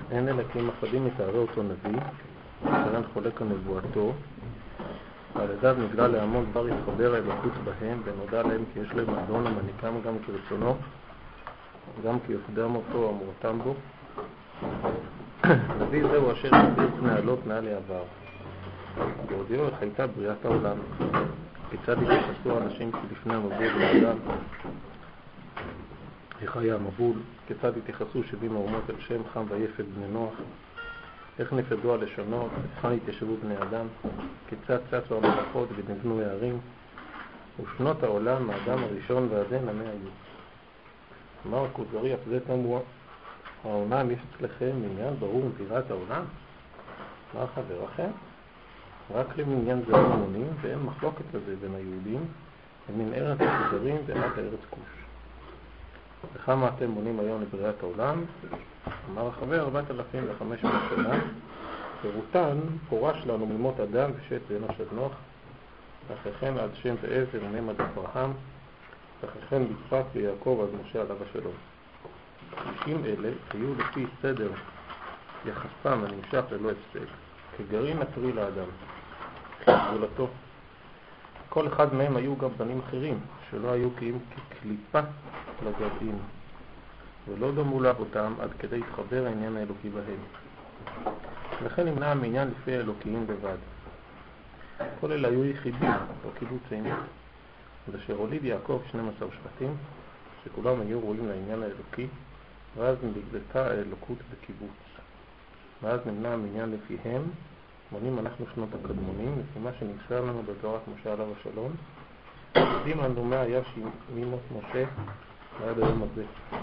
אין אלוקים אחדים מתארה אותו נביא, שרן חולק על נבואתו, ועל ידיו נגלה להמון דבר יתחבר האלוקות בהם, ונודע להם כי יש להם אדון המניקם גם כרצונו, גם כי יוקדם אותו אמורתם בו. נביא זהו אשר יסביר פני עלות מעל העבר. והודיעו איך הייתה בריאת העולם, כיצד התייחסו האנשים שלפני המבול לאדם, איך היה המבול, כיצד התייחסו 70 האומות אל שם חם ויפת בני נוח, איך נפדו הלשונות, היכן התיישבו בני אדם, כיצד צצו המלאכות ונבנו הערים, ושנות העולם מהאדם הראשון ועד הן עמי היו. אמר הכוזרי, אף זה תאמרו, העולם יש אצלכם עניין ברור מבריאת העולם? אמר חבר אחר, רק למניין זה המונים, ואין מחלוקת לזה בין היהודים, ומן ארץ הכוזרים ועד ארץ כוש. וכמה אתם מונים היום לבריאת העולם? אמר החבר, 4,500 שנה, פירוטן פורש לנו מלמות אדם ושת ואנוש עד נוח, ואחרי כן עד שם ועזר ונם עד אברהם, ואחרי כן ביצחק ויעקב עד משה עליו השלום. 90 אלה היו לפי סדר יחסם הנמשך ללא הפסק, כגרעין הפרי לאדם, כגבולתו. כל אחד מהם היו גם בנים אחרים, שלא היו כקליפה לגרעין, ולא דמו לאבותם עד כדי התחבר העניין האלוקי בהם. לכן נמנע מעניין לפי האלוקיים בלבד. כל אלה היו יחידים, לא קיבוצים, ואשר הוליד יעקב 12 שבטים, שכולם היו רואים לעניין האלוקי, ואז נגלתה האלוקות בקיבוץ. ואז נמנע מעניין לפיהם, מונים אנחנו שנות הקדמונים, לפי מה שנמסר לנו בתורת משה עליו השלום, יודעים אנו מה היה מימות משה ועד היום הזה.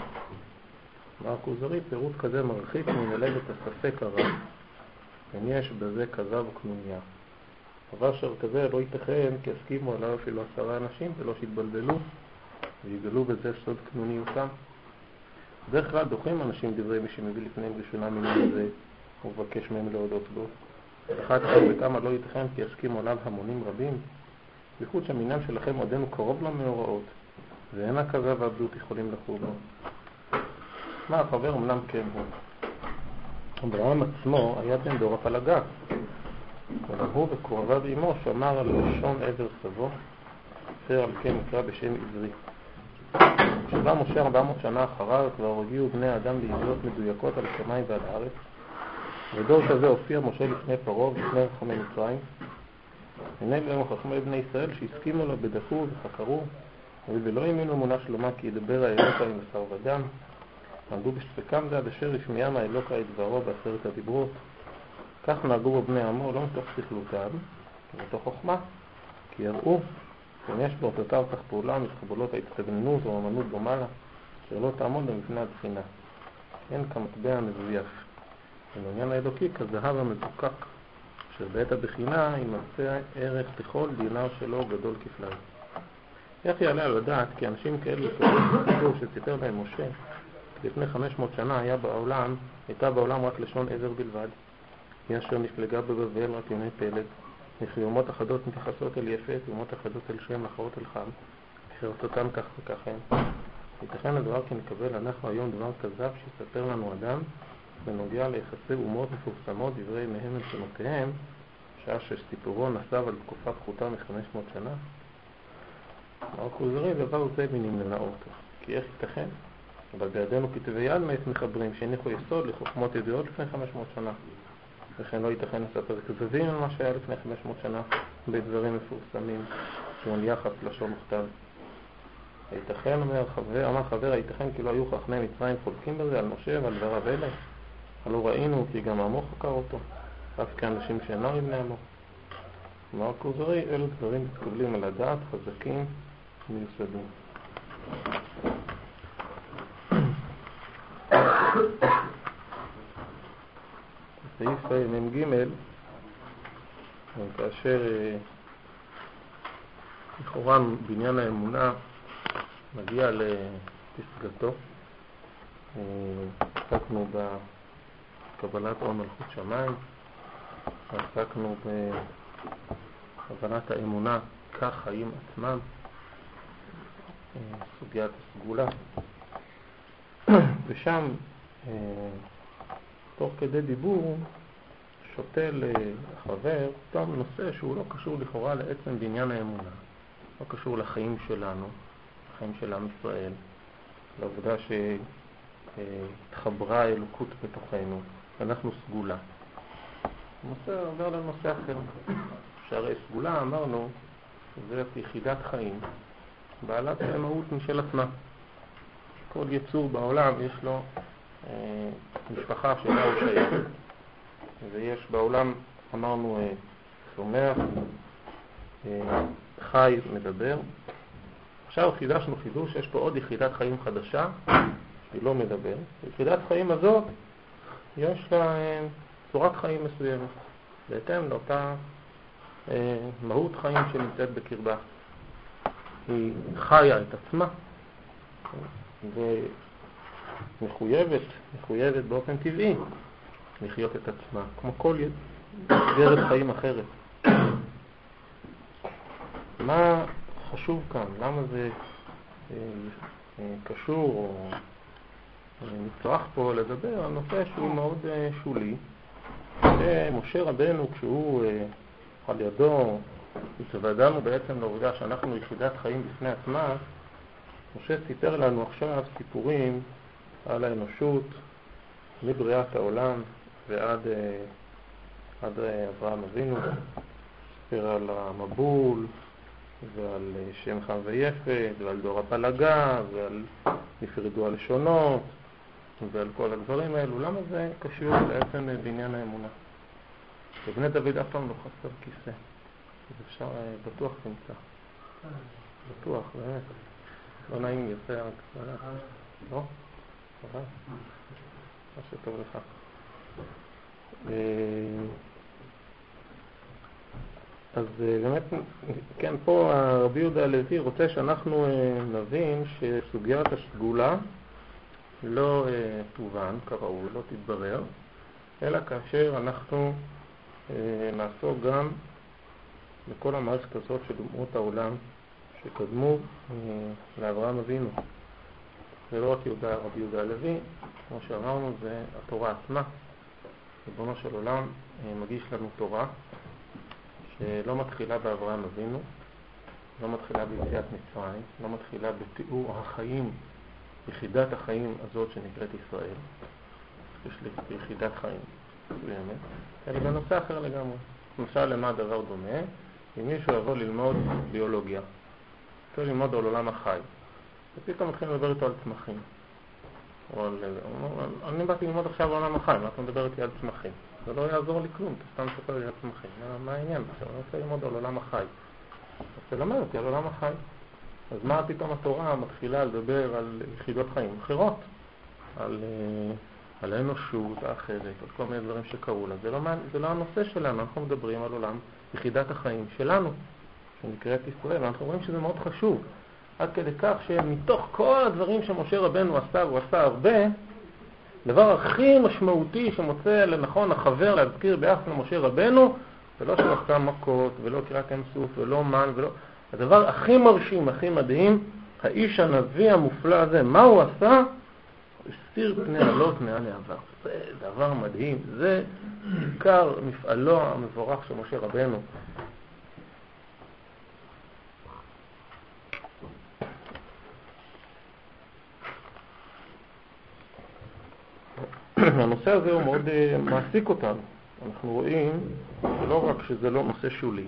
אמר הכוזרי, פירוט כזה מרחיק מנלב את הספק הרב, אם יש בזה כזב וקנוניה. דבר שר כזה לא ייתכן כי הסכימו עליו אפילו 10 אנשים ולא שיתבלבלו ויגלו בזה סוד קנוניותם. בדרך כלל דוחים אנשים דברי מי שמביא לפניהם ראשונה מניין זה ומבקש מהם להודות בו. אחת כך וכמה לא ייתכן כי הסכימו עליו המונים רבים, בייחוד שהמניין שלכם עודנו קרוב למאורעות ואין הכזב והבדות יכולים לחור בו. מה החבר אמנם כן הוא. אברהם עצמו היה בן דור הפלגה, אבל הוא וקרוביו עמו שמר על לשון עבר סבו, אשר על כן נקרא בשם עברי. כשבא משה 400 שנה אחריו כבר הגיעו בני אדם לידיעות מדויקות על שמיים ועל הארץ, ודור כזה הופיע משה לפני פרעה ולפני רחמי מצרים. הנה להם חכמי בני ישראל שהסכימו לו בדחו וחקרו, ולא האמינו אמונה שלמה כי ידבר האלוקה עם בשר ודם. עמדו בספקם זה עד אשר ישמיעם האלוקה את דברו בעשרת הדיברות. כך נהגו בו בני עמו לא מתוך שכלותם, מתוך חוכמה, כי יראו אם יש באותותיו כך פעולה מתחבולות ההתכווננות או אמנות דומה לה, אשר לא תעמוד במפני הבחינה. אין כמטבע מזויף. בעניין האלוקי כזהב המזוקק, אשר בעת הבחינה יימצא ערך לכל דינר שלו גדול כפליים. איך יעלה על הדעת כי אנשים כאלו סיפור שסיפר להם משה לפני 500 שנה הייתה בעולם רק לשון עבר בלבד, היא אשר נפלגה בבבל רק ימי פלג, וכי אומות אחדות מתייחסות אל יפת ואומות אחדות אל שם אחרות אל חם, חירצותם כך וכך הם. ייתכן הדבר כי נקבל אנחנו היום דבר כזב שיספר לנו אדם בנוגע ליחסי אומות מפורסמות דברי מהם ולשונותיהם, שעה שסיפורו נסב על תקופה פחותה מ-500 שנה? אמר הכוזרי, דבר זה מנמנע אותו, כי איך ייתכן? אבל בידינו כתבי יד מחברים שהניחו יסוד לחוכמות ידיעות לפני 500 שנה. וכן לא ייתכן לספר כזבים על מה שהיה לפני 500 שנה בדברים מפורסמים שמול יחס לשון וכתב. הייתכן, אמר חבר, הייתכן כי לא היו חכמי מצרים חולקים בזה על משה ועל דבריו אלה? הלא ראינו כי גם עמו חקר אותו, אף כאנשים שאינם מבני עמו. אמר הכוזרי, אלו דברים מתקבלים על הדעת, חזקים ומיוסדים. בסעיף מ"ג, כאשר לכאורה בניין האמונה מגיע לפסגתו, עסקנו בקבלת עול מלכות שמיים, עסקנו בהבנת האמונה כך חיים עצמם, סוגיית הסגולה, ושם תוך כדי דיבור שותה לחבר פתאום נושא שהוא לא קשור לכאורה לעצם בעניין האמונה, לא קשור לחיים שלנו, לחיים של עם ישראל, לעובדה שהתחברה האלוקות בתוכנו, אנחנו סגולה. הנושא עובר לנושא אחר. שהרי סגולה, אמרנו, זאת יחידת חיים, בעלת מהות משל עצמה. כל יצור בעולם יש לו משפחה שלה הוא שייך. ויש בעולם, אמרנו, שומח, חי, מדבר. עכשיו חידשנו חידוש, יש פה עוד יחידת חיים חדשה, שהיא לא מדבר. יחידת חיים הזאת, יש לה צורת חיים מסוימת, בהתאם לאותה מהות חיים שנמצאת בקרבה. היא חיה את עצמה, ומחויבת באופן טבעי לחיות את עצמה, כמו כל דרך חיים אחרת. מה חשוב כאן? למה זה קשור או נצטרך פה לדבר על נושא שהוא מאוד שולי? משה רבנו, כשהוא על ידו התוודענו בעצם לעובדה שאנחנו יחידת חיים בפני עצמה, משה סיפר לנו עכשיו סיפורים על האנושות מבריאת העולם ועד אברהם אבינו. סיפר על המבול ועל שם חם ויפת ועל דור הפלגה ועל נפרדו הלשונות ועל כל הדברים האלו. למה זה קשור בעצם בעניין האמונה? בבני דוד אף פעם לא חסר כיסא, אז אפשר, בטוח תמצא, בטוח, באמת. לא נעים יוצא רק, לא? חבל, מה שטוב לך. אז באמת, כן, פה רבי יהודה הלוי רוצה שאנחנו נבין שסוגיית הסגולה לא תובן כראוי, לא תתברר, אלא כאשר אנחנו נעסוק גם בכל המערכת הזאת של אומות העולם שקדמו לאברהם אבינו. זה לא רק רבי יהודה הלוי, כמו שאמרנו, זה התורה עצמה. ריבונו של עולם מגיש לנו תורה שלא מתחילה באברהם אבינו, לא מתחילה ביציאת מצרים, לא מתחילה בתיאור החיים, יחידת החיים הזאת שנקראת ישראל. יש לי יחידת חיים באמת, אלא בנושא אחר לגמרי. למשל, למה הדבר דומה? אם מישהו יבוא ללמוד ביולוגיה, צריך ללמוד על עולם החי, ופתאום מתחילים לדבר איתו על צמחים. אני באתי ללמוד עכשיו על עולם החי, מה אתה מדבר איתי על צמחים? זה לא יעזור לי כלום, אתה סתם מספר לי על צמחים. מה העניין? עכשיו אני רוצה ללמוד על עולם החי. אז תלמד אותי על עולם החי. אז מה פתאום התורה מתחילה לדבר על יחידות חיים אחרות? על האנושות האחרת, על כל מיני דברים שקרו לה. זה לא הנושא שלנו, אנחנו מדברים על עולם יחידת החיים שלנו, שנקראת ישראל, ואנחנו רואים שזה מאוד חשוב. עד כדי כך שמתוך כל הדברים שמשה רבנו עשה, הוא עשה הרבה, הדבר הכי משמעותי שמוצא לנכון החבר להזכיר ביחס למשה רבנו, ולא שהוא עשה מכות, ולא קריאת ים סוף, ולא מן, הדבר הכי מרשים, הכי מדהים, האיש הנביא המופלא הזה, מה הוא עשה? הסיר פני עלות מעל העבר. זה דבר מדהים, זה עיקר מפעלו המבורך של משה רבנו. הנושא הזה הוא מאוד מעסיק אותנו. אנחנו רואים שלא רק שזה לא נושא שולי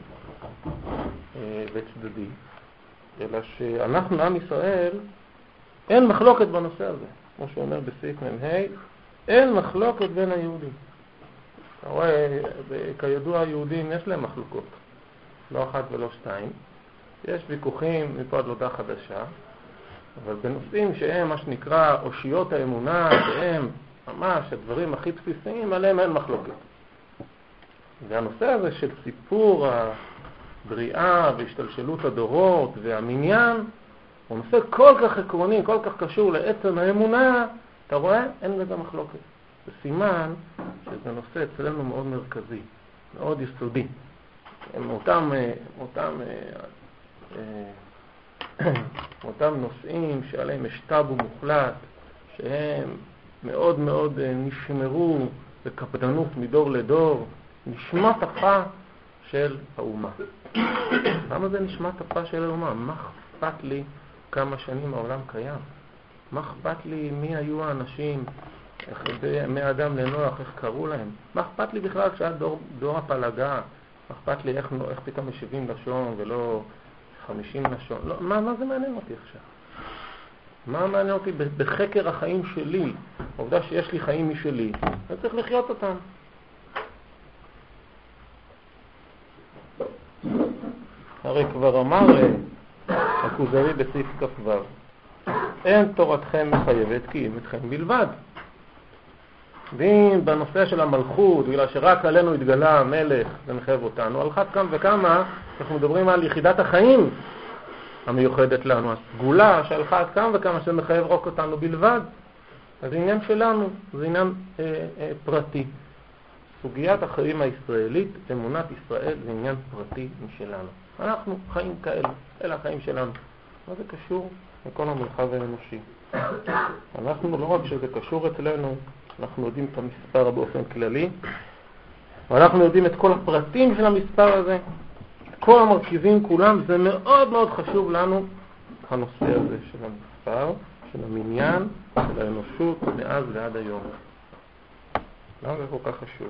וצדדי, אלא שאנחנו, עם ישראל, אין מחלוקת בנושא הזה. כמו שאומר בסעיף מ"ה, אין מחלוקת בין היהודים. אתה רואה, כידוע היהודים יש להם מחלוקות, לא אחת ולא שתיים. יש ויכוחים מפה עד להודעה חדשה, אבל בנושאים שהם מה שנקרא אושיות האמונה, שהם ממש הדברים הכי בסיסיים, עליהם אין מחלוקת. והנושא הזה של סיפור הבריאה והשתלשלות הדורות והמניין, הוא נושא כל כך עקרוני, כל כך קשור לעצם האמונה, אתה רואה? אין בזה מחלוקת. זה סימן שזה נושא אצלנו מאוד מרכזי, מאוד יסודי. אותם נושאים שעליהם יש טאבו מוחלט, שהם מאוד מאוד נשמרו בקפדנות מדור לדור, נשמת אפה של האומה. למה זה נשמת אפה של האומה? מה אכפת לי כמה שנים העולם קיים? מה אכפת לי מי היו האנשים, מאדם לנוח, איך קראו להם? מה אכפת לי בכלל שהיה דור הפלגה? מה אכפת לי איך פתאום 70 לשון ולא 50 לשון? לא, מה זה מעניין אותי עכשיו? מה מעניין אותי בחקר החיים שלי? העובדה שיש לי חיים משלי, אני צריך לחיות אותם. הרי כבר אמר הכוזרי בסעיף כ"ו, אין תורתכם מחייבת כי אם אתכם בלבד. ואם בנושא של המלכות, בגלל שרק עלינו התגלה המלך ומחייב אותנו, על חד כמה וכמה אנחנו מדברים על יחידת החיים המיוחדת לנו, הסגולה שעל חד כמה וכמה שמחייב רק אותנו בלבד. אז זה עניין שלנו, זה עניין פרטי. סוגיית החיים הישראלית, אמונת ישראל, זה עניין פרטי משלנו. אנחנו חיים כאלה, אלה החיים שלנו. מה זה קשור לכל המרחב האנושי? אנחנו לא רק שזה קשור אצלנו, אנחנו יודעים את המספר באופן כללי, ואנחנו יודעים את כל הפרטים של המספר הזה, כל המרכיבים כולם, זה מאוד מאוד חשוב לנו, הנושא הזה של המספר, של המניין, של האנושות, מאז ועד היום. למה זה כל כך חשוב?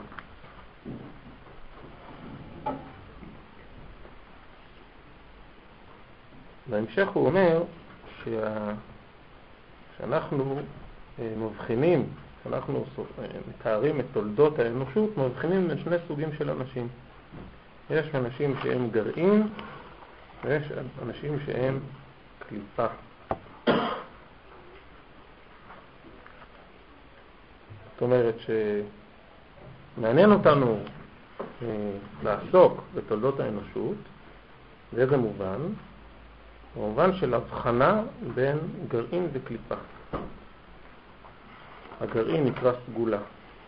בהמשך הוא אומר שאנחנו מבחינים, אנחנו מתארים את תולדות האנושות, מבחינים בין שני סוגים של אנשים. יש אנשים שהם גרעין, ויש אנשים שהם קליפה. זאת אומרת שמעניין אותנו לעסוק בתולדות האנושות, באיזה מובן? במובן של הבחנה בין גרעין וקליפה. הגרעין נקרא סגולה,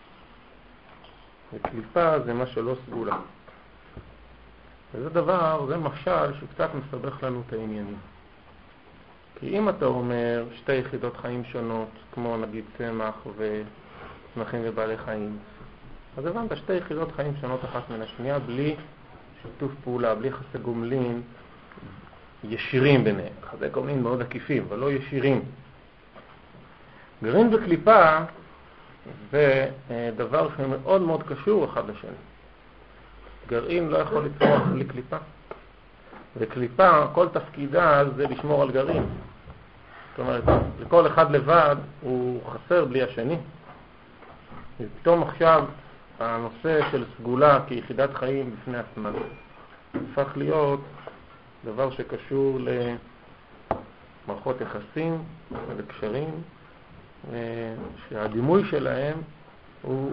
וקליפה זה מה שלא סגולה. וזה דבר, זה משל שקצת מסבך לנו את העניינים. כי אם אתה אומר שתי יחידות חיים שונות, כמו נגיד צמח וצמחים ובעלי חיים, אז הבנת שתי יחידות חיים שונות אחת מן השנייה, בלי שיתוף פעולה, בלי יחסי גומלין ישירים ביניהם. יחסי גומלין מאוד עקיפים, אבל לא ישירים. גרעין וקליפה זה דבר שמאוד מאוד קשור אחד לשני. גרעין לא יכול לצמוח בלי קליפה, וקליפה, כל תפקידה זה לשמור על גרעין. זאת אומרת, לכל אחד לבד הוא חסר בלי השני. ופתאום עכשיו הנושא של סגולה כיחידת חיים בפני עצמה הפך להיות דבר שקשור למערכות יחסים וקשרים, שהדימוי שלהם הוא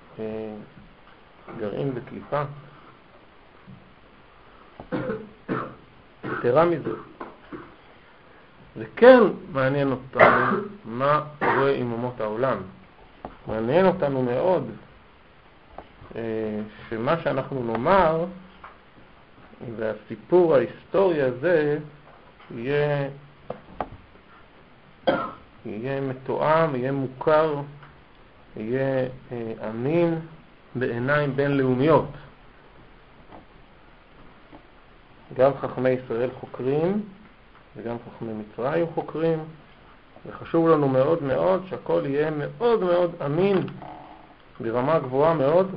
גרעין וקליפה. יתרה מזה, זה כן מעניין אותנו מה קורה עם אומות העולם. מעניין אותנו מאוד שמה שאנחנו נאמר והסיפור ההיסטורי הזה יהיה מתואם, יהיה מוכר, יהיה אמין בעיניים בינלאומיות. גם חכמי ישראל חוקרים וגם חכמי מצרים חוקרים, וחשוב לנו מאוד מאוד שהכל יהיה מאוד מאוד אמין ברמה גבוהה מאוד.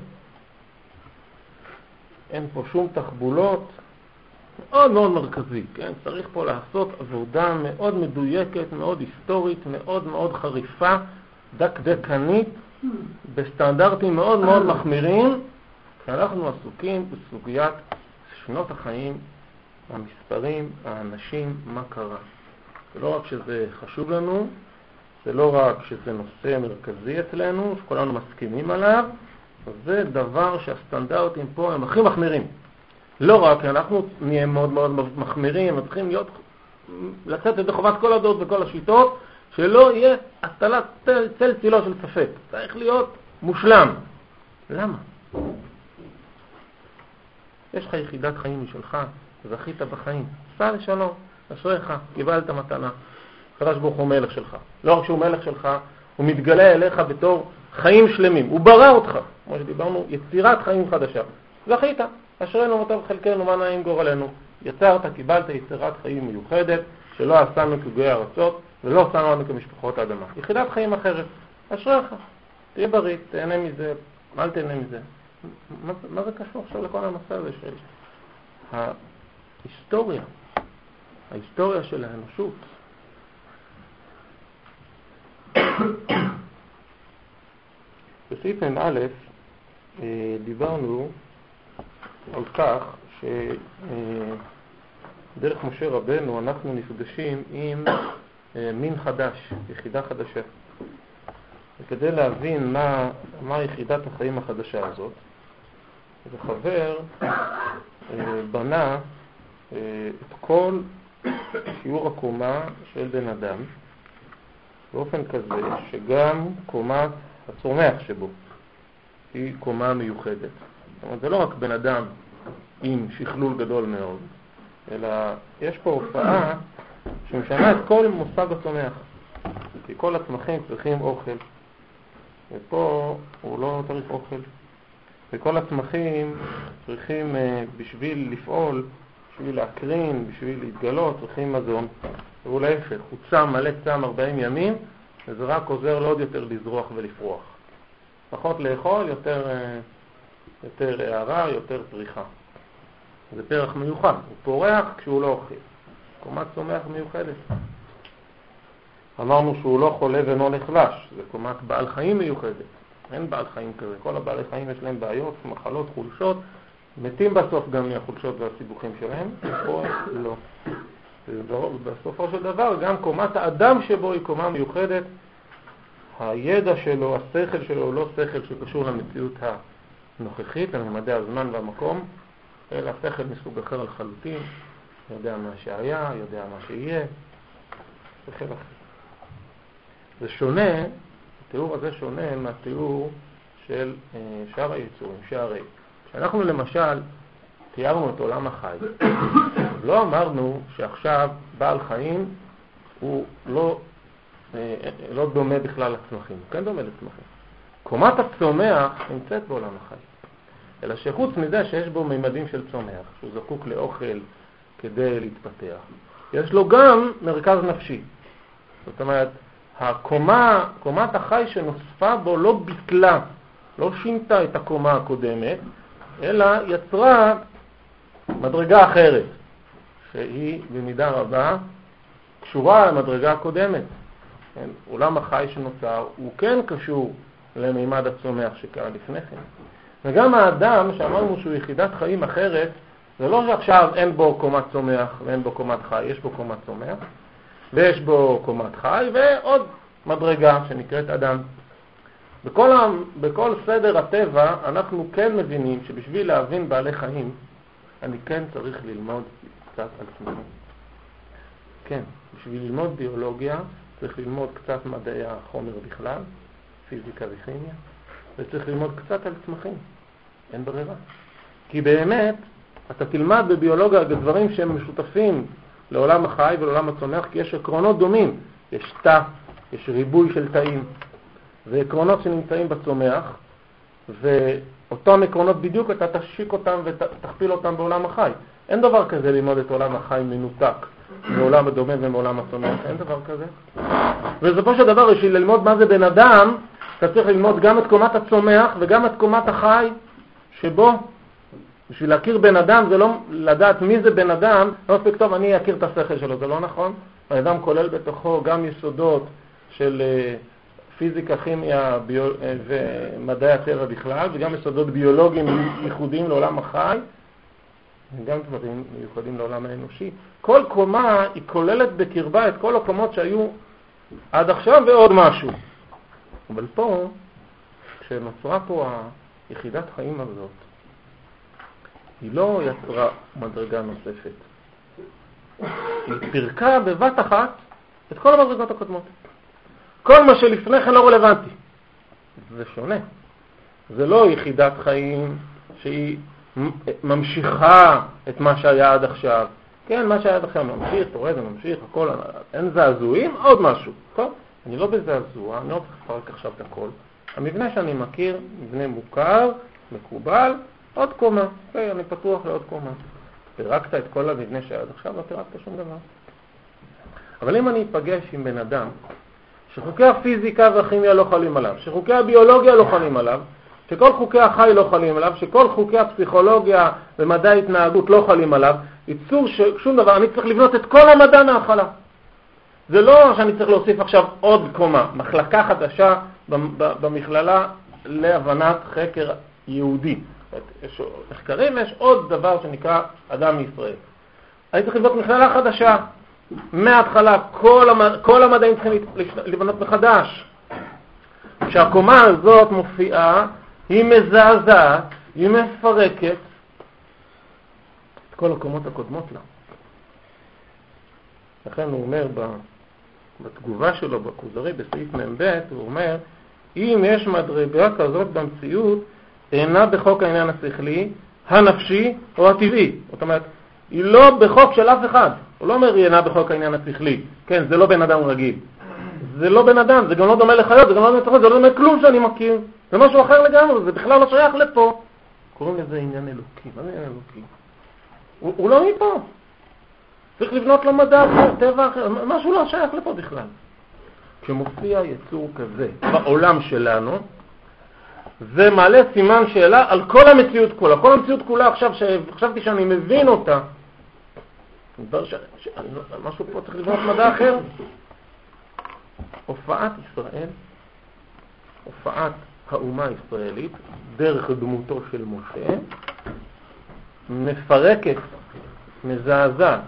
אין פה שום תחבולות, מאוד מאוד מרכזי, כן? צריך פה לעשות עבודה מאוד מדויקת, מאוד היסטורית, מאוד מאוד חריפה, דקדקנית, בסטנדרטים מאוד מאוד מחמירים, שאנחנו עסוקים בסוגיית שנות החיים, המספרים, האנשים, מה קרה. זה לא רק שזה חשוב לנו, זה לא רק שזה נושא מרכזי אצלנו, שכולנו מסכימים עליו, זה דבר שהסטנדרטים פה הם הכי מחמירים. לא רק, אנחנו נהיה מאוד מאוד מחמירים, הם צריכים לצאת את חובת כל הדעות וכל השיטות, שלא יהיה הטלת צל צילו של ספק. צריך להיות מושלם. למה? יש לך יחידת חיים משלך, זכית בחיים. סע לשלום, אשריך, קיבלת מתנה. הקדוש ברוך הוא מלך שלך. לא רק שהוא מלך שלך, הוא מתגלה אליך בתור חיים שלמים. הוא ברא אותך, כמו שדיברנו, יצירת חיים חדשה. זכית, אשרנו וטוב חלקנו, מה נעים גורלנו. יצרת, קיבלת יצירת חיים מיוחדת, שלא עשינו כגויי ארצות, ולא עשינו לנו כמשפחות האדמה. יחידת חיים אחרת. אשריך, תהיה בריא, תהנה מזה, אל תהנה מזה. מה זה קשור עכשיו לכל המסע הזה של ההיסטוריה של האנושות? בסעיף א' דיברנו על כך שדרך משה רבנו אנחנו נפגשים עם מין חדש, יחידה חדשה. וכדי להבין מה יחידת החיים החדשה הזאת, החבר בנה את כל שיעור הקומה של בן אדם באופן כזה שגם קומת הצומח שבו היא קומה מיוחדת. זאת אומרת, זה לא רק בן אדם עם שכלול גדול מאוד, אלא יש פה הופעה שמשנה את כל מושג הצומח. כי כל הצמחים צריכים אוכל, ופה הוא לא צריך אוכל. וכל הצמחים צריכים בשביל לפעול, בשביל להקרין, בשביל להתגלות, צריכים מזון. והוא להפך, הוא צם, מלא צם 40 ימים, וזה רק עוזר לו עוד יותר לזרוח ולפרוח. פחות לאכול, יותר הערה, יותר פריחה. זה פרח מיוחד, הוא פורח כשהוא לא אוכל. קומת צומח מיוחדת. אמרנו שהוא לא חולה ואינו נחלש, זה קומת בעל חיים מיוחדת. אין בעל חיים כזה, כל הבעלי חיים יש להם בעיות, מחלות, חולשות, מתים בסוף גם מהחולשות והסיבוכים שלהם, פה לא. בסופו של דבר גם קומת האדם שבו היא קומה מיוחדת, הידע שלו, השכל שלו הוא לא שכל שקשור למציאות הנוכחית, לממדי הזמן והמקום, אלא שכל מסוג אחר לחלוטין, יודע מה שהיה, יודע מה שיהיה, שכל אחר. זה שונה, התיאור הזה שונה מהתיאור של שאר היצורים, שהרי. כשאנחנו למשל תיארנו את עולם החי, לא אמרנו שעכשיו בעל חיים הוא לא דומה בכלל לצמחים, הוא כן דומה לצמחים. קומת הצומח נמצאת בעולם החי, אלא שחוץ מזה שיש בו מימדים של צומח, שהוא זקוק לאוכל כדי להתפתח, יש לו גם מרכז נפשי. זאת אומרת, קומת החי שנוספה בו לא ביטלה, לא שינתה את הקומה הקודמת, אלא יצרה מדרגה אחרת, שהיא במידה רבה קשורה למדרגה הקודמת. עולם החי שנוצר הוא כן קשור למימד הצומח שקרה לפני כן. וגם האדם שאמרנו שהוא יחידת חיים אחרת, זה לא שעכשיו אין בו קומת צומח ואין בו קומת חי, יש בו קומת צומח ויש בו קומת חי ועוד מדרגה שנקראת אדם. בכל סדר הטבע אנחנו כן מבינים שבשביל להבין בעלי חיים אני כן צריך ללמוד קצת על צמחים. כן, בשביל ללמוד ביולוגיה צריך ללמוד קצת מדעי החומר בכלל, פיזיקה וכימיה, וצריך ללמוד קצת על צמחים. אין ברירה. כי באמת אתה תלמד בביולוגיה דברים שהם משותפים לעולם החי ולעולם הצומח, כי יש עקרונות דומים. יש תא, יש ריבוי של תאים, ועקרונות שנמצאים בצומח, ואותם עקרונות בדיוק אתה תשיק אותם ותכפיל אותם בעולם החי. אין דבר כזה ללמוד את עולם החי מנותק מעולם הדומה ומעולם הצומח, אין דבר כזה. ובסופו של דבר, בשביל ללמוד מה זה בן אדם, אתה צריך ללמוד גם את קומת הצומח וגם את קומת החי שבו. בשביל להכיר בן אדם זה לא לדעת מי זה בן אדם, לא מספיק טוב אני אכיר את השכל שלו, זה לא נכון. בן אדם כולל בתוכו גם יסודות של פיזיקה, כימיה ומדעי הטבע בכלל, וגם יסודות ביולוגיים ייחודיים לעולם החי, וגם דברים מיוחדים לעולם האנושי. כל קומה היא כוללת בקרבה את כל הקומות שהיו עד עכשיו ועוד משהו. אבל פה, כשנוצרה פה היחידת חיים הזאת, היא לא יצרה מדרגה נוספת. היא פרקה בבת אחת את כל המדרגות הקודמות. כל מה שלפני כן לא רלוונטי. זה שונה. זה לא יחידת חיים שהיא ממשיכה את מה שהיה עד עכשיו. כן, מה שהיה עד עכשיו ממשיך, תורד וממשיך, הכל, אין זעזועים, עוד משהו. טוב? אני לא בזעזוע, אני לא צריך לפרק עכשיו את הכל. המבנה שאני מכיר, מבנה מוכר, מקובל, עוד קומה. אני פתוח לעוד קומה. פירקת את כל המבנה שעד עכשיו, לא פירקת שום דבר. אבל אם אני אפגש עם בן אדם, שחוקי הפיזיקה והכימיה לא חלים עליו, שחוקי הביולוגיה לא חלים עליו, שכל חוקי החי לא חלים עליו, שכל חוקי הפסיכולוגיה ומדעי התנהגות לא חלים עליו, ייצור שום דבר, אני צריך לבנות את כל המדע מההתחלה. זה לא שאני צריך להוסיף עכשיו עוד קומה, מחלקה חדשה במכללה להבנת חקר יהודי. יש מחקרים, יש עוד דבר שנקרא אדם מישראל. אני צריך לבנות מכללה חדשה. מההתחלה כל המדעים צריכים לבנות מחדש. כשהקומה הזאת מופיעה, היא מזעזעת, היא מפרקת את כל הקומות הקודמות לה. לכן הוא אומר בתגובה שלו בכוזרי בסעיף מ"ב, הוא אומר, אם יש מדרגה כזאת במציאות, אינה בחוק העניין השכלי, הנפשי או הטבעי. זאת אומרת, היא לא בחוק של אף אחד. הוא לא אומר היא אינה בחוק העניין השכלי. כן, זה לא בן אדם רגיל. זה לא בן אדם, זה גם לא דומה לחיות, זה גם לא דומה, זה לא דומה כלום שאני מכיר. זה משהו אחר לגמרי, זה בכלל לא שייך לפה. קוראים לזה עניין אלוקי. מה זה עניין אלוקי? הוא לא מפה. צריך לבנות לו מדע אחר, טבע אחר, משהו לא שייך לפה בכלל. כשמופיע יצור כזה בעולם שלנו, זה מעלה סימן שאלה על כל המציאות כולה. כל המציאות כולה עכשיו, חשבתי שאני מבין אותה, משהו פה צריך לבנות מדע אחר. הופעת ישראל, הופעת האומה הישראלית, דרך דמותו של משה, מפרקת, מזעזעת,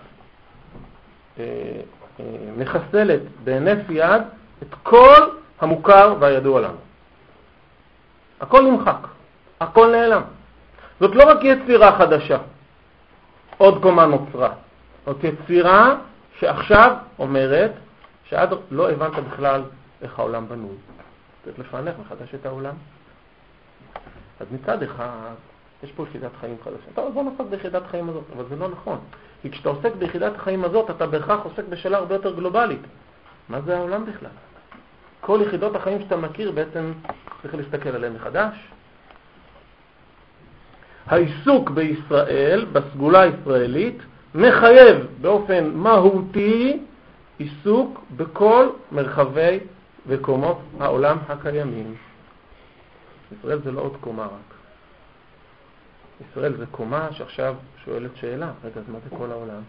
מחסלת בהינף יד את כל המוכר והידוע לנו. הכל נמחק, הכל נעלם. זאת לא רק יצירה חדשה, עוד קומה נוצרה. זאת יצירה שעכשיו אומרת שעד לא הבנת בכלל איך העולם בנוי. צריך לפענח מחדש את העולם. אז מצד אחד, יש פה יחידת חיים חדשה. אתה בוא נעסוק ביחידת חיים הזאת, אבל זה לא נכון. כי כשאתה עוסק ביחידת החיים הזאת, אתה בהכרח עוסק בשאלה הרבה יותר גלובלית. מה זה העולם בכלל? כל יחידות החיים שאתה מכיר בעצם צריך להסתכל עליהן מחדש. העיסוק בישראל, בסגולה הישראלית, מחייב באופן מהותי עיסוק בכל מרחבי וקומות העולם הקיימים. ישראל זה לא עוד קומה רק. ישראל זה קומה שעכשיו שואלת שאלה, רגע, אז מה זה כל העולם?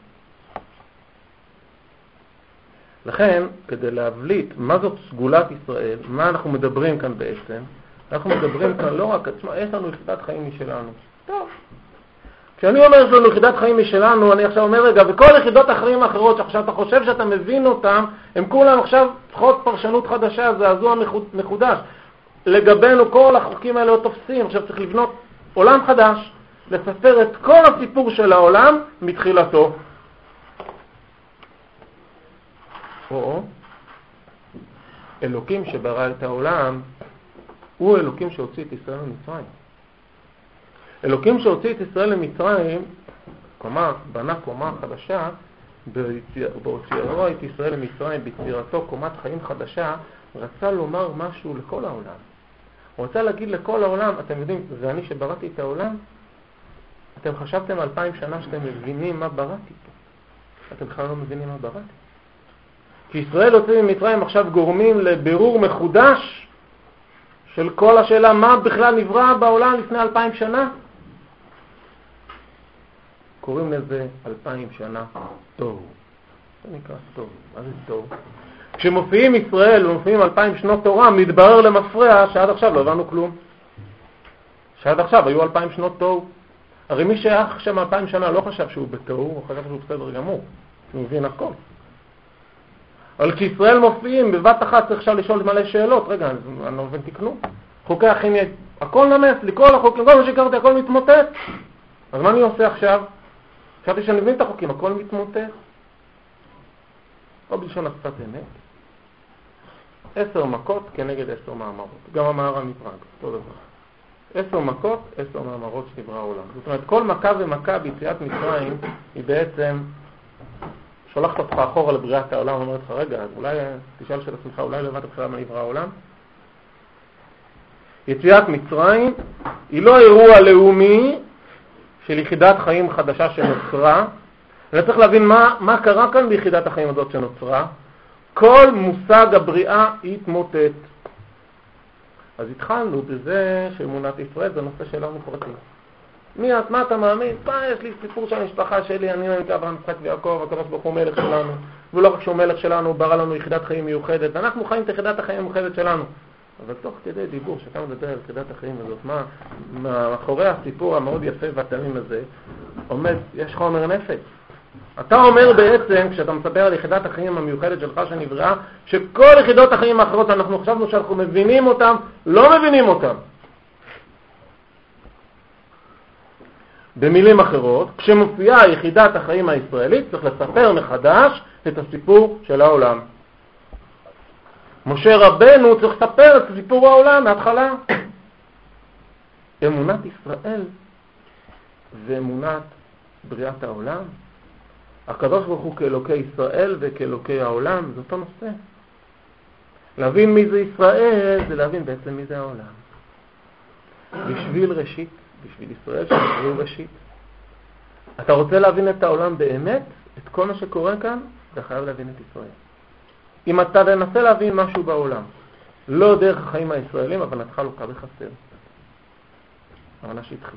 לכן, כדי להבליט מה זאת סגולת ישראל, מה אנחנו מדברים כאן בעצם, אנחנו מדברים כאן לא רק עצמה, יש לנו יחידת חיים משלנו. טוב. כשאני אומר שיש לנו יחידת חיים משלנו, אני עכשיו אומר רגע, וכל יחידות החיים האחרות שעכשיו אתה חושב שאתה מבין אותם, הם כולם עכשיו צריכות פרשנות חדשה, זעזוע מחודש. לגבינו כל החוקים האלה לא תופסים, עכשיו צריך לבנות עולם חדש, לספר את כל הסיפור של העולם מתחילתו. או אלוקים שברא את העולם הוא אלוקים שהוציא את ישראל למצרים. אלוקים שהוציא את ישראל למצרים, בנה קומה חדשה, בהוציאו את ישראל למצרים, ביצירתו קומת חיים חדשה, רצה לומר משהו לכל העולם. הוא רצה להגיד לכל העולם, אתם יודעים, זה אני שבראתי את העולם? אתם חשבתם 2000 שנה שאתם מבינים מה בראתי פה. אתם בכלל לא מבינים מה בראתי. כי ישראל הוציא ממצרים עכשיו גורמים לבירור מחודש של כל השאלה מה בכלל נברא בעולם לפני 2000 שנה. קוראים לזה 2000 שנה תוהו. זה נקרא תוהו. מה זה תוהו? כשמופיעים ישראל ומופיעים 2000 שנות תורה, מתברר למפרע שעד עכשיו לא הבנו כלום. שעד עכשיו היו 2000 שנות תוהו. הרי מי שהיה שם 2000 שנה לא חשב שהוא בתוהו, הוא חשב שהוא בסדר גמור. הוא מבין הכל. אבל כשישראל מופיעים, בבת אחת צריך עכשיו לשאול מלא שאלות. רגע, אני לא מבין תקנו. חוקי הכימיה, הכל נמס, לכל החוקים, כל מה שקראתי, הכל מתמוטט. אז מה אני עושה עכשיו? חשבתי שאני מבין את החוקים, הכל מתמוטט. או בלשון השפת אמת. 10 מכות כנגד 10 מאמרות. גם המהר"ל מפראג, אותו דבר. 10 מכות, 10 מאמרות שנברא העולם. זאת אומרת, כל מכה ומכה ביציאת מצרים היא בעצם שולחת אותך אחורה לבריאת העולם, אומרת לך, רגע, אולי תשאל של עצמך, אולי לא הבנת בכלל מה נברא העולם? יציאת מצרים היא לא אירוע לאומי של יחידת חיים חדשה שנוצרה, אלא צריך להבין מה קרה כאן ביחידת החיים הזאת שנוצרה. כל מושג הבריאה התמוטט. אז התחלנו בזה שאמונת ישראל זה נושא שלנו פרטי. מי את? מה אתה מאמין? יש לי סיפור של המשפחה שלי, אני נקרא אברהם יצחק ויעקב, הקדוש ברוך הוא מלך שלנו, ולא רק שהוא מלך שלנו, הוא ברא לנו יחידת חיים מיוחדת, אנחנו חיים את יחידת החיים המיוחדת שלנו. אבל תוך כדי דיבור שאתה מדבר על יחידת החיים הזאת, מאחורי הסיפור המאוד יפה והתמים הזה עומד, יש חומר נפץ. אתה אומר בעצם, כשאתה מספר על יחידת החיים המיוחדת שלך שנבראה, שכל יחידות החיים האחרות אנחנו חשבנו שאנחנו מבינים אותם, לא מבינים אותם. במילים אחרות, כשמופיעה יחידת החיים הישראלית, צריך לספר מחדש את הסיפור של העולם. משה רבנו צריך לספר את סיפור העולם מההתחלה. אמונת ישראל ואמונת בריאת העולם, הקדוש ברוך הוא כאלוקי ישראל וכאלוקי העולם, זה אותו נושא. להבין מי זה ישראל זה להבין בעצם מי זה העולם. בשביל ראשית, בשביל ישראל שנקראו ראשית. אתה רוצה להבין את העולם באמת, את כל מה שקורה כאן, אתה חייב להבין את ישראל. אם אתה תנסה להבין משהו בעולם, לא דרך החיים הישראלים, הבנתך לוקה בחסר. הבנה שטחית.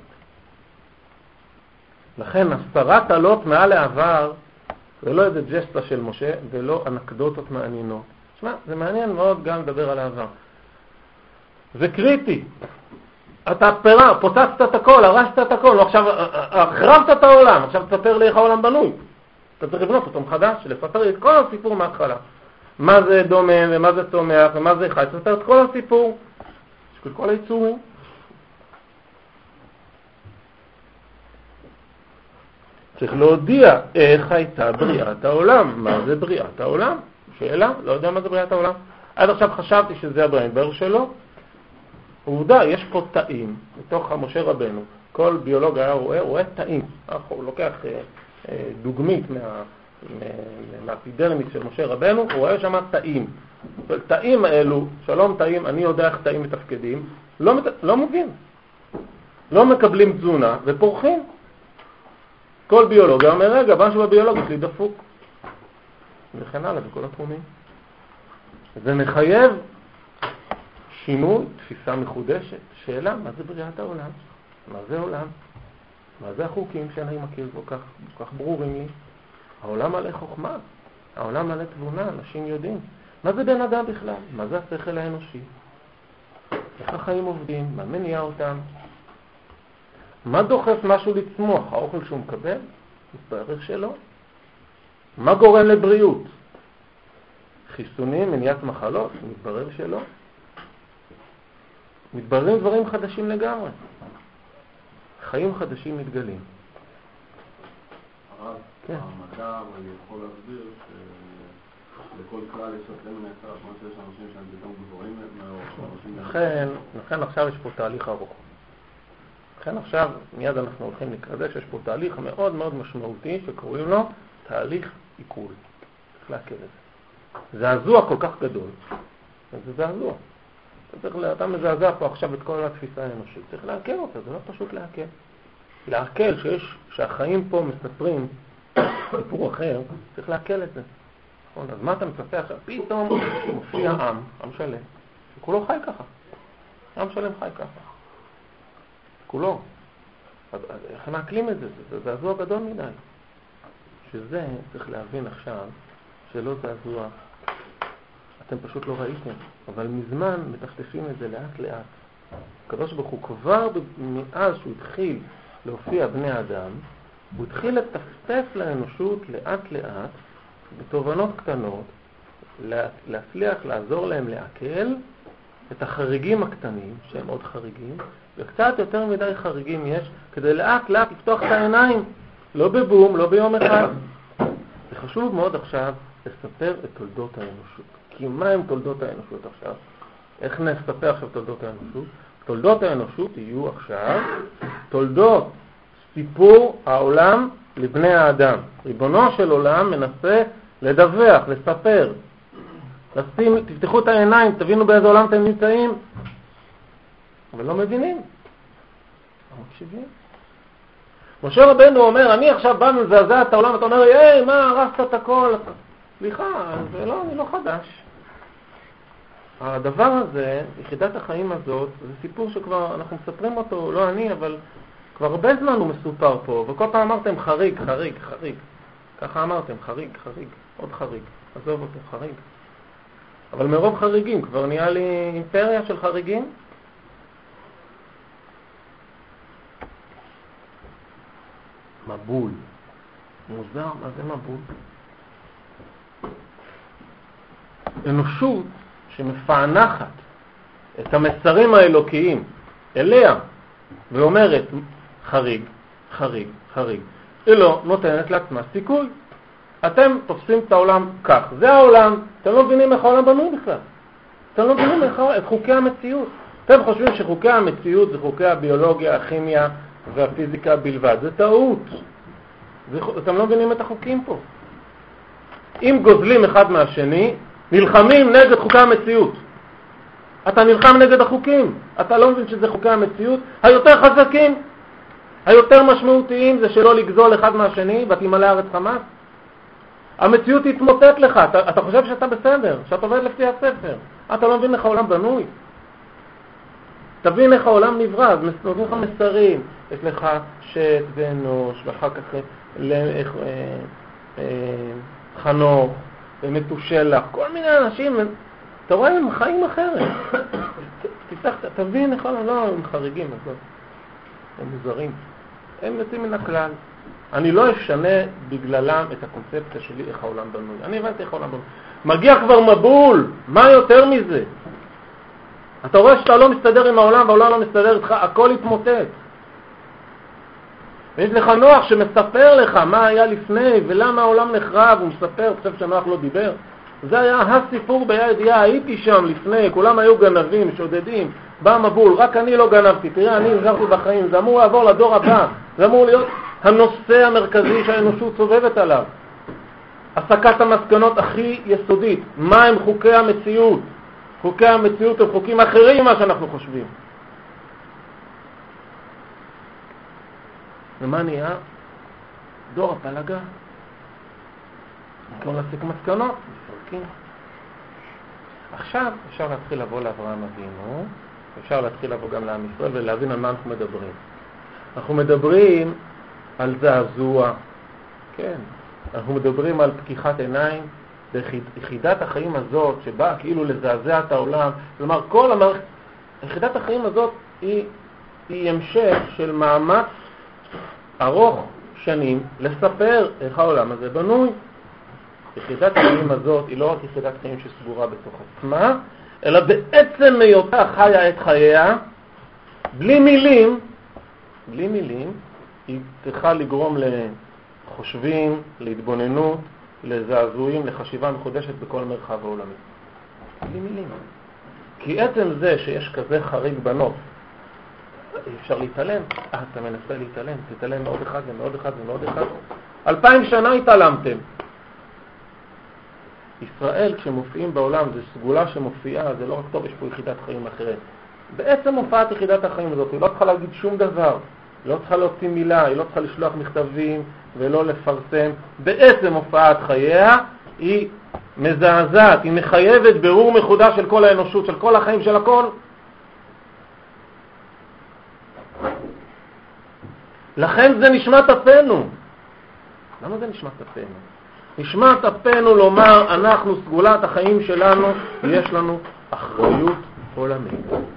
לכן הסתרת עלות מעל העבר, זה לא איזה ג'סטה של משה, ולא אנקדוטות מעניינות. תשמע, זה מעניין מאוד גם לדבר על העבר. זה קריטי. אתה פוצצת את הכל, הרסת את הכל, עכשיו החרבת את העולם, עכשיו תספר לי איך העולם בנוי. אתה צריך לבנות אותו מחדש, לספר לי את כל הסיפור מההתחלה. מה זה דומם, ומה זה צומח, ומה זה חי, תספר את כל הסיפור, של כל היצורים. צריך להודיע איך הייתה בריאת העולם. מה זה בריאת העולם? שאלה, לא יודע מה זה בריאת העולם. עד עכשיו חשבתי שזה הבריאה שלו. עובדה, יש פה תאים, בתוך משה רבנו. כל ביולוג היה רואה תאים. הוא לוקח דוגמית מהאפידרמיס של משה רבנו, הוא רואה שם תאים. תאים האלו, שלום תאים, אני יודע איך תאים מתפקדים, לא מבין. לא מקבלים תזונה ופורחים. כל ביולוג אומר, רגע, משהו בביולוג יש לי דפוק. וכן הלאה, בכל התחומים. זה מחייב שינוי, תפיסה מחודשת. שאלה, מה זה בריאת העולם? מה זה עולם? מה זה החוקים שאני מכיר כל כך ברורים לי? העולם מלא חוכמה, העולם מלא תבונה, אנשים יודעים. מה זה בן אדם בכלל? מה זה השכל האנושי? איך החיים עובדים? מה מניע אותם? מה דוחף משהו לצמוח? האוכל שהוא מקבל? מתברר שלא. מה גורם לבריאות? חיסונים, מניעת מחלות? מתברר שלא. מתבררים דברים חדשים לגמרי. חיים חדשים מתגלים. הרב, המדע יכול להסביר שלכל כלל יש אצלנו נעצר, כמו שיש אנשים שהם פתאום גבוהים לכן עכשיו יש פה תהליך ארוך. לכן עכשיו מיד אנחנו הולכים לקרוא שיש פה תהליך מאוד מאוד משמעותי שקוראים לו תהליך עיכול. צריך להכיר את זה. זעזוע כל כך גדול. זה זעזוע. אתה מזעזע פה עכשיו את כל התפיסה האנושית. צריך להכיר אותה, זה לא פשוט להכיר. להכיר שהחיים פה מספרים סיפור אחר, צריך להכיר את זה. אז מה אתה מצפה עכשיו? פתאום מופיע עם שלם, שכולו חי ככה. עם שלם חי ככה. כולו. אז איך מעכלים את זה? זה זעזוע גדול מדי. שזה צריך להבין עכשיו שלא זעזוע. אתם פשוט לא ראיתם. אבל מזמן מטפטפים את זה לאט לאט. הקדוש ברוך הוא כבר מאז שהוא התחיל להופיע בני אדם, הוא התחיל לטפטף לאנושות לאט לאט, בתובנות קטנות, להצליח לעזור להם לעכל את החריגים הקטנים, שהם עוד חריגים, וקצת יותר מדי חריגים יש, כדי לאט לאט לפתוח את העיניים, לא בבום, לא ביום אחד. זה חשוב מאוד עכשיו לספר את תולדות האנושות. כי מה הם תולדות האנושות עכשיו? איך נספר עכשיו תולדות האנושות? תולדות האנושות יהיו עכשיו תולדות סיפור העולם לבני האדם. ריבונו של עולם מנסה לדווח, לספר. תפתחו את העיניים, תבינו באיזה עולם אתם נמצאים. אבל לא מבינים. לא מקשיבים. משה רבנו אומר, אני עכשיו בא מזעזע את העולם, אתה אומר לי, היי, מה, הרסת את הכל? סליחה, זה לא חדש. הדבר הזה, יחידת החיים הזאת, זה סיפור שכבר אנחנו מספרים אותו, לא אני, אבל כבר הרבה זמן הוא מסופר פה, וכל פעם אמרתם חריג, חריג, חריג. ככה אמרתם, חריג, חריג, עוד חריג. עזוב אותו, חריג. אבל מרוב חריגים, כבר נהיה לי אימפריה של חריגים. מבול. מוזר, מה זה מבול? אנושות שמפענחת את המסרים האלוקיים אליה ואומרת חריג, חריג, חריג. היא לא נותנת לעצמה סיכוי. אתם תופסים את העולם כך. זה העולם. אתם לא מבינים איך העולם בנוי בכלל. אתם לא מבינים את חוקי המציאות. אתם חושבים שחוקי המציאות זה חוקי הביולוגיה, הכימיה והפיזיקה בלבד. זה טעות. אתם לא מבינים את החוקים פה. אם גוזלים אחד מהשני, נלחמים נגד חוקי המציאות. אתה נלחם נגד החוקים. אתה לא מבין שזה חוקי המציאות. היותר חזקים, היותר משמעותיים זה שלא לגזול אחד מהשני ותמלא הארץ חמס. המציאות תתמוטט לך. אתה חושב שאתה בסדר, שאתה עובד לפי הספר. אתה לא מבין איך העולם בנוי. תבין איך העולם נברא, אז נותנים לך מסרים. יש לך שת ואנוש, ואחר כך חנוך ומתושלח, כל מיני אנשים, אתה רואה, הם חיים אחרת. תבין איך העולם, לא, הם חריגים, הם מוזרים. הם יוצאים מן הכלל. אני לא אשנה בגללם את הקונספציה שלי איך העולם בנוי. אני הבנתי איך העולם בנוי. מגיע כבר מבול, מה יותר מזה? אתה רואה שאתה לא מסתדר עם העולם והעולם לא מסתדר איתך, הכל יתמוטט. ויש לך נוח שמספר לך מה היה לפני ולמה העולם נחרב, הוא מספר, חושב שנוח לא דיבר. זה היה הסיפור בידיעה, הייתי שם לפני, כולם היו גנבים, שודדים, בא מבול, רק אני לא גנבתי, תראה, אני נזרתי בחיים, זה אמור לעבור לדור הבא, זה אמור להיות הנושא המרכזי שהאנושות סובבת עליו. הסקת המסקנות הכי יסודית, מה הם חוקי המציאות? חוקי המציאות הם חוקים אחרים ממה שאנחנו חושבים. ומה נהיה? דור הפלגה. במקום להסיק מסקנות, מפרקים. עכשיו אפשר להתחיל לבוא לאברהם אבינו, אפשר להתחיל לבוא גם לעם ישראל ולהבין על מה אנחנו מדברים. אנחנו מדברים על זעזוע, כן. אנחנו מדברים על פקיחת עיניים, ביחידת החיים הזאת שבאה כאילו לזעזע את העולם. כלומר, כל המערכת, יחידת החיים הזאת היא המשך של מאמץ ארוך שנים לספר איך העולם הזה בנוי. יחידת החיים הזאת היא לא רק יחידת חיים שסגורה בתוך עצמה, אלא בעצם היותה חיה את חייה, בלי מילים, היא צריכה לגרום לחושבים, להתבוננות, לזעזועים, לחשיבה מחודשת בכל מרחב העולמי. בלי מילים. כי עצם זה שיש כזה חריג בנוף, אפשר להתעלם. אתה מנסה להתעלם, תתעלם מעוד אחד ומעוד אחד ומעוד אחד. 2000 שנה התעלמתם. ישראל כשמופיעים בעולם, זה סגולה שמופיעה, זה לא רק טוב, יש פה יחידת חיים אחרת. בעצם מופעת יחידת החיים הזאת, היא לא צריכה להגיד שום דבר, היא לא צריכה להוציא מילה, היא לא צריכה לשלוח מכתבים ולא לפרסם. בעצם מופעת חייה היא מזעזעת, היא מחייבת ברור מחודש של כל האנושות, של כל החיים, של הכל. לכן זה נשמת אפנו. למה זה נשמת אפנו? נשמת אפנו לומר, אנחנו סגולת החיים שלנו, יש לנו אחריות עולמית.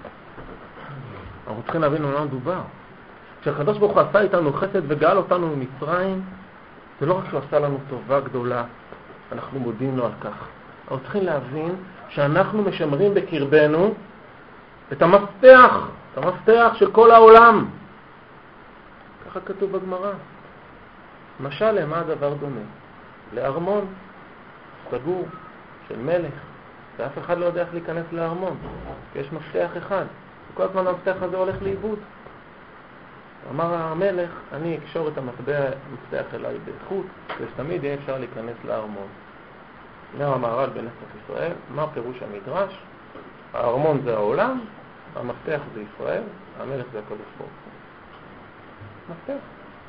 אנחנו צריכים להבין על מה מדובר. כשהקדוש ברוך הוא עשה איתנו חסד וגאל אותנו ממצרים, זה לא רק שהוא עשה לנו טובה גדולה, אנחנו מודים לו על כך. אנחנו צריכים להבין שאנחנו משמרים בקרבנו את המפתח של כל העולם. ככה כתוב בגמרא. משל למה הדבר דומה? לארמון סגור של מלך, ואף אחד לא יודע איך להיכנס לארמון, כי יש מפתח אחד, וכל הזמן המפתח הזה הולך לאיבוד. אמר המלך, אני אקשור את המפתח אליי בחוט, ושתמיד יהיה אפשר להיכנס לארמון. אומר המהר"ל בנצח ישראל, מה פירוש המדרש? הארמון זה העולם, המפתח זה ישראל, המלך זה הקדוש ברוך הוא. מפתח.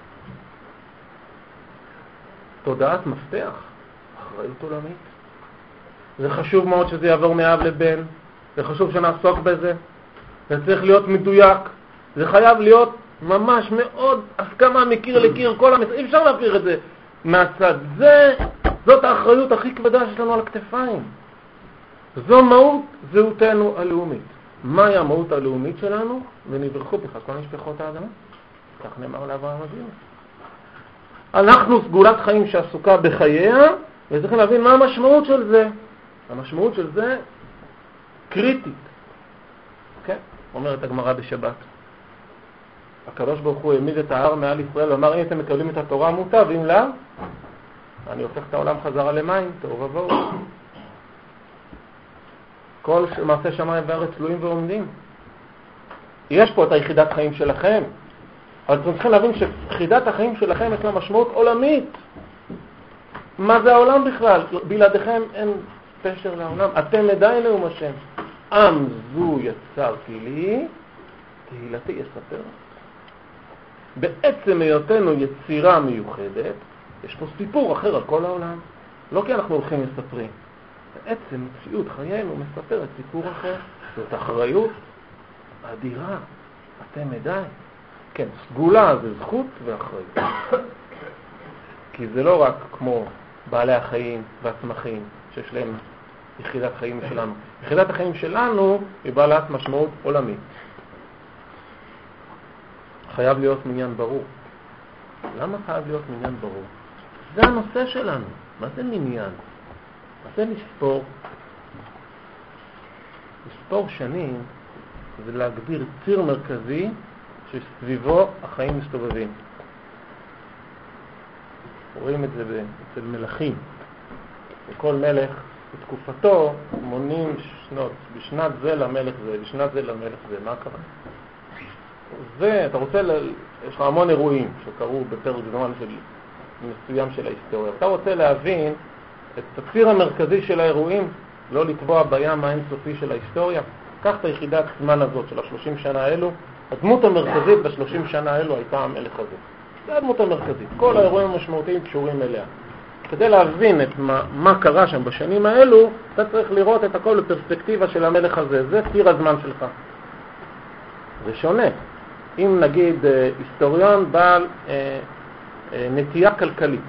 תודעת מפתח, אחריות עולמית. זה חשוב מאוד שזה יעבור מאב לבן, זה חשוב שנעסוק בזה, זה צריך להיות מדויק, זה חייב להיות ממש מאוד הסכמה מקיר לקיר, אי אפשר להעביר את זה מהצד. זאת האחריות הכי כבדה שיש לנו על הכתפיים. זו מהות זהותנו הלאומית. מהי המהות הלאומית שלנו? ונברכו בך כל משפחות האדמה. כך נאמר לאברהם אבינו. אנחנו סגולת חיים שעסוקה בחייה, וצריכים להבין מה המשמעות של זה. המשמעות של זה קריטית. כן? אומרת הגמרא בשבת. הקדוש ברוך הוא העמיד את ההר מעל ישראל ואמר, אם אתם מקבלים את התורה מוטב, ואם לא, אני הופך את העולם חזרה למים, תוהו ובוהו. כל מעשה שמיים וארץ תלויים ועומדים. יש פה את היחידת חיים שלכם, אבל אתם צריכים להבין שיחידת החיים שלכם יש לה משמעות עולמית. מה זה העולם בכלל? בלעדיכם אין פשר לעולם. אתם מדי נאום השם. עם זו יצרתי לי, תהילתי יספר. בעצם היותנו יצירה מיוחדת, יש פה סיפור אחר על כל העולם. לא כי אנחנו הולכים מספרים. בעצם מציאות חיינו מספרת סיפור אחר. זאת אחריות אדירה. אתם מדי. כן, סגולה זה זכות ואחריות. כי זה לא רק כמו בעלי החיים והצמחים שיש להם יחידת חיים שלנו. יחידת החיים שלנו היא בעלת משמעות עולמית. חייב להיות מניין ברור. למה חייב להיות מניין ברור? זה הנושא שלנו. מה זה מניין? מה זה לספור? לספור שנים זה להגדיר ציר מרכזי שסביבו החיים מסתובבים. רואים את זה אצל מלכים. וכל מלך בתקופתו מונים שנות. בשנת זה למלך זה, בשנת זה למלך זה. מה קרה? זה, אתה רוצה, יש לך המון אירועים שקרו בפרק זמן מסוים של ההיסטוריה. אתה רוצה להבין את הציר המרכזי של האירועים, לא לקבוע בים האינסופי של ההיסטוריה. קח את היחידת זמן הזאת של 30 שנה האלו, הדמות המרכזית ב30 שנה האלו הייתה המלך הזה. זה הדמות המרכזית. כל האירועים המשמעותיים קשורים אליה. כדי להבין את מה קרה שם בשנים האלו, אתה צריך לראות את הכל בפרספקטיבה של המלך הזה. זה ציר הזמן שלך. זה שונה. אם נגיד היסטוריון בעל נטייה כלכלית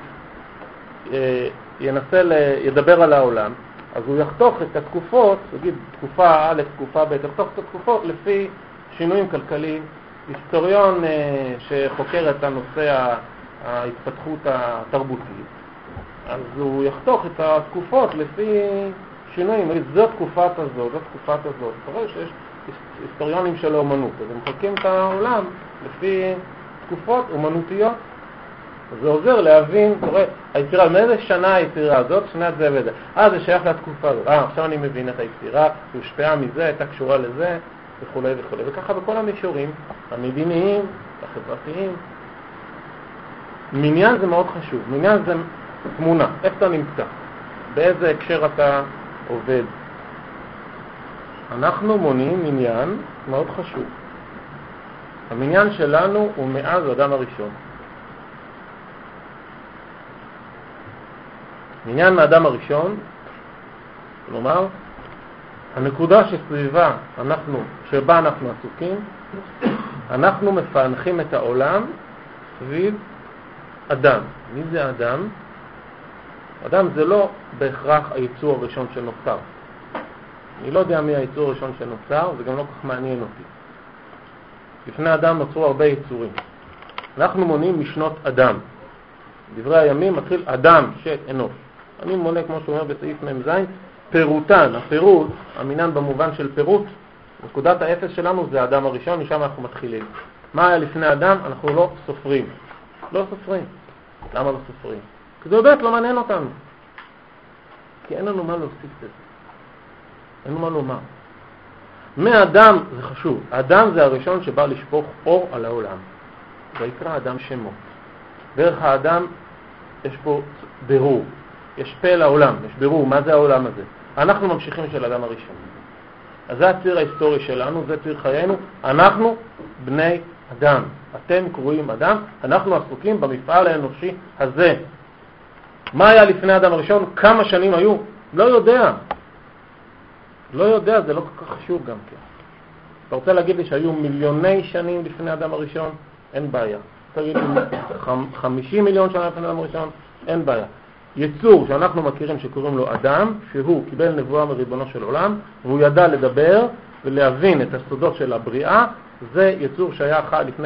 ידבר על העולם, אז הוא יחתוך את התקופות, יגיד תקופה א', תקופה ב', יחתוך את התקופות לפי שינויים כלכליים. היסטוריון שחוקר את הנושא ההתפתחות התרבותית, אז הוא יחתוך את התקופות לפי שינויים. זאת תקופת הזאת, זאת תקופת הזאת. אתה רואה שיש היסטוריונים של האומנות, אז הם מחלקים את העולם לפי תקופות אומנותיות. זה עוזר להבין, אתה רואה, היצירה, מאיזה שנה היצירה הזאת, שנת זה וזה. זה שייך לתקופה הזאת. עכשיו אני מבין את היצירה, היא הושפעה מזה, הייתה קשורה לזה, וכו' וכו'. וככה בכל המישורים, המדיניים, החברתיים. מניין זה מאוד חשוב. מניין זה תמונה. איפה אתה נמצא? באיזה הקשר אתה עובד? אנחנו מונים מניין מאוד חשוב. המניין שלנו הוא מאז האדם הראשון. מניין האדם הראשון, כלומר, הנקודה שסביבה שבה אנחנו עסוקים, אנחנו מפענחים את העולם סביב אדם. מי זה אדם? אדם זה לא בהכרח היצור הראשון שנוצר. אני לא יודע מי היצור הראשון שנוצר, זה גם לא כך מעניין אותי. לפני אדם נוצרו הרבה יצורים. אנחנו מונים משנות אדם. דברי הימים מתחיל אדם אנוש. אני מונה, כמו שאומר בסעיף מ"ז, פירוטן. הפירוט, המינן במובן של פירוט, נקודת האפס שלנו זה האדם הראשון, משם אנחנו מתחילים. מה היה לפני אדם? אנחנו לא סופרים. לא סופרים. למה לא סופרים? כי זה באמת לא מעניין אותנו. כי אין לנו מה להוסיף לזה. אין לנו מה לומר. מאדם זה חשוב. האדם זה הראשון שבא לשפוך אור על העולם. ויקרא אדם שמו. דרך האדם יש פה בירור, יש פה לעולם, יש בירור, מה זה העולם הזה? אנחנו ממשיכים של האדם הראשון. אז זה הציר ההיסטורי שלנו, זה ציר חיינו, אנחנו בני אדם, אתם קרואים אדם, אנחנו עסוקים במפעל האנושי הזה. מה היה לפני האדם הראשון? כמה שנים היו? לא יודע. לא יודע, זה לא כל כך חשוב גם כן. אתה רוצה להגיד לי שהיו מיליוני שנים לפני האדם הראשון? אין בעיה. תגיד לי 50 מיליון שנה לפני האדם הראשון? אין בעיה. יצור שאנחנו מכירים שקוראים לו אדם, שהוא קיבל נבואה מריבונו של עולם, והוא ידע לדבר ולהבין את הסודות של הבריאה, זה יצור שהיה חי לפני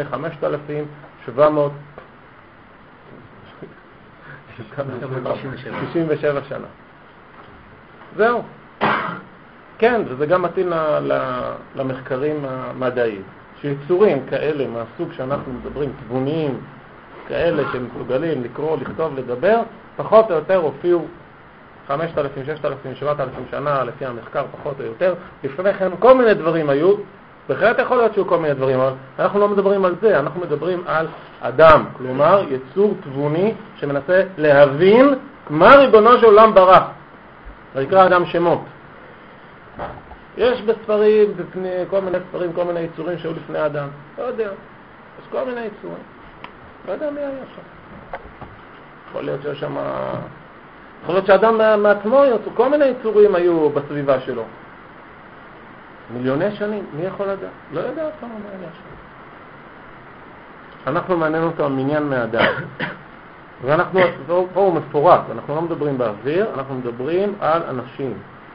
5,767 שנה. זהו. כן, וזה גם מתאים למחקרים המדעיים. שיצורים כאלה מהסוג שאנחנו מדברים, תבוניים, כאלה שמסוגלים לקרוא, לכתוב, לדבר, פחות או יותר הופיעו 5,000, 6,000, 7,000 שנה לפי המחקר, פחות או יותר. לפני כן כל מיני דברים היו, בהחלט יכול להיות שהיו כל מיני דברים, אבל אנחנו לא מדברים על זה, אנחנו מדברים על אדם, כלומר יצור תבוני שמנסה להבין מה ריבונו של עולם ברא. זה נקרא אדם שמות. יש בספרים, כל מיני ספרים, כל מיני יצורים שהיו לפני האדם. לא יודע. יש כל מיני יצורים. לא יודע מי היה שם. יכול להיות שיש שם... יכול להיות שאדם מעצמו יצור. כל מיני יצורים היו בסביבה שלו. מיליוני שנים. מי יכול לדעת? לא יודע כמה מה היה שם. אנחנו מעניין אותו המניין מהאדם. ואנחנו... פה הוא מפורט. אנחנו לא מדברים באוויר, אנחנו מדברים על אנשים.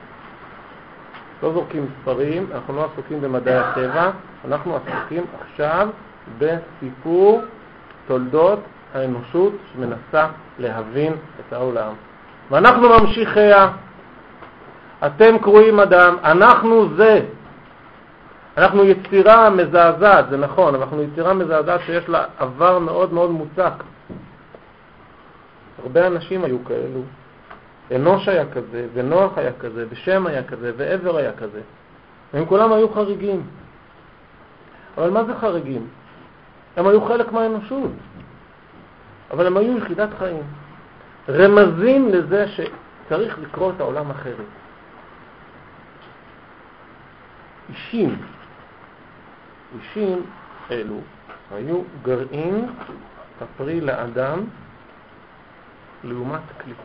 לא זורקים ספרים, אנחנו לא עסוקים במדעי הטבע, אנחנו עסוקים עכשיו בסיפור תולדות האנושות שמנסה להבין את העולם. ואנחנו ממשיכיה, אתם קרואים אדם, אנחנו זה. אנחנו יצירה מזעזעת, זה נכון, אנחנו יצירה מזעזעת שיש לה עבר מאוד מאוד מוצק. הרבה אנשים היו כאלו. אנוש היה כזה, ונוח היה כזה, ושם היה כזה, ועבר היה כזה. הם כולם היו חריגים. אבל מה זה חריגים? הם היו חלק מהאנושות. אבל הם היו יחידת חיים. רמזים לזה שצריך לקרוא את העולם אחרת. אישים אלו היו גרעין כפרי לאדם לעומת קליפה.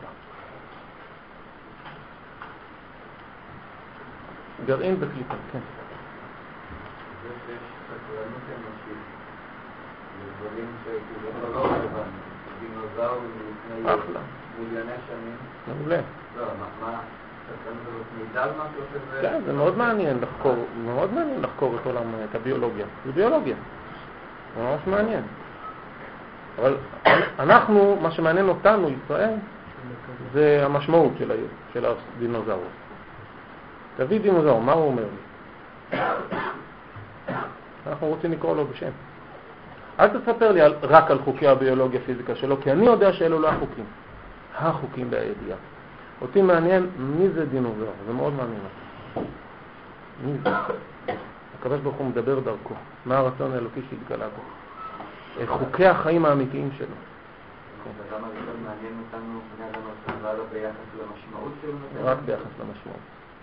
גרעין בקליפה, כן. זה שיש סקרנות אנושית, לדברים שכאילו לא רלוונטיים, דינוזאור לפני מיליוני שנים. מעולה. לא, מה? סקרנות הזאת מידע על משהו שזה... כן, זה מאוד מעניין לחקור, את עולם, את הביולוגיה. זה ביולוגיה. זה ממש מעניין. אבל אנחנו, מה שמעניין אותנו, ישראל, זה המשמעות של הדינוזאור. תביא דינוזאור, מה הוא אומר לי? אנחנו רוצים לקרוא לו בשם. אל תספר לי רק על חוקי הביולוגיה, פיזיקה שלו, כי אני יודע שאלו לא החוקים. החוקים בידיעה. אותי מעניין מי זה דינוזאור, זה מאוד מעניין אותי. מי זה? הקדוש ברוך הוא מדבר דרכו. מה הרצון האלוקי שהתגלה בו? חוקי החיים האמיתיים שלו. האדם הראשון מעניין אותנו, בני אדם הראשון, לא ביחס למשמעות שלו? רק ביחס למשמעות.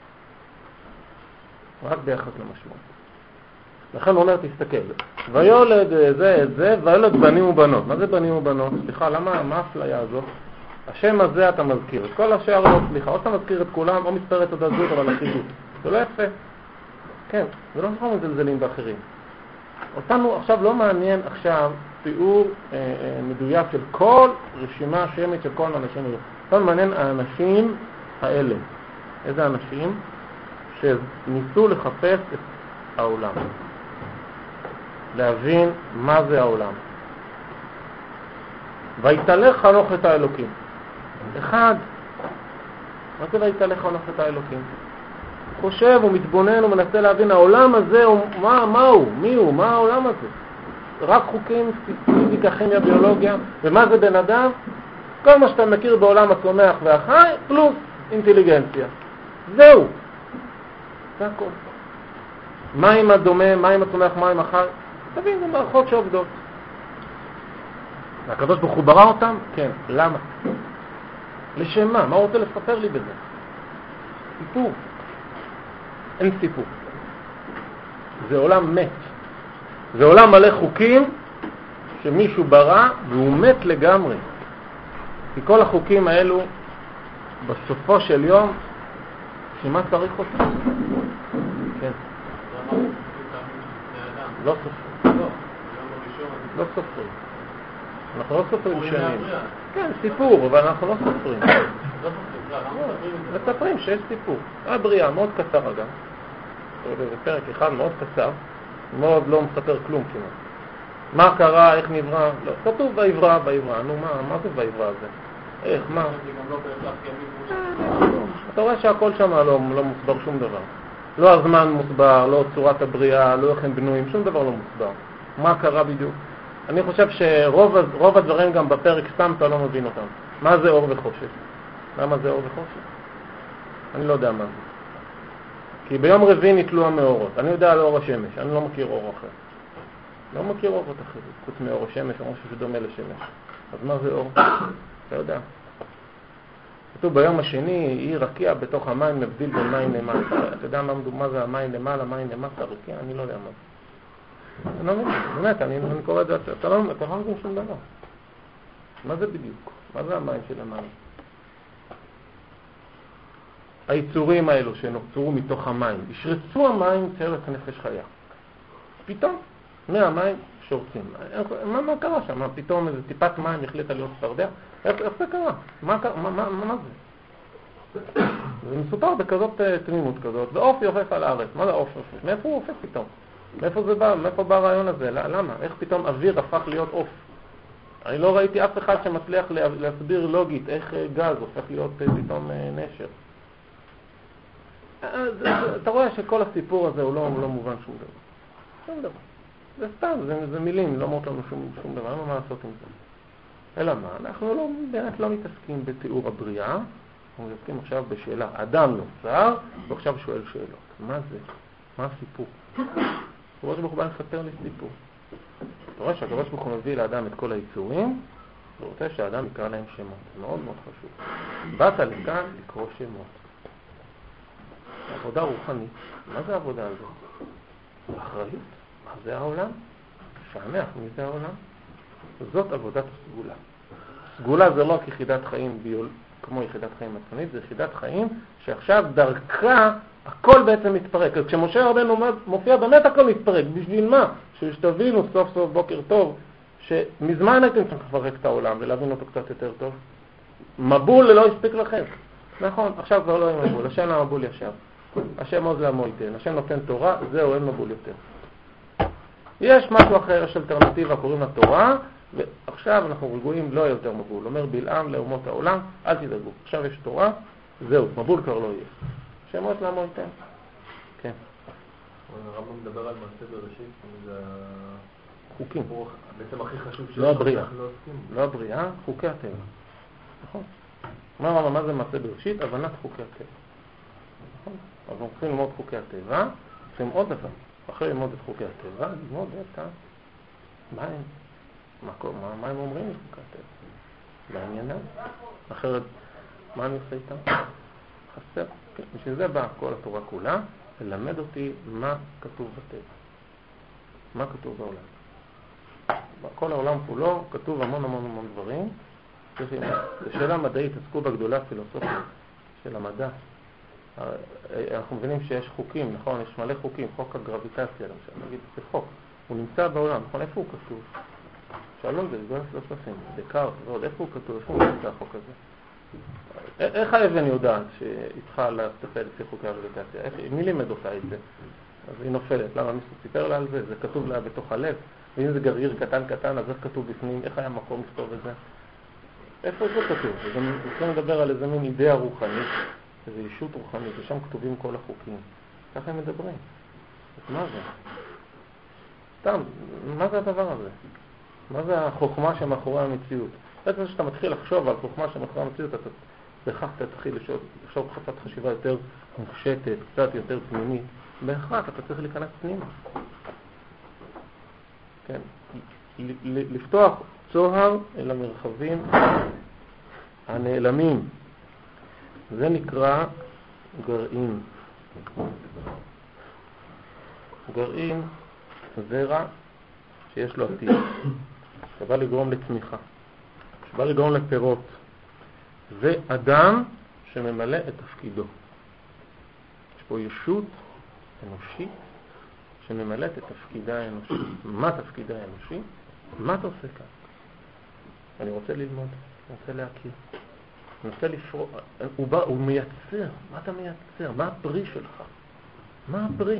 רק ביחס למשמעות. לכן הוא אומר, תסתכל, ויולד זה, ויולד בנים ובנות. מה זה בנים ובנות? סליחה, מה האפליה הזאת? השם הזה אתה מזכיר. את כל השאר לא, סליחה, או אתה מזכיר את כולם, או מספר את הדזות, אבל החידוש. זה לא יפה. כן, זה לא נכון מזלזלים באחרים. אותנו עכשיו לא מעניין עכשיו תיאור מדויק של כל רשימה שמית של כל האנשים האלה. אותנו מעניין האנשים האלה. איזה אנשים? שניסו לחפש את העולם. להבין מה זה העולם. ויתהלך חנוך את האלוקים. אחד. מה זה ויתהלך חנוך את האלוקים? הוא חושב, הוא מתבונן, הוא מנסה להבין העולם הזה, מה הוא? מי הוא? מה העולם הזה? רק חוקים, פיזיקה, כימיה, ביולוגיה. ומה זה בן אדם? כל מה שאתה מכיר בעולם הצומח והחי, פלוס אינטליגנציה. זהו. זה הכל. מים הדומה, מים הצומח, מים החי. תבין, זה מערכות שעובדות. הקדוש ברוך הוא ברא אותם? כן. למה? לשם מה? מה הוא רוצה לספר לי בזה? סיפור. אין סיפור. זה עולם מת. זה עולם מלא חוקים שמישהו ברא והוא מת לגמרי. כי כל החוקים האלו בסופו של יום שמה צריך אותם? כן. לא סופרים. לא סופרים. אנחנו לא סופרים שנים. כן, סיפור, אבל אנחנו לא סופרים. מספרים שיש סיפור. הבריאה מאוד קצר אגב. זה פרק אחד מאוד קצר. מאוד לא מספר כלום כמעט. מה קרה, איך נברא? לא, כתוב ויברא. נו מה זה ויברא הזה? איך, מה? אתה רואה שהכל שם לא מוסבר שום דבר. לא הזמן מוסבר, לא צורת הבריאה, לא איך הם בנויים, שום דבר לא מוסבר. מה קרה בדיוק? אני חושב שרוב הדברים גם בפרק סתם אתה לא מבין אותם. מה זה אור וחושך? למה זה אור וחושך? אני לא יודע מה זה. כי ביום רביעי נתלו המאורות. אני יודע על אור השמש, אני לא מכיר אור אחר. לא מכיר אורות אחרים, חוץ מאור השמש או משהו שדומה לשמש. אז מה זה אור? אתה יודע. כתוב ביום השני, היא רקיע בתוך המים, מבדיל בין מים למטה. אתה יודע מה זה המים למעלה, מים למטה, רקיע? אני לא יודע מה זה. אני לא מבין, באמת, אני קורא את זה, אתה לא מבין שום דבר. מה זה בדיוק? מה זה המים של המים? היצורים האלו שנוצרו מתוך המים, ישרצו המים צרת נפש חיה. פתאום, מהמים שורצים. מה קרה שם? פתאום איזה טיפת מים החליטה להיות צפרדע? איך זה קרה? מה זה? זה מסופר בכזאת תמימות כזאת, ועוף יופף על הארץ. מה זה עוף יופף? מאיפה הוא עופף פתאום? מאיפה זה בא? מאיפה בא הרעיון הזה? למה? איך פתאום אוויר הפך להיות עוף? אני לא ראיתי אף אחד שמצליח להסביר לוגית איך גז הופך להיות פתאום נשר. אתה רואה שכל הסיפור הזה הוא לא מובן שום דבר. שום דבר. זה סתם, זה מילים, לא אומרות לנו שום דבר, אין מה לעשות עם זה. אלא מה? אנחנו באמת לא מתעסקים בתיאור הבריאה, אנחנו מתעסקים עכשיו בשאלה. אדם נוצר, ועכשיו שואל שאלות. מה זה? מה הסיפור? הקדוש ברוך הוא בא לספר לי סיפור. אתה רואה שהקדוש ברוך הוא מביא לאדם את כל היצורים, ורוצה שהאדם יקרא להם שמות. זה מאוד מאוד חשוב. באת לכאן לקרוא שמות. עבודה רוחנית. מה זה העבודה הזאת? אחריות. מה זה העולם? פענח, מי זה העולם? זאת עבודת הסגולה. סגולה זה לא כיחידת חיים כמו יחידת חיים עצמית, זה יחידת חיים שעכשיו דרכה הכל בעצם מתפרק. אז כשמשה רבנו מופיע באמת הכל מתפרק. בשביל מה? שתבינו סוף סוף בוקר טוב שמזמן הייתם צריכים לפרק את העולם ולהבין אותו קצת יותר טוב. מבול לא הספיק לכם. נכון, עכשיו כבר לא יהיה מבול. השם המבול ישב. השם עוז לעמו ייתן. השם נותן תורה, זהו, אין מבול יותר. יש משהו אחר, יש אלטרנטיבה, קוראים לה תורה, ועכשיו אנחנו רגועים, לא יותר מבול. אומר בלעם לאומות העולם, אל תדאגו. עכשיו יש תורה, זהו, מבול כבר לא יהיה. השם עוז לעמו ייתן. כן. הרמב"ם מדבר על מעשה בראשית, זה חוקים. בעצם הכי חשוב לא הבריאה. לא הבריאה, חוקי הטבע. נכון. מה זה מעשה בראשית? הבנת חוקי הטבע. נכון. אז אנחנו צריכים ללמוד חוקי הטבע, צריכים עוד דבר. אחרי ללמוד את חוקי הטבע, ללמוד את מה הם אומרים את חוקי הטבע. בעניינם. אחרת, מה אני עושה איתם? חסר. כן. בשביל זה באה כל התורה כולה, ללמד אותי מה כתוב בטבע. מה כתוב בעולם. בכל העולם כולו כתוב המון דברים. זו שאלה מדעית, עסקו בגדולה פילוסופית של המדע. אנחנו מבינים שיש חוקים, נכון? יש מלא חוקים, חוק הגרביטציה למשל, נגיד, זה חוק. הוא נמצא בעולם, נכון? איפה הוא כתוב? שאלו את זה, גדולה פילוסופים, דקארט, ועוד, איפה הוא כתוב? איפה הוא נמצא החוק הזה? איך האבן יודעת שהיא צריכה להסתכל לפי חוקי הגרביטציה? מי לימד אותה את זה? אז היא נופלת. למה? מישהו סיפר לה על זה? זה כתוב לה בתוך הלב. ואם זה גרעיר קטן, אז איך כתוב בפנים? איך היה מקום לכתוב את זה? איפה זה כתוב? צריכים לדבר על איזה מין אידאה רוחנית, איזו אישות רוחנית, ושם כתובים כל החוקים. ככה הם מדברים. אז מה זה? סתם, מה זה הדבר הזה? מה זה החוכמה שמאחורי המציאות? בעצם שאתה מתחיל לחשוב על חוכמה שמאחורי המציאות, אתה בהכרח תתחיל לחשוב חפת חשיבה יותר מופשטת, קצת יותר פנימית. בהכרח אתה צריך להיכנס פנימה. כן. לפתוח צוהר אל המרחבים הנעלמים. זה נקרא גרעין. גרעין זרע שיש לו עתיד, שבא לגרום לצמיחה, שבא לגרום לפירות. זה אדם שממלא את תפקידו. יש פה ישות אנושית שממלאת את תפקידה האנושי. מה תפקידה האנושי? מה אתה עושה כאן? אני רוצה ללמוד, אני רוצה להכיר, אני רוצה לפרוע. הוא מייצר. מה אתה מייצר? מה הפרי שלך? מה הפרי?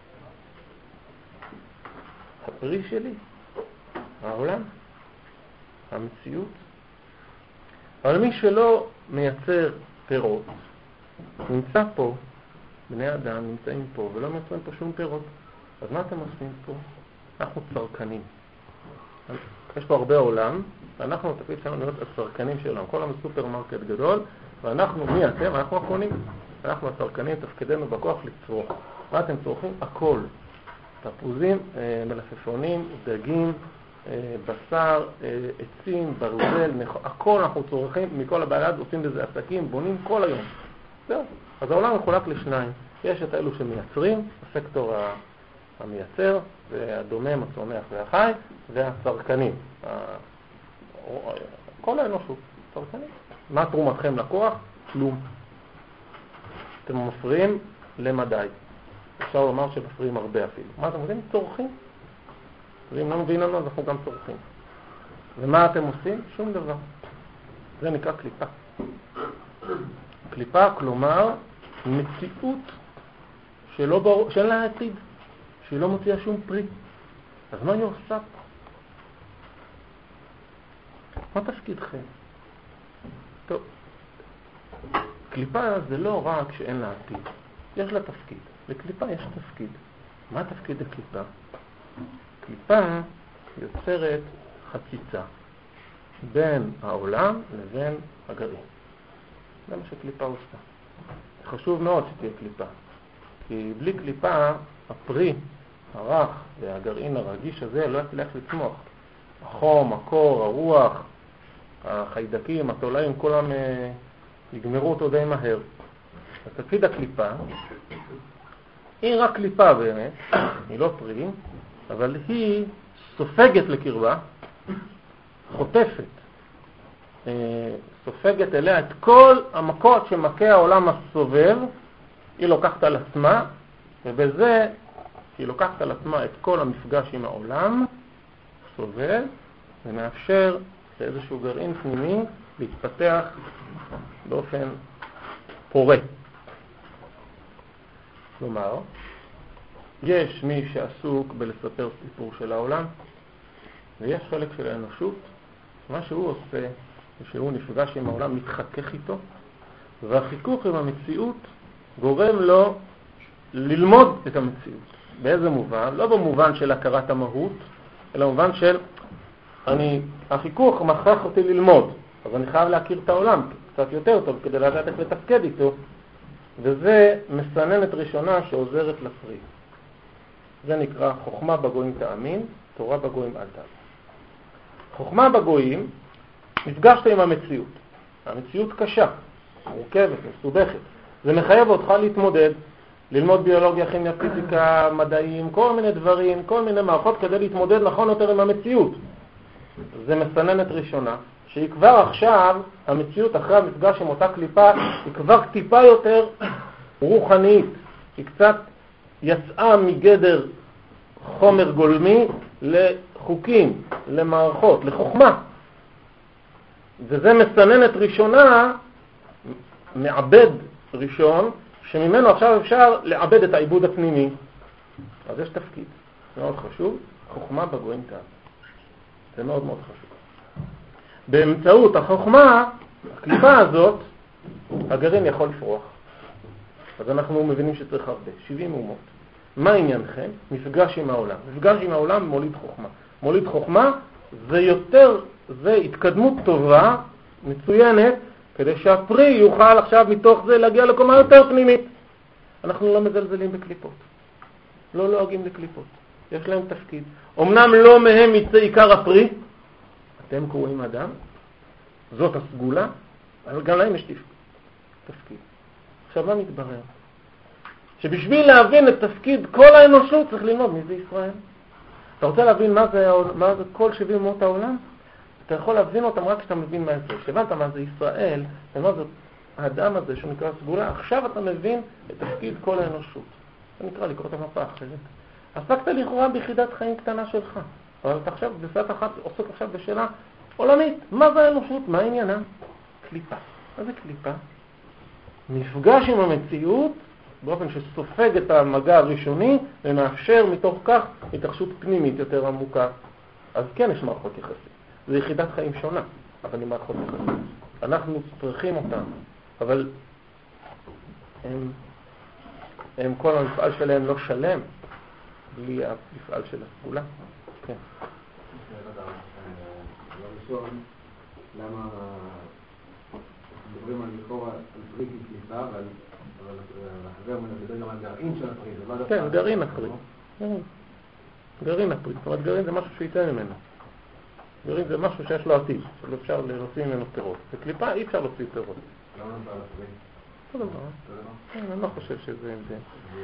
הפרי שלי, העולם, המציאות. אבל מי שלא מייצר פירות, נמצא פה, בני אדם נמצאים פה ולא מייצרים פה שום פירות. אז מה אתם עושים פה? אנחנו צרכנים. יש פה הרבה עולם, ואנחנו התפקיד שלנו להיות הצרכנים של עולם. כל הסופרמרקט גדול, ואנחנו, מי אתם? אנחנו הקונים. אנחנו הצרכנים, תפקידנו בכוח לצרוך. מה אתם צורכים? הכל. תפוזים, מלפפונים, דגים, בשר, עצים, ברזל, הכל אנחנו צורכים, מכל הבעלת עושים בזה עסקים, בונים כל היום. זהו. אז העולם מחולק לשניים. יש את האלו שמייצרים, הסקטור המייצר, והדומם, הצומח והחי, והצרכנים. כל האנושות, צרכנים. מה תרומתכם לכוח? כלום. אתם מפריעים למדי. אפשר לומר שמפריעים הרבה אפילו. מה אתם עושים? צורכים. ואם לא מבינים לנו, אז אנחנו גם צורכים. ומה אתם עושים? שום דבר. זה נקרא קליפה. קליפה, כלומר, מציאות שאין לה עתיד, שהיא לא מוציאה שום פרי. אז מה היא עושה? מה תפקידכם? טוב, קליפה זה לא רק שאין לה עתיד. יש לה תפקיד. לקליפה יש תפקיד. מה תפקיד הקליפה? קליפה יוצרת חציצה בין העולם לבין הגרעין. זה מה שקליפה עושה. חשוב מאוד שתהיה קליפה. כי בלי קליפה, הפרי, הרך והגרעין הרגיש הזה לא יצליח לצמוח. החום, הקור, הרוח, החיידקים, התולעים, כולם יגמרו אותו די מהר. אז תפקיד הקליפה, היא רק קליפה באמת, היא לא פרי, אבל היא סופגת לקרבה, חוטפת, סופגת אליה את כל המכות שמכה העולם הסובב, היא לוקחת על עצמה, ובזה היא לוקחת על עצמה את כל המפגש עם העולם סובב, ומאפשר לאיזשהו גרעין פנימי להתפתח באופן פורה. כלומר, יש מי שעסוק בלספר סיפור של העולם, ויש חלק של האנושות, מה שהוא עושה, שהוא נפגש עם העולם, מתחכך איתו, והחיכוך עם המציאות גורם לו ללמוד את המציאות. באיזה מובן? לא במובן של הכרת המהות, אלא במובן של החיכוך מכרח אותי ללמוד, אז אני חייב להכיר את העולם קצת יותר טוב כדי לדעת איך לתפקד איתו, וזה מסננת ראשונה שעוזרת לפרי. זה נקרא חוכמה בגויים תאמין, תורה בגויים אל תאמין. חוכמה בגויים, נפגשת עם המציאות. המציאות קשה, מורכבת, מסובכת. זה מחייב אותך להתמודד, ללמוד ביולוגיה, כימיה, פיזיקה, מדעים, כל מיני דברים, כל מיני מערכות כדי להתמודד נכון יותר עם המציאות. זה מסננת ראשונה, שהיא כבר עכשיו, המציאות אחרי המפגש עם אותה קליפה, היא כבר טיפה יותר רוחנית. היא קצת יצאה מגדר חומר גולמי לחוקים, למערכות, לחוכמה. וזה מסננת ראשונה, מעבד ראשון, שממנו עכשיו אפשר לעבד את העיבוד הפנימי. אז יש תפקיד, זה מאוד חשוב, חוכמה בגויים תאמין. זה מאוד מאוד חשוב. באמצעות החוכמה, הקליפה הזאת, הגרעין יכול לפרוח. אז אנחנו מבינים שצריך הרבה, 70 אומות. מה עניינכם? מפגש עם העולם. מפגש עם העולם מוליד חוכמה. מוליד חוכמה זה התקדמות טובה, מצוינת, כדי שהפרי יוכל עכשיו מתוך זה להגיע לקומה יותר פנימית. אנחנו לא מזלזלים בקליפות. לא לועגים לקליפות. יש להם תפקיד. אמנם לא מהם יצא עיקר הפרי, אתם קוראים אדם, זאת הסגולה, אבל גם להם יש תפקיד. עכשיו מה מתברר? שבשביל להבין את תפקיד כל האנושות צריך ללמוד מי זה ישראל. אתה רוצה להבין מה זה כל 70 אומות העולם? אתה יכול להבין אותם רק כשאתה מבין מה זה. כשהבנת מה זה ישראל, ומה זה האדם הזה שנקרא סגולה, עכשיו אתה מבין את תפקיד כל האנושות. זה נקרא לקרוא את המפה אחרת. עסקת לכאורה ביחידת חיים קטנה שלך, אבל אתה עכשיו בפרט אחת עוסק עכשיו בשאלה עולמית. מה זה האנושות? מה העניינה? קליפה. מה זה קליפה? מפגש עם המציאות באופן שסופג את המגע הראשוני ומאפשר מתוך כך התרחשות פנימית יותר עמוקה. אז כן יש מערכות יחסים. זו יחידת חיים שונה, אבל היא מערכות יחסים. אנחנו צריכים אותם, אבל הם כל המפעל שלהם לא שלם בלי המפעל של הסגולה. כן. למה מדברים על לכאורה על פרי כקליפה, אבל החבר מדבר גם על גרעין של הפרי. כן, גרעין הפרי. גרעין הפרי. זאת אומרת, גרעין זה משהו שיצא ממנו. גרעין זה משהו שיש לו עתיד, שאפשר להוציא ממנו פירות. בקליפה אי אפשר להוציא פירות. למה נדבר על הפרי? אותו דבר. אני לא חושב שזה זה.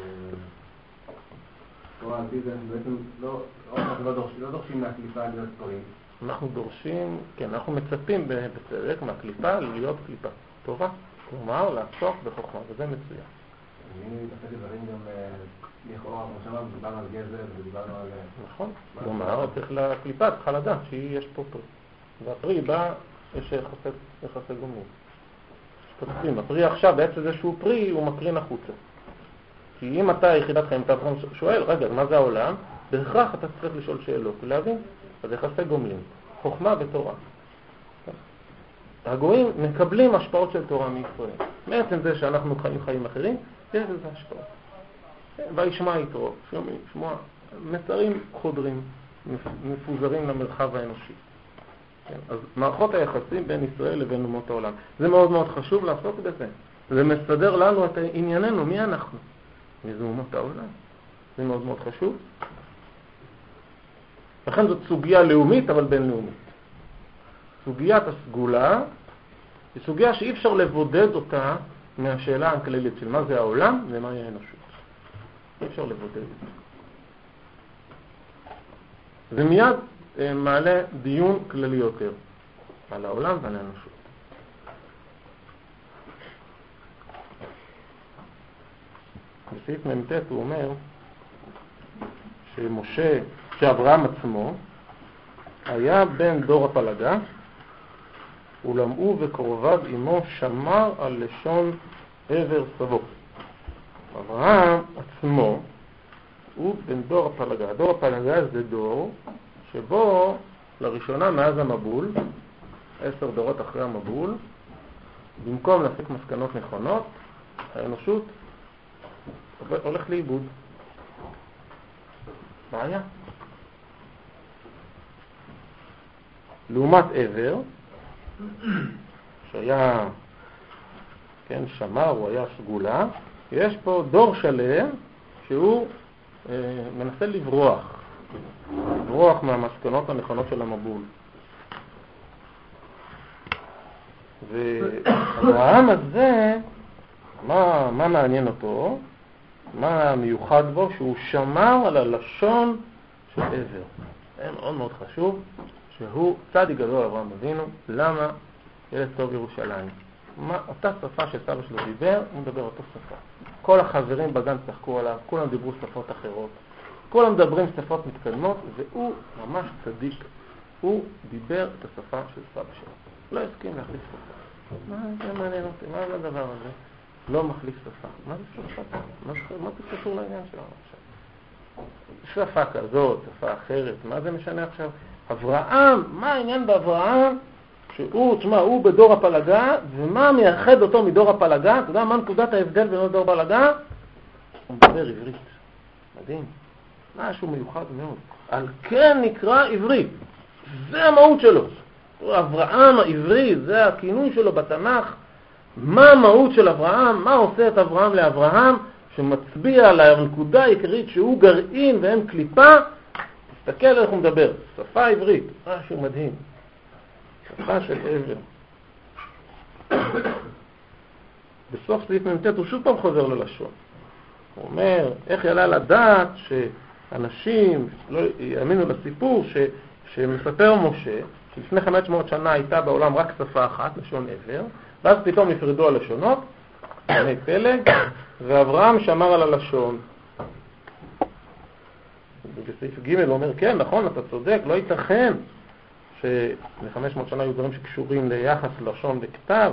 לכאורה עתיד זה בעצם לא דורשים מהקליפה להיות פרי. אנחנו דורשים, כן, אנחנו מצפים בצדק מהקליפה להיות קליפה טובה, כלומר לעסוק בחוכמה, וזה מצוין. אני מתעסק דברים גם לכאורה, כמו שאמרנו, דיברנו על גזר ודיברנו על... נכון, כלומר, צריך לקליפה, צריכה לדעת שיש פה פרי. והפרי בא, יש יחסי גומלין. תצפים, הפרי עכשיו בעצם זה שהוא פרי, הוא מקרין החוצה. כי אם אתה יחידת חיים, אתה שואל, רגע, מה זה העולם? בהכרח אתה צריך לשאול שאלות, ולהבין. אז יחסי גומלין, חוכמה ותורה. הגויים מקבלים השפעות של תורה מישראל. בעצם זה שאנחנו חיים אחרים, יש לזה השפעות. וישמע יתרו, שמוע, מסרים חודרים, מפוזרים למרחב האנושי. אז מערכות היחסים בין ישראל לבין אומות העולם. זה מאוד מאוד חשוב לעסוק בזה. זה מסדר לנו את ענייננו, מי אנחנו? מי זה אומות העולם? זה מאוד מאוד חשוב. לכן זאת סוגיה לאומית, אבל בינלאומית. סוגיית הסגולה היא סוגיה שאי אפשר לבודד אותה מהשאלה הכללית של מה זה העולם ומה היא האנושות. אי אפשר לבודד את זה. זה מיד מעלה דיון כללי יותר על העולם ועל האנושות. בסעיף מ"ט הוא אומר שאברהם עצמו היה בן דור הפלגה, אולם הוא וקרוביו עמו שמר על לשון עבר סבו. אברהם עצמו הוא בן דור הפלגה. דור הפלגה זה דור שבו לראשונה מאז המבול, 10 דורות אחרי המבול, במקום להפיק מסקנות נכונות, האנושות הולך לאיבוד. בעיה. לעומת עבר, שהיה, כן, שמר, הוא היה סגולה, יש פה דור שלם שהוא מנסה לברוח מהמסקנות הנכונות של המבול. ואברהם הזה, מה מעניין אותו? מה מיוחד בו? שהוא שמר על הלשון של עבר. זה מאוד מאוד חשוב שהוא צדיק גדול אברהם אבינו. למה? ילד טוב ירושלים. אותה שפה שסבא שלו דיבר, הוא מדבר אותו שפה. כל החברים בגן צחקו עליו, כולם דיברו שפות אחרות. כולם מדברים שפות מתקדמות, והוא ממש צדיק. הוא דיבר את השפה של סבא שלו. לא הסכים להחליף שפה. מה זה מעניין אותי? מה זה הדבר הזה? לא מחליף שפה. מה זה שפה? מה זה קשור לעניין שלנו עכשיו? שפה כזאת, שפה אחרת, מה זה משנה עכשיו? אברהם, מה העניין באברהם? שהוא, תשמע, הוא בדור הפלגה, ומה מייחד אותו מדור הפלגה? אתה יודע מה נקודת ההבדל בין דור הפלגה? הוא מדבר עברית. מדהים. משהו מיוחד מאוד. על כן נקרא עברית. זה המהות שלו. אברהם העברי, זה הכינוי שלו בתנ"ך. מה המהות של אברהם? מה עושה את אברהם לאברהם? שמצביע על הנקודה העיקרית שהוא גרעין והם קליפה. תסתכל איך הוא מדבר. שפה עברית. משהו מדהים. שפה של עבר. בסוף סעיף מ"ט הוא שוב פעם חוזר ללשון. הוא אומר, איך יעלה לדעת שאנשים לא יאמינו לסיפור שמספר משה, שלפני 500 שנה הייתה בעולם רק שפה אחת, לשון עבר, ואז פתאום נפרדו הלשונות, בני פלג, ואברהם שמר על הלשון. ובסעיף ג' הוא אומר, כן, נכון, אתה צודק, לא ייתכן שלפני 500 שנה היו דברים שקשורים ליחס לשון וכתב.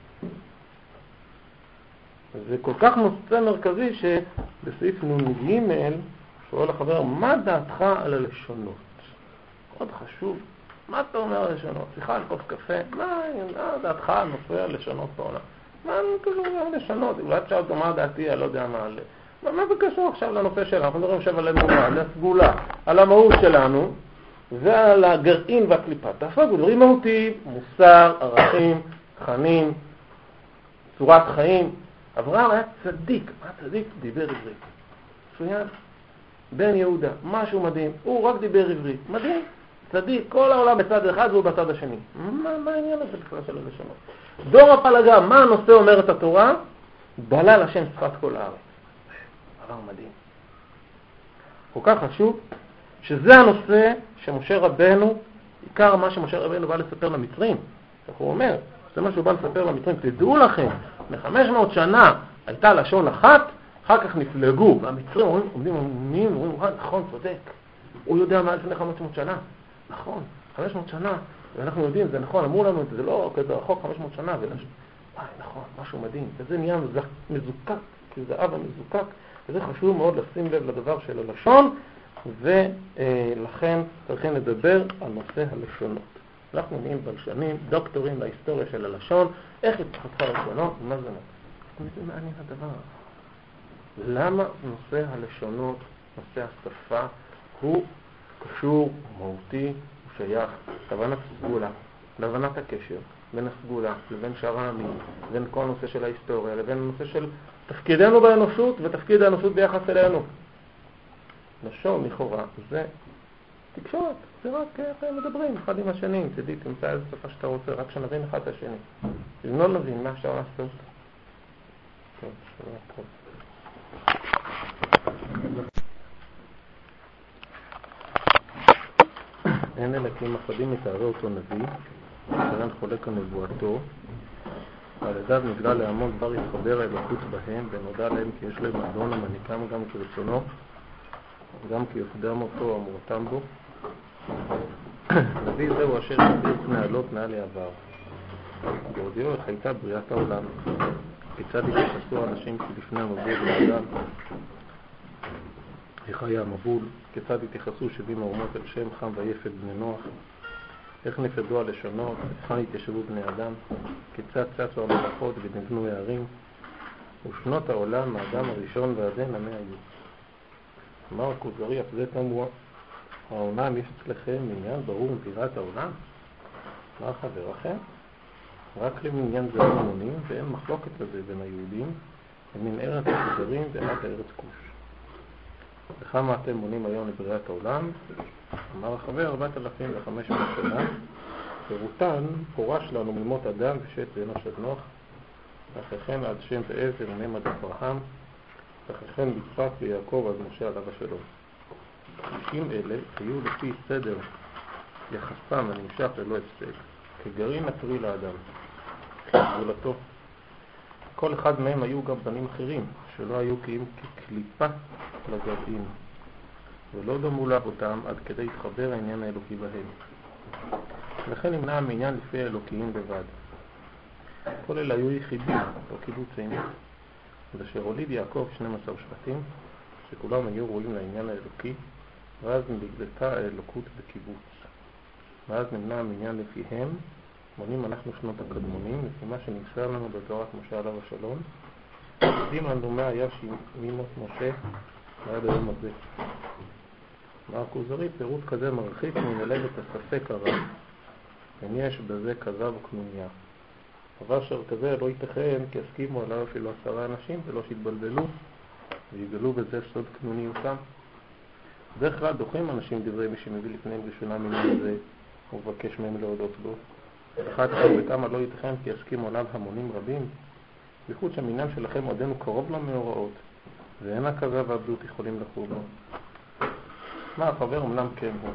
זה כל כך נושא מרכזי שבסעיף נ"ג שואל החבר, מה דעתך על הלשונות? מאוד חשוב, מה אתה אומר על הלשונות? שיחה על כוס קפה, מה דעתך על נושא הלשונות בעולם? מה קשור ללשונות? אולי אפשר לדעת מה דעתי, אני לא יודע מה זה קשור עכשיו לנושא שלנו? אנחנו מדברים עכשיו על אמונה, על הסגולה, על המהות שלנו ועל הגרעין והקליפה. תעסוק בדברים מהותיים, מוסר, ערכים, תכנים, צורת חיים. אברהם היה צדיק, דיבר עברית. מצוין. בן יהודה, משהו מדהים, הוא רק דיבר עברית. מדהים, צדיק, כל העולם בצד אחד והוא בצד השני. מה העניין הזה בכלל של הלשונות? דור הפלגה, מה הנושא אומרת התורה? בלל השם שפת כל הארץ. דבר מדהים. כל כך חשוב שזה הנושא שמשה רבנו, עיקר מה שמשה רבנו בא לספר למצרים. הוא אומר, זה מה שהוא בא לספר למצרים. תדעו לכם, ל-500 שנה הייתה לשון אחת, אחר כך נפלגו, והמצרים אומרים, נכון, צודק. הוא יודע מה לפני 500 שנה. נכון, 500 שנה, ואנחנו יודעים, זה נכון, אמרו לנו את זה, לא כזה רחוק 500 שנה, נכון, משהו מדהים. וזה נהיה מזוקק, כזהב המזוקק, וזה חשוב מאוד לשים לב לדבר של הלשון, ולכן צריכים לדבר על נושא הלשונות. אנחנו נהיים בלשנים, דוקטורים להיסטוריה של הלשון, איך התפתחה לשונות, מה זה נושא? זה מעניין הדבר. למה נושא הלשונות, נושא השפה, הוא קשור, מהותי, הוא שייך להבנת הסגולה, להבנת הקשר בין הסגולה לבין שאר העמים, בין כל נושא של ההיסטוריה, לבין הנושא של תפקידנו באנושות ותפקיד האנושות ביחס אלינו. לשון לכאורה זה תקשורת, זה רק מדברים אחד עם השני, תדעי, תמצא איזה שפה שאתה רוצה, רק שנבין אחד את השני. אם לא נבין, מה אפשר לעשות? טוב, שלום טוב. אין אלא כי אם אחדים מתארי אותו נביא, שרן חולק על נבואתו, ועל ידיו נגלה להמון דבר יתחבר האלוקות בהם, ונודע להם כי יש להם אדון המניקם גם כרצונו, גם כי יפדם אותו אמורתם בו. נביא זהו אשר יסביר פני עלות מעל העבר. והודיעו איך הייתה בריאת העולם, כיצד התייחסו האנשים שלפני המבול לאדם, איך היה המבול, כיצד התייחסו 70 האומות אל שם חם ויפת בני נוח, איך נפרדו הלשונות, היכן התיישבו בני אדם, כיצד צצו המלאכות ונבנו הערים, ושנות העולם מהאדם הראשון ועד עין ימי היו. אמר הכוזרי, אף זה תמוה, העולם יש אצלכם עניין ברור מבריאת העולם? אמר חבר אחר, רק למניין זה המונים, ואין מחלוקת לזה בין היהודים, ומן ארץ הכוזרים ועד ארץ כוש. וכמה אתם מונים היום לבריאת העולם? אמר החבר, 4,500 שנה, ורותן פורש לנו מלמות אדם ושת ואנוש עד נוח, ואחריכן עד שם ועזר ומם עד אברהם, ואחריכן יצחק ויעקב עד משה עליו השלום. 90 אלה היו לפי סדר יחסם הנמשך ללא הפסק, כגרעין הפרי לאדם, גבולתו. כל אחד מהם היו גם בנים אחרים, שלא היו כקליפה לגרעין, ולא דמו לאבותם עד כדי התחבר העניין האלוקי בהם. לכן נמנע מעניין לפי האלוקיים בבד. כל אלה היו יחידים, לא קיבוצים, ואשר הוליד יעקב 12 שבטים, שכולם היו רואים לעניין האלוקי, ואז נגלתה האלוקות בקיבוץ. ואז נמנע מעניין לפיהם, מונים אנחנו שנות הקדמונים, לפי מה שנמסר לנו בתורת משה עליו השלום, יודעים לנו מה היה מימות משה ועד היום הזה. אמר הכוזרי, פירוט כזה מרחיק מללב את הספק הרב, אם יש בזה כזב וקנוניה. דבר שר כזה לא ייתכן כי הסכימו עליו אפילו 10 אנשים ולא שהתבלבלו ויגלו בזה סוד קנוניותם. בדרך כלל דוחים אנשים דברי מי שמביא לפניהם ראשונה מניין זה ומבקש מהם להודות בו. אחת כך וכמה לא ייתכן כי יסכימו עליו המונים רבים, בייחוד שהמניין שלכם עודנו קרוב למאורעות, ואין הכזה ועבדות יכולים לחור בו. מה החבר אמנם כן הוא.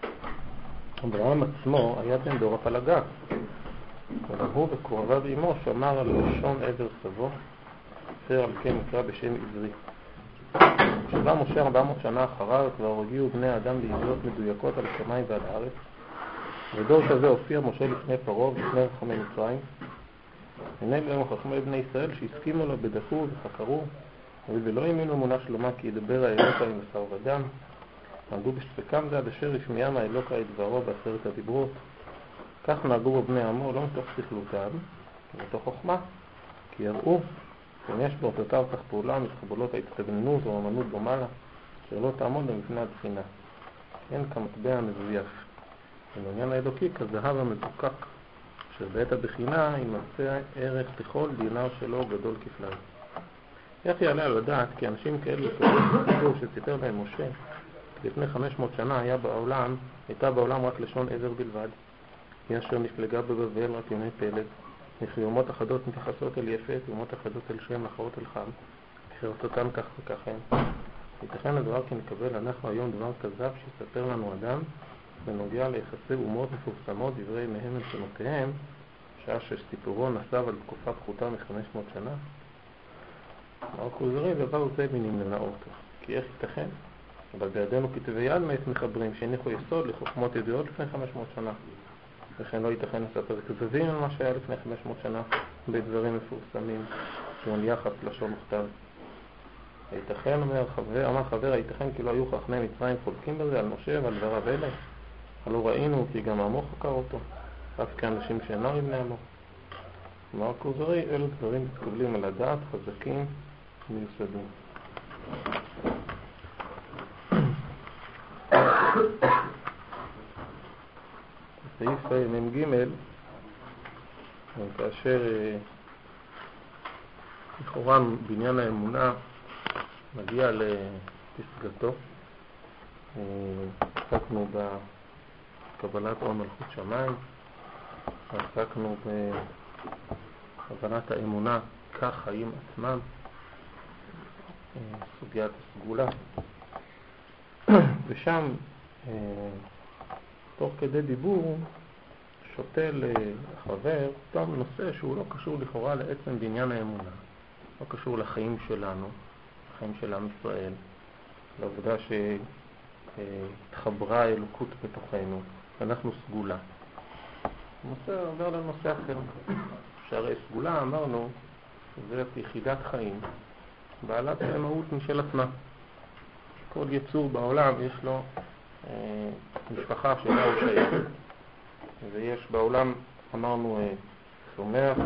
אברהם עצמו היה בן דור הפלגה, אבל הוא וקרוביו עמו שמר על לשון עבר סבו, אשר על כן נקרא בשם עברי. כשבא משה 400 שנה אחריו כבר הגיעו בני האדם לידיעות מדויקות על שמיים ועל הארץ, ודור כזה הופיע משה לפני פרעה ולפני רחמי מצרים. הנה להם חכמי בני ישראל שהסכימו לו בדחו וחקרו, ולא האמינו אמונה שלמה כי ידבר האלוקה עם בשר ודם. עמדו בספקם זה עד אשר ישמיע מהאלוקה את דברו בעשרת הדיברות. כך נהגו בו בני עמו לא מתוך שכלותם, אלא מתוך חוכמה, כי יראו אם יש באותותיו כך פעולה מתחבולות ההתכווננות או אמנות במעלה, אשר לא תעמוד במפני הבחינה. אין כמטבע מזויף. בעניין האלוקי כזהב המזוקק, אשר בעת הבחינה יימצא ערך לכל דינר שלו גדול כפליים. איך יעלה על הדעת כי אנשים כאלו סיפור שסיפר להם משה לפני 500 שנה הייתה בעולם רק לשון עבר בלבד, היא אשר נפלגה בבבל רק ימי פלג, וכי אומות אחדות מתייחסות אל יפת ואומות אחדות אל שם אחרות אל חם, וחרצותן כך וכך הם. ייתכן הדבר כי נקבל אנחנו היום דבר כזב שיספר לנו אדם בנוגע ליחסי אומות מפורסמות דברי מהם ולשונותיהם, שעה שסיפורו נסב על תקופה פחותה מ-500 שנה? מר כוזרי דבר זה מינים לנאות, כי איך ייתכן? אבל בידינו כתבי יד מאת מחברים שהניחו יסוד לחוכמות ידועות לפני 500 שנה. וכן לא ייתכן לספר כזבים על מה שהיה לפני 500 שנה בדברים מפורסמים, שהוא יחס לשון וכתב. הייתכן, אמר חבר, הייתכן כי לא היו חכמי מצרים חולקים בזה על משה ועל דבריו אלה? הלא ראינו כי גם עמו חקר אותו, אף כאנשים שאינם מבני עמו. אמר כוזרי, אלו דברים מתקבלים על הדעת, חזקים ומיוסדים. בסעיף מ"ג, כאשר לכאורה בניין האמונה מגיע לפסגתו, עסקנו בקבלת עול מלכות שמיים, עסקנו בהבנת האמונה כך חיים עצמם, סוגיית הסגולה, ושם תוך כדי דיבור שותל החבר פתאום נושא שהוא לא קשור לכאורה לעצם בניין האמונה, לא קשור לחיים שלנו, לחיים של עם ישראל, לעובדה שהתחברה האלוקות בתוכנו, אנחנו סגולה. הנושא עובר לנושא אחר, שהרי סגולה אמרנו זאת יחידת חיים בעלת מהות משל עצמה. כל יצור בעולם יש לו משפחה שלה הוא שייך, ויש בעולם, אמרנו, שומח,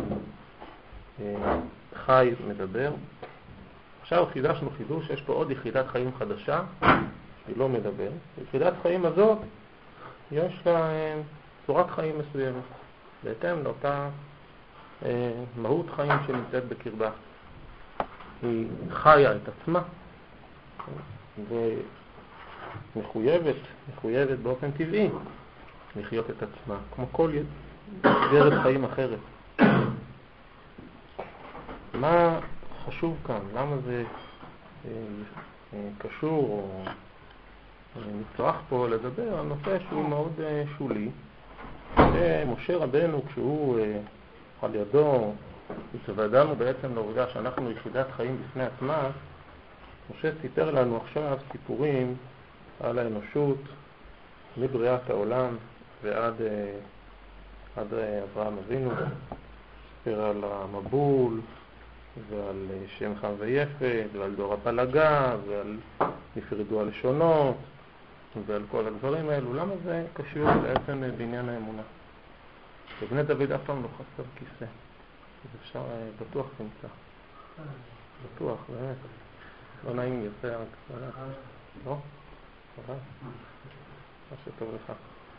חי, מדבר. עכשיו חידשנו חידוש, יש פה עוד יחידת חיים חדשה שהיא לא מדבר. יחידת חיים הזאת יש לה צורת חיים מסוימת בהתאם לאותה מהות חיים שנמצאת בקרבה. היא חיה את עצמה ומחויבת באופן טבעי לחיות את עצמה כמו כל דרך חיים אחרת. מה חשוב כאן? למה זה קשור או נצטרך פה לדבר על נושא שהוא מאוד שולי? משה רבנו כשהוא על ידו התוודענו בעצם לעובדה שאנחנו יחידת חיים בפני עצמה, משה סיפר לנו עכשיו סיפורים על האנושות מבריאת העולם ועד אברהם אבינו. סיפר על המבול ועל שם חם ויפת ועל דור הפלגה ועל נפרדו הלשונות ועל כל הדברים האלו. למה זה קשור בעצם בעניין האמונה? בבני דוד אף פעם לא חסר כיסא, אז אפשר בטוח תמצא, בטוח, באמת לא נעים יוצא רק לא? מה שטוב לך.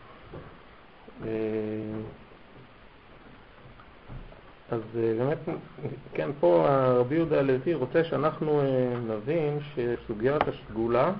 אז באמת, כן, פה הרבי יהודה הלוי רוצה שאנחנו נבין שסוגיית הסגולה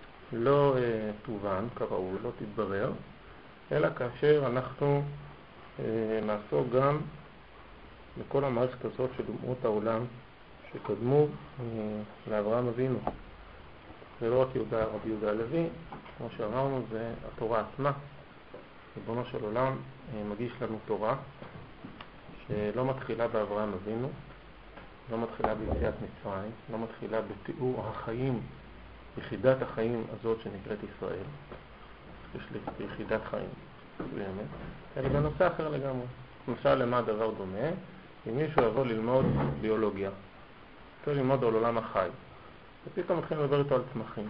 לא תובן כראוי, לא תתברר, אלא כאשר אנחנו נעסוק גם בכל המערכת הזאת של אומות העולם שקדמו לאברהם אבינו. זה לא רק רבי יהודה הלוי, כמו שאמרנו, זה התורה עצמה. ריבונו של עולם מגיש לנו תורה שלא מתחילה באברהם אבינו, לא מתחילה ביציאת מצרים, לא מתחילה בתיאור החיים, יחידת החיים הזאת שנקראת ישראל, יש לי יחידת חיים באמת, אלא בנושא אחר לגמרי. למשל, למה הדבר דומה? אם מישהו יבוא ללמוד ביולוגיה, צריך ללמוד על עולם החי, ופתאום מתחילים לדבר איתו על צמחים.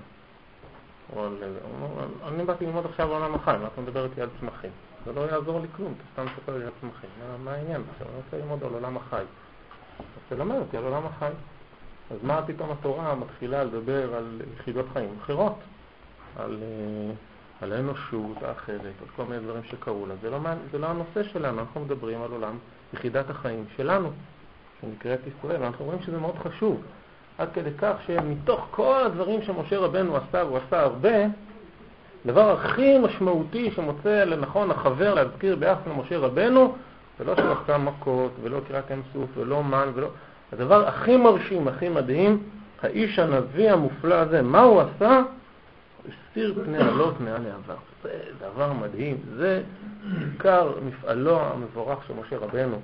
אני באתי ללמוד עכשיו על עולם החי, מה אתה מדבר איתי על צמחים? זה לא יעזור לי כלום, אתה סתם מספר לי על צמחים. מה העניין? עכשיו אני רוצה ללמוד על עולם החי. אז תלמד אותי על עולם החי. אז מה פתאום התורה מתחילה לדבר על יחידות חיים אחרות? על האנושות האחרת, על כל מיני דברים שקרו לה. זה לא הנושא שלנו, אנחנו מדברים על עולם יחידת החיים שלנו, שנקראת ישראל, ואנחנו רואים שזה מאוד חשוב. עד כדי כך שמתוך כל הדברים שמשה רבנו עשה, הוא עשה הרבה, הדבר הכי משמעותי שמוצא לנכון החבר להזכיר ביחס למשה רבנו, ולא שהוא עשה מכות, ולא קריאת ים סוף, ולא מן, הדבר הכי מרשים, הכי מדהים, האיש הנביא המופלא הזה, מה הוא עשה? הסיר פני עלות מעל העבר. זה דבר מדהים, זה עיקר מפעלו המבורך של משה רבנו.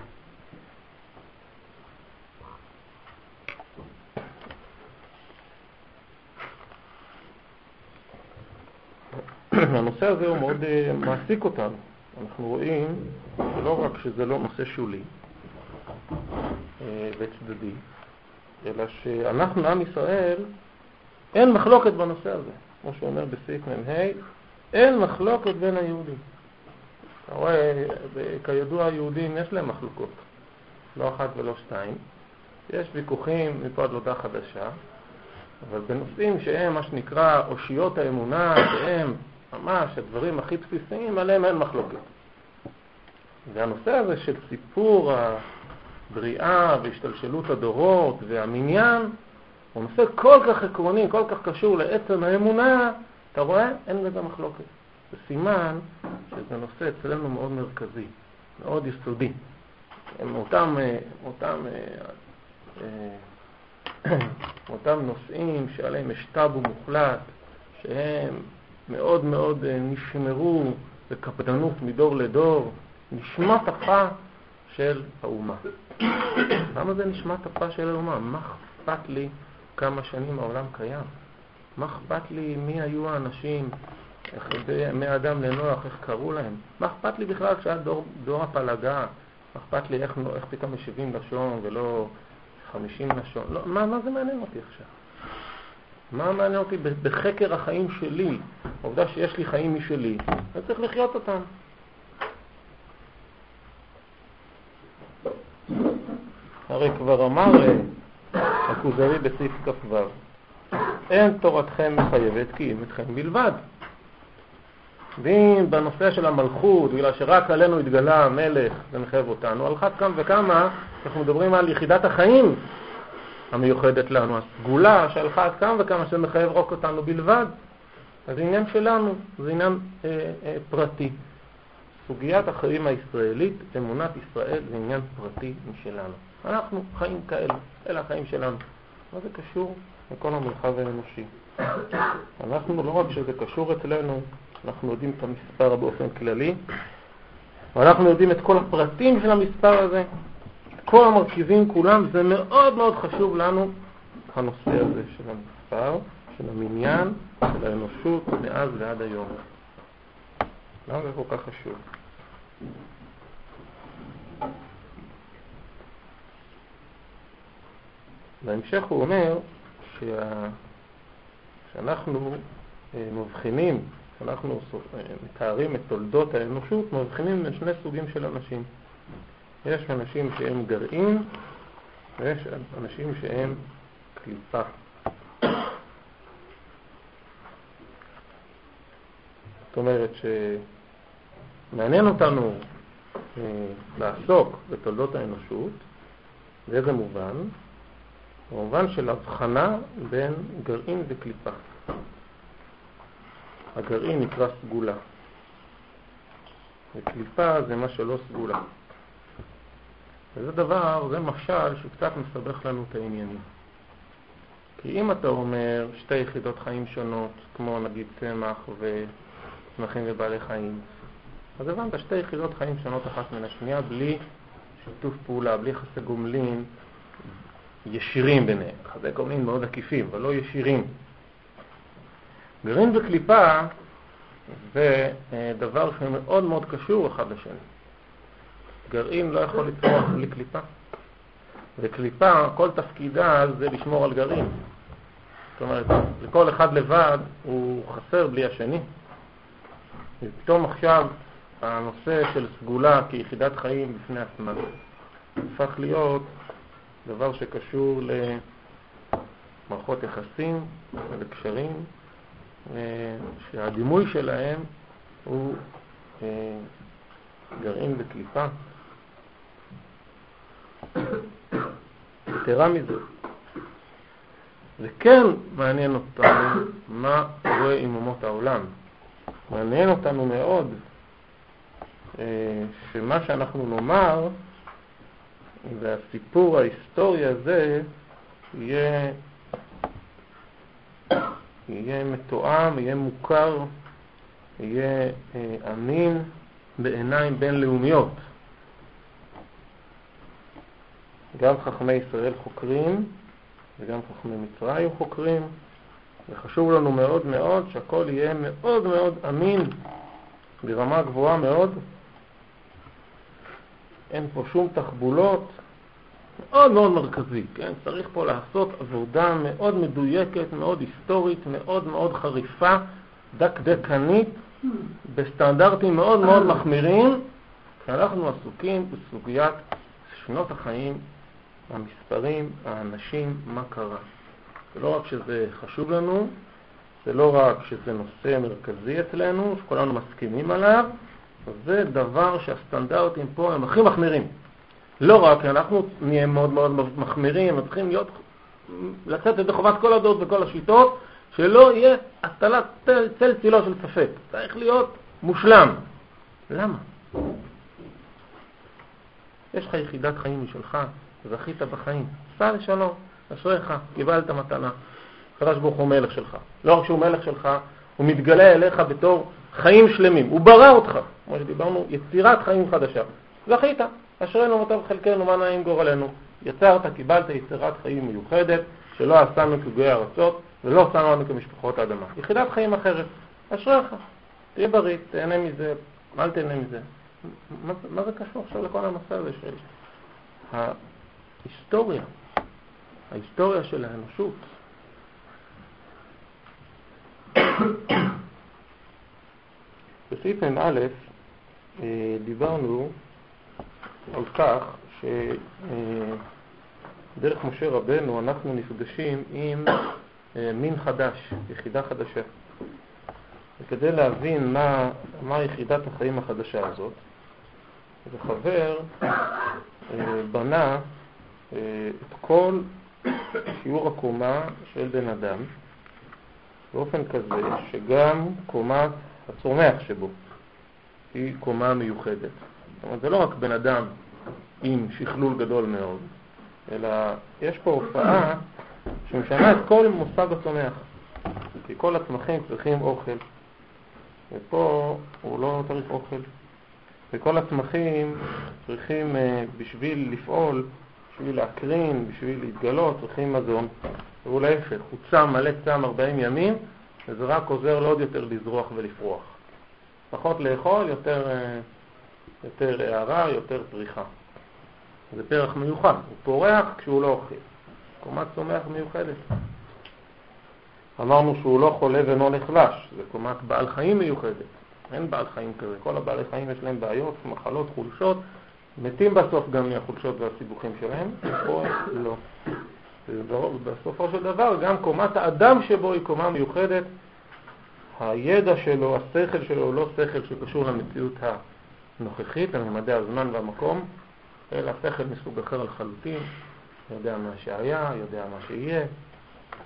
הנושא הזה הוא מאוד מעסיק אותנו. אנחנו רואים שלא רק שזה לא נושא שולי וצדדי, אלא שאנחנו, עם ישראל, אין מחלוקת בנושא הזה. כמו שאומר בסעיף מ"ה, אין מחלוקת בין היהודים. אתה רואה, כידוע היהודים יש להם מחלוקות, לא אחת ולא שתיים. יש ויכוחים מפה עד להודעה חדשה, אבל בנושאים שהם מה שנקרא אושיות האמונה, שהם ממש הדברים הכי בסיסיים, עליהם אין מחלוקת. והנושא הזה של סיפור הבריאה והשתלשלות הדורות והמניין, הוא נושא כל כך עקרוני, כל כך קשור לעצם האמונה, אתה רואה? אין בזה מחלוקת. זה סימן שזה נושא אצלנו מאוד מרכזי, מאוד יסודי. הם אותם נושאים שעליהם יש טאבו מוחלט, שהם מאוד מאוד נשמרו בקפדנות מדור לדור, נשמת אפה של האומה. למה זה נשמת אפה של האומה? מה אכפת לי כמה שנים העולם קיים? מה אכפת לי מי היו האנשים, מאדם לנוח, איך קראו להם? מה אכפת לי בכלל שהיה דור הפלגה? מה אכפת לי איך פתאום 70 לשון ולא 50 לשון? לא, מה זה מעניין אותי עכשיו? מה מעניין אותי בחקר החיים שלי? העובדה שיש לי חיים משלי, אני צריך לחיות אותם. הרי כבר אמר הכוזרי בסעיף כ"ו, אין תורתכם מחייבת כי אם אתכם בלבד. ואם בנושא של המלכות, בגלל שרק עלינו התגלה המלך, זה מחייב אותנו, על אחת כמה וכמה אנחנו מדברים על יחידת החיים המיוחדת לנו, הסגולה של אחת כמה וכמה שזה מחייב רק אותנו בלבד. אז זה עניין שלנו, זה עניין פרטי. סוגיית החיים הישראלית, אמונת ישראל, זה עניין פרטי משלנו. אנחנו חיים כאלה, אלה החיים שלנו. מה זה קשור לכל המרחב האנושי? אנחנו לא רק שזה קשור אצלנו, אנחנו יודעים את המספר באופן כללי, ואנחנו יודעים את כל הפרטים של המספר הזה, כל המרכיבים כולם, זה מאוד מאוד חשוב לנו, הנושא הזה של המספר, של המניין, של האנושות, מאז ועד היום. למה זה כל כך חשוב? בהמשך הוא אומר שאנחנו מבחינים, אנחנו מתארים את תולדות האנושות, מבחינים בין שני סוגים של אנשים. יש אנשים שהם גרעין, ויש אנשים שהם קליפה. זאת אומרת שמעניין אותנו לעסוק בתולדות האנושות, באיזה מובן? במובן של הבחנה בין גרעין וקליפה. הגרעין נקרא סגולה. וקליפה זה מה שלא סגולה. וזה דבר, זה משל שקצת מסבך לנו את העניינים. כי אם אתה אומר שתי יחידות חיים שונות, כמו נגיד צמח וצמחים ובעלי חיים, אז הבנת שתי יחידות חיים שונות אחת מן השנייה, בלי שיתוף פעולה, בלי יחסי גומלין ישירים ביניהם. יחסי גומלין מאוד עקיפים, אבל לא ישירים. גרעין וקליפה זה דבר שמאוד מאוד קשור אחד לשני. גרעין לא יכול לצמוח בלי קליפה. וקליפה, כל תפקידה זה לשמור על גרעין. זאת אומרת, לכל אחד לבד הוא חסר בלי השני. ופתאום עכשיו הנושא של סגולה כיחידת חיים בפני עצמה הפך להיות דבר שקשור למערכות יחסים ולקשרים, שהדימוי שלהם הוא גרעין וקליפה. יתרה מזה, זה כן מעניין אותנו מה קורה עם אומות העולם. מעניין אותנו מאוד שמה שאנחנו נאמר והסיפור ההיסטורי הזה יהיה מתואם, יהיה מוכר, יהיה אמין בעיניים בינלאומיות. גם חכמי ישראל חוקרים וגם חכמי מצרים חוקרים, וחשוב לנו מאוד מאוד שהכל יהיה מאוד מאוד אמין ברמה גבוהה מאוד. אין פה שום תחבולות, מאוד מאוד מרכזי, כן? צריך פה לעשות עבודה מאוד מדויקת, מאוד היסטורית, מאוד מאוד חריפה, דקדקנית, בסטנדרטים מאוד מאוד מחמירים, כי אנחנו עסוקים בסוגיית שנות החיים, המספרים, האנשים, מה קרה. זה לא רק שזה חשוב לנו, זה לא רק שזה נושא מרכזי אצלנו, שכולנו מסכימים עליו, זה דבר שהסטנדרטים פה הם הכי מחמירים. לא רק, אנחנו נהיה מאוד מאוד מחמירים, הם צריכים לצאת את חובת כל הדעות וכל השיטות, שלא יהיה הטלת צל צילו של ספק. צריך להיות מושלם. למה? יש לך יחידת חיים משלך, זכית בחיים. סע לשלום, אשריך, קיבלת מתנה. הקדוש ברוך הוא מלך שלך. לא רק שהוא מלך שלך, הוא מתגלה אליך בתור חיים שלמים. הוא ברא אותך, כמו שדיברנו, יצירת חיים חדשה. זכית, אשרינו וטוב חלקנו, מה נעים גורלנו. יצרת, קיבלת יצירת חיים מיוחדת, שלא עשנו כגויי ארצות, ולא שמנו כמשפחות האדמה. יחידת חיים אחרת. אשריך, תהיה בריא, תהנה מזה, אל תהנה מזה. מה זה קשור עכשיו לכל המסע הזה של ההיסטוריה של האנושות? בסעיף א' דיברנו על כך שדרך משה רבנו אנחנו נפגשים עם מין חדש, יחידה חדשה. וכדי להבין מה יחידת החיים החדשה הזאת, וחבר בנה את כל שיעור הקומה של בן אדם באופן כזה שגם קומת הצומח שבו היא קומה מיוחדת. זאת אומרת, זה לא רק בן אדם עם שכלול גדול מאוד, אלא יש פה הופעה שמשנה את כל מושג הצומח. כי כל הצמחים צריכים אוכל, ופה הוא לא צריך אוכל. וכל הצמחים צריכים בשביל לפעול, בשביל להקרין, בשביל להתגלות, צריכים מזון. והוא להפך, הוא צם, מלא צם 40 ימים, וזה רק עוזר לו עוד יותר לזרוח ולפרוח. פחות לאכול, יותר הערה, יותר פריחה. זה פרח מיוחד, הוא פורח כשהוא לא אוכל. קומת צומח מיוחדת. אמרנו שהוא לא חולה ולא נחלש, זה קומת בעל חיים מיוחדת. אין בעל חיים כזה, כל הבעלי חיים יש להם בעיות, מחלות, חולשות, מתים בסוף גם מהחולשות והסיבוכים שלהם, פה לא. בסופו של דבר גם קומת האדם שבו היא קומה מיוחדת, הידע שלו, השכל שלו הוא לא שכל שקשור למציאות הנוכחית, לממדי הזמן והמקום, אלא שכל מסוג אחר לחלוטין, יודע מה שהיה, יודע מה שיהיה,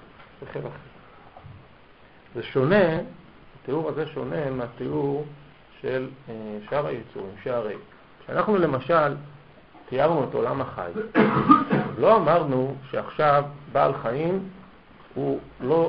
שכל אחר. זה שונה, התיאור הזה שונה מהתיאור של שאר היצורים, שהרי כשאנחנו למשל תיארנו את עולם החי, לא אמרנו שעכשיו בעל חיים הוא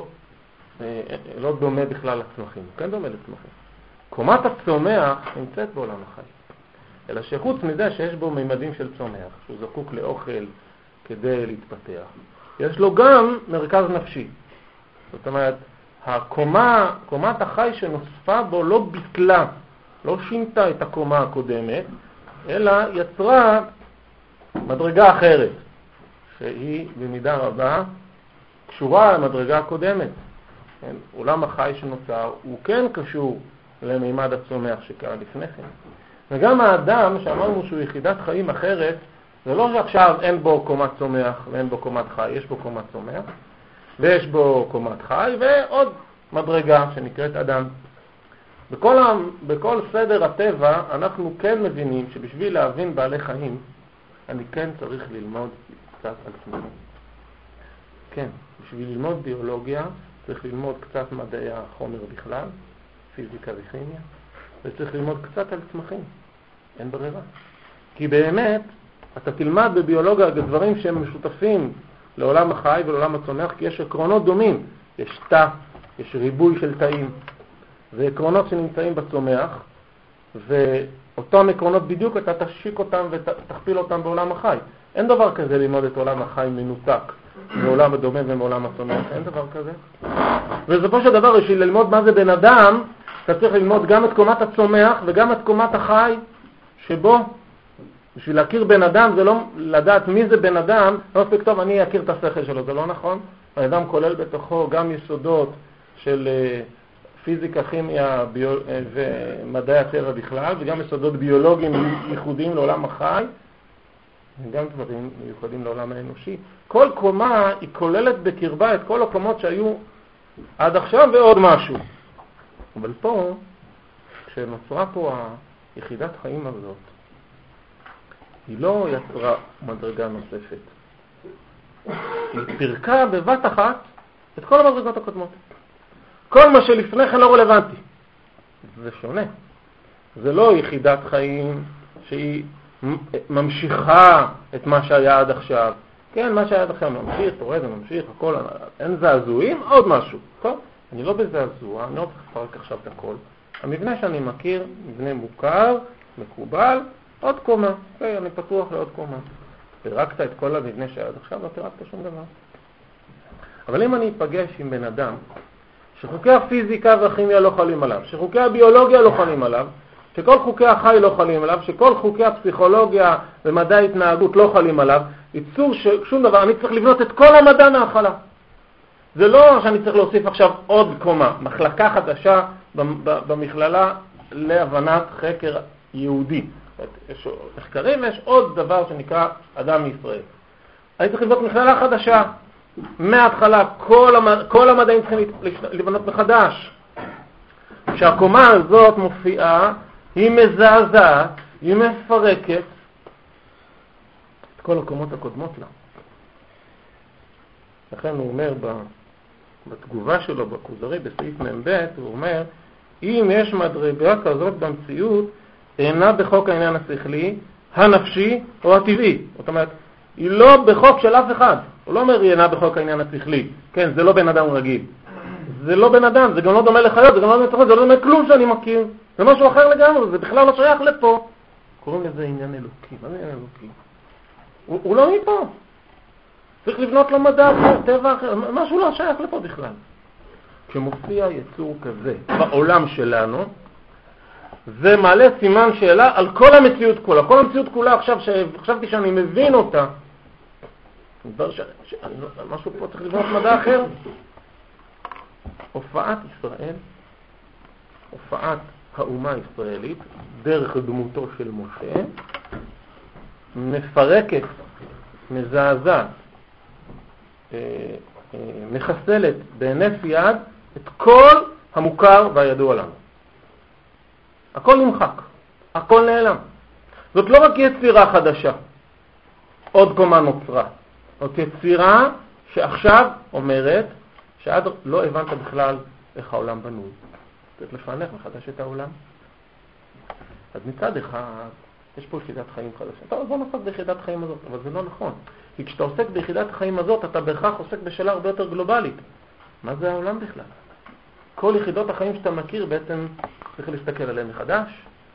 לא דומה בכלל לצמחים, הוא כן דומה לצמחים. קומת הצומח נמצאת בעולם החי, אלא שחוץ מזה שיש בו מימדים של צומח, שהוא זקוק לאוכל כדי להתפתח, יש לו גם מרכז נפשי. זאת אומרת, קומת החי שנוספה בו לא ביטלה, לא שינתה את הקומה הקודמת, אלא יצרה מדרגה אחרת, שהיא במידה רבה קשורה למדרגה הקודמת. כן? עולם החי שנוצר הוא כן קשור למימד הצומח שקרה לפני כן. וגם האדם שאמרנו שהוא יחידת חיים אחרת, זה לא שעכשיו אין בו קומת צומח ואין בו קומת חי, יש בו קומת צומח ויש בו קומת חי ועוד מדרגה שנקראת אדם. בכל סדר הטבע אנחנו כן מבינים שבשביל להבין בעלי חיים אני כן צריך ללמוד קצת על צמחים. כן, בשביל ללמוד ביולוגיה צריך ללמוד קצת מדעי החומר בכלל, פיזיקה וכימיה, וצריך ללמוד קצת על צמחים. אין ברירה. כי באמת אתה תלמד בביולוגיה דברים שהם משותפים לעולם החי ולעולם הצומח, כי יש עקרונות דומים. יש תא, יש ריבוי של תאים, ועקרונות שנמצאים בצומח, ואותם עקרונות בדיוק אתה תשיק אותם ותכפיל אותם בעולם החי. אין דבר כזה ללמוד את עולם החי מנותק מעולם הדומה ומעולם הצומח, אין דבר כזה. ובסופו של דבר, בשביל ללמוד מה זה בן אדם, אתה צריך ללמוד גם את קומת הצומח וגם את קומת החי שבו. בשביל להכיר בן אדם זה לא לדעת מי זה בן אדם, לא מספיק טוב אני אכיר את השכל שלו, זה לא נכון. בן אדם כולל בתוכו גם יסודות של פיזיקה, כימיה ומדעי הטבע בכלל, וגם יסודות ביולוגיים ייחודיים לעולם החי, וגם דברים מיוחדים לעולם האנושי. כל קומה היא כוללת בקרבה את כל הקומות שהיו עד עכשיו ועוד משהו. אבל פה, כשנוצרה פה היחידת חיים הזאת, היא לא יצרה מדרגה נוספת. היא פרקה בבת אחת את כל המדרגות הקודמות. כל מה שלפני כן לא רלוונטי. זה שונה. זה לא יחידת חיים שהיא ממשיכה את מה שהיה עד עכשיו. כן, מה שהיה עד עכשיו ממשיך, תורד וממשיך, הכל, אין זעזועים, עוד משהו. טוב, אני לא בזעזוע, אני לא צריך לפרק עכשיו את הכל. המבנה שאני מכיר, מבנה מוכר, מקובל, עוד קומה. אוקיי, אני פתוח לעוד קומה. פירקת את כל המבנה שהיה עד עכשיו, לא פירקת שום דבר. אבל אם אני אפגש עם בן אדם, שחוקי הפיזיקה והכימיה לא חלים עליו, שחוקי הביולוגיה לא חלים עליו, שכל חוקי החי לא חלים עליו, שכל חוקי הפסיכולוגיה ומדע ההתנהגות לא חלים עליו, ייצור שום דבר, אני צריך לבנות את כל המדע מההתחלה. זה לא שאני צריך להוסיף עכשיו עוד קומה, מחלקה חדשה במכללה להבנת חקר יהודי. יש מחקרים ויש עוד דבר שנקרא אדם מישראל. אני צריך לבנות מכללה חדשה. מההתחלה כל המדעים צריכים לבנות מחדש. כשהקומה הזאת מופיעה, היא מזעזעת, היא מפרקת את כל הקומות הקודמות לה. לכן הוא אומר בתגובה שלו בכוזרי בסעיף מ"ב, הוא אומר, אם יש מדרגה כזאת במציאות, אינה בחוק העניין השכלי, הנפשי או הטבעי. זאת אומרת, היא לא בחוק של אף אחד. הוא לא אומר היא אינה בחוק העניין השכלי. כן, זה לא בן אדם רגיל. זה לא בן אדם, זה גם לא דומה לחיות, זה גם לא דומה, זה לא דומה כלום שאני מכיר. זה משהו אחר לגמרי, זה בכלל לא שייך לפה. קוראים לזה עניין אלוקי. מה זה עניין אלוקי? הוא לא מפה. צריך לבנות לו מדע אחר, טבע אחר, משהו לא שייך לפה בכלל. כשמופיע יצור כזה בעולם שלנו, זה מעלה סימן שאלה על כל המציאות כולה. כל המציאות כולה עכשיו, חשבתי שאני מבין אותה. משהו פה צריך לבנות מדע אחר. הופעת ישראל, הופעת האומה הישראלית, דרך דמותו של משה, מפרקת, מזעזעת, מחסלת בהינף יד את כל המוכר והידוע לנו. הכל נמחק, הכל נעלם. זאת לא רק יצירה חדשה, עוד קומה נוצרה. זאת יצירה שעכשיו אומרת שעד לא הבנת בכלל איך העולם בנוי. צריך לפענח מחדש את העולם. אז מצד אחד, יש פה יחידת חיים חדשה. טוב, בוא נעסוק ביחידת חיים הזאת, אבל זה לא נכון. כי כשאתה עוסק ביחידת החיים הזאת, אתה בהכרח עוסק בשאלה הרבה יותר גלובלית. מה זה העולם בכלל? כל יחידות החיים שאתה מכיר בעצם צריך להסתכל עליהן מחדש.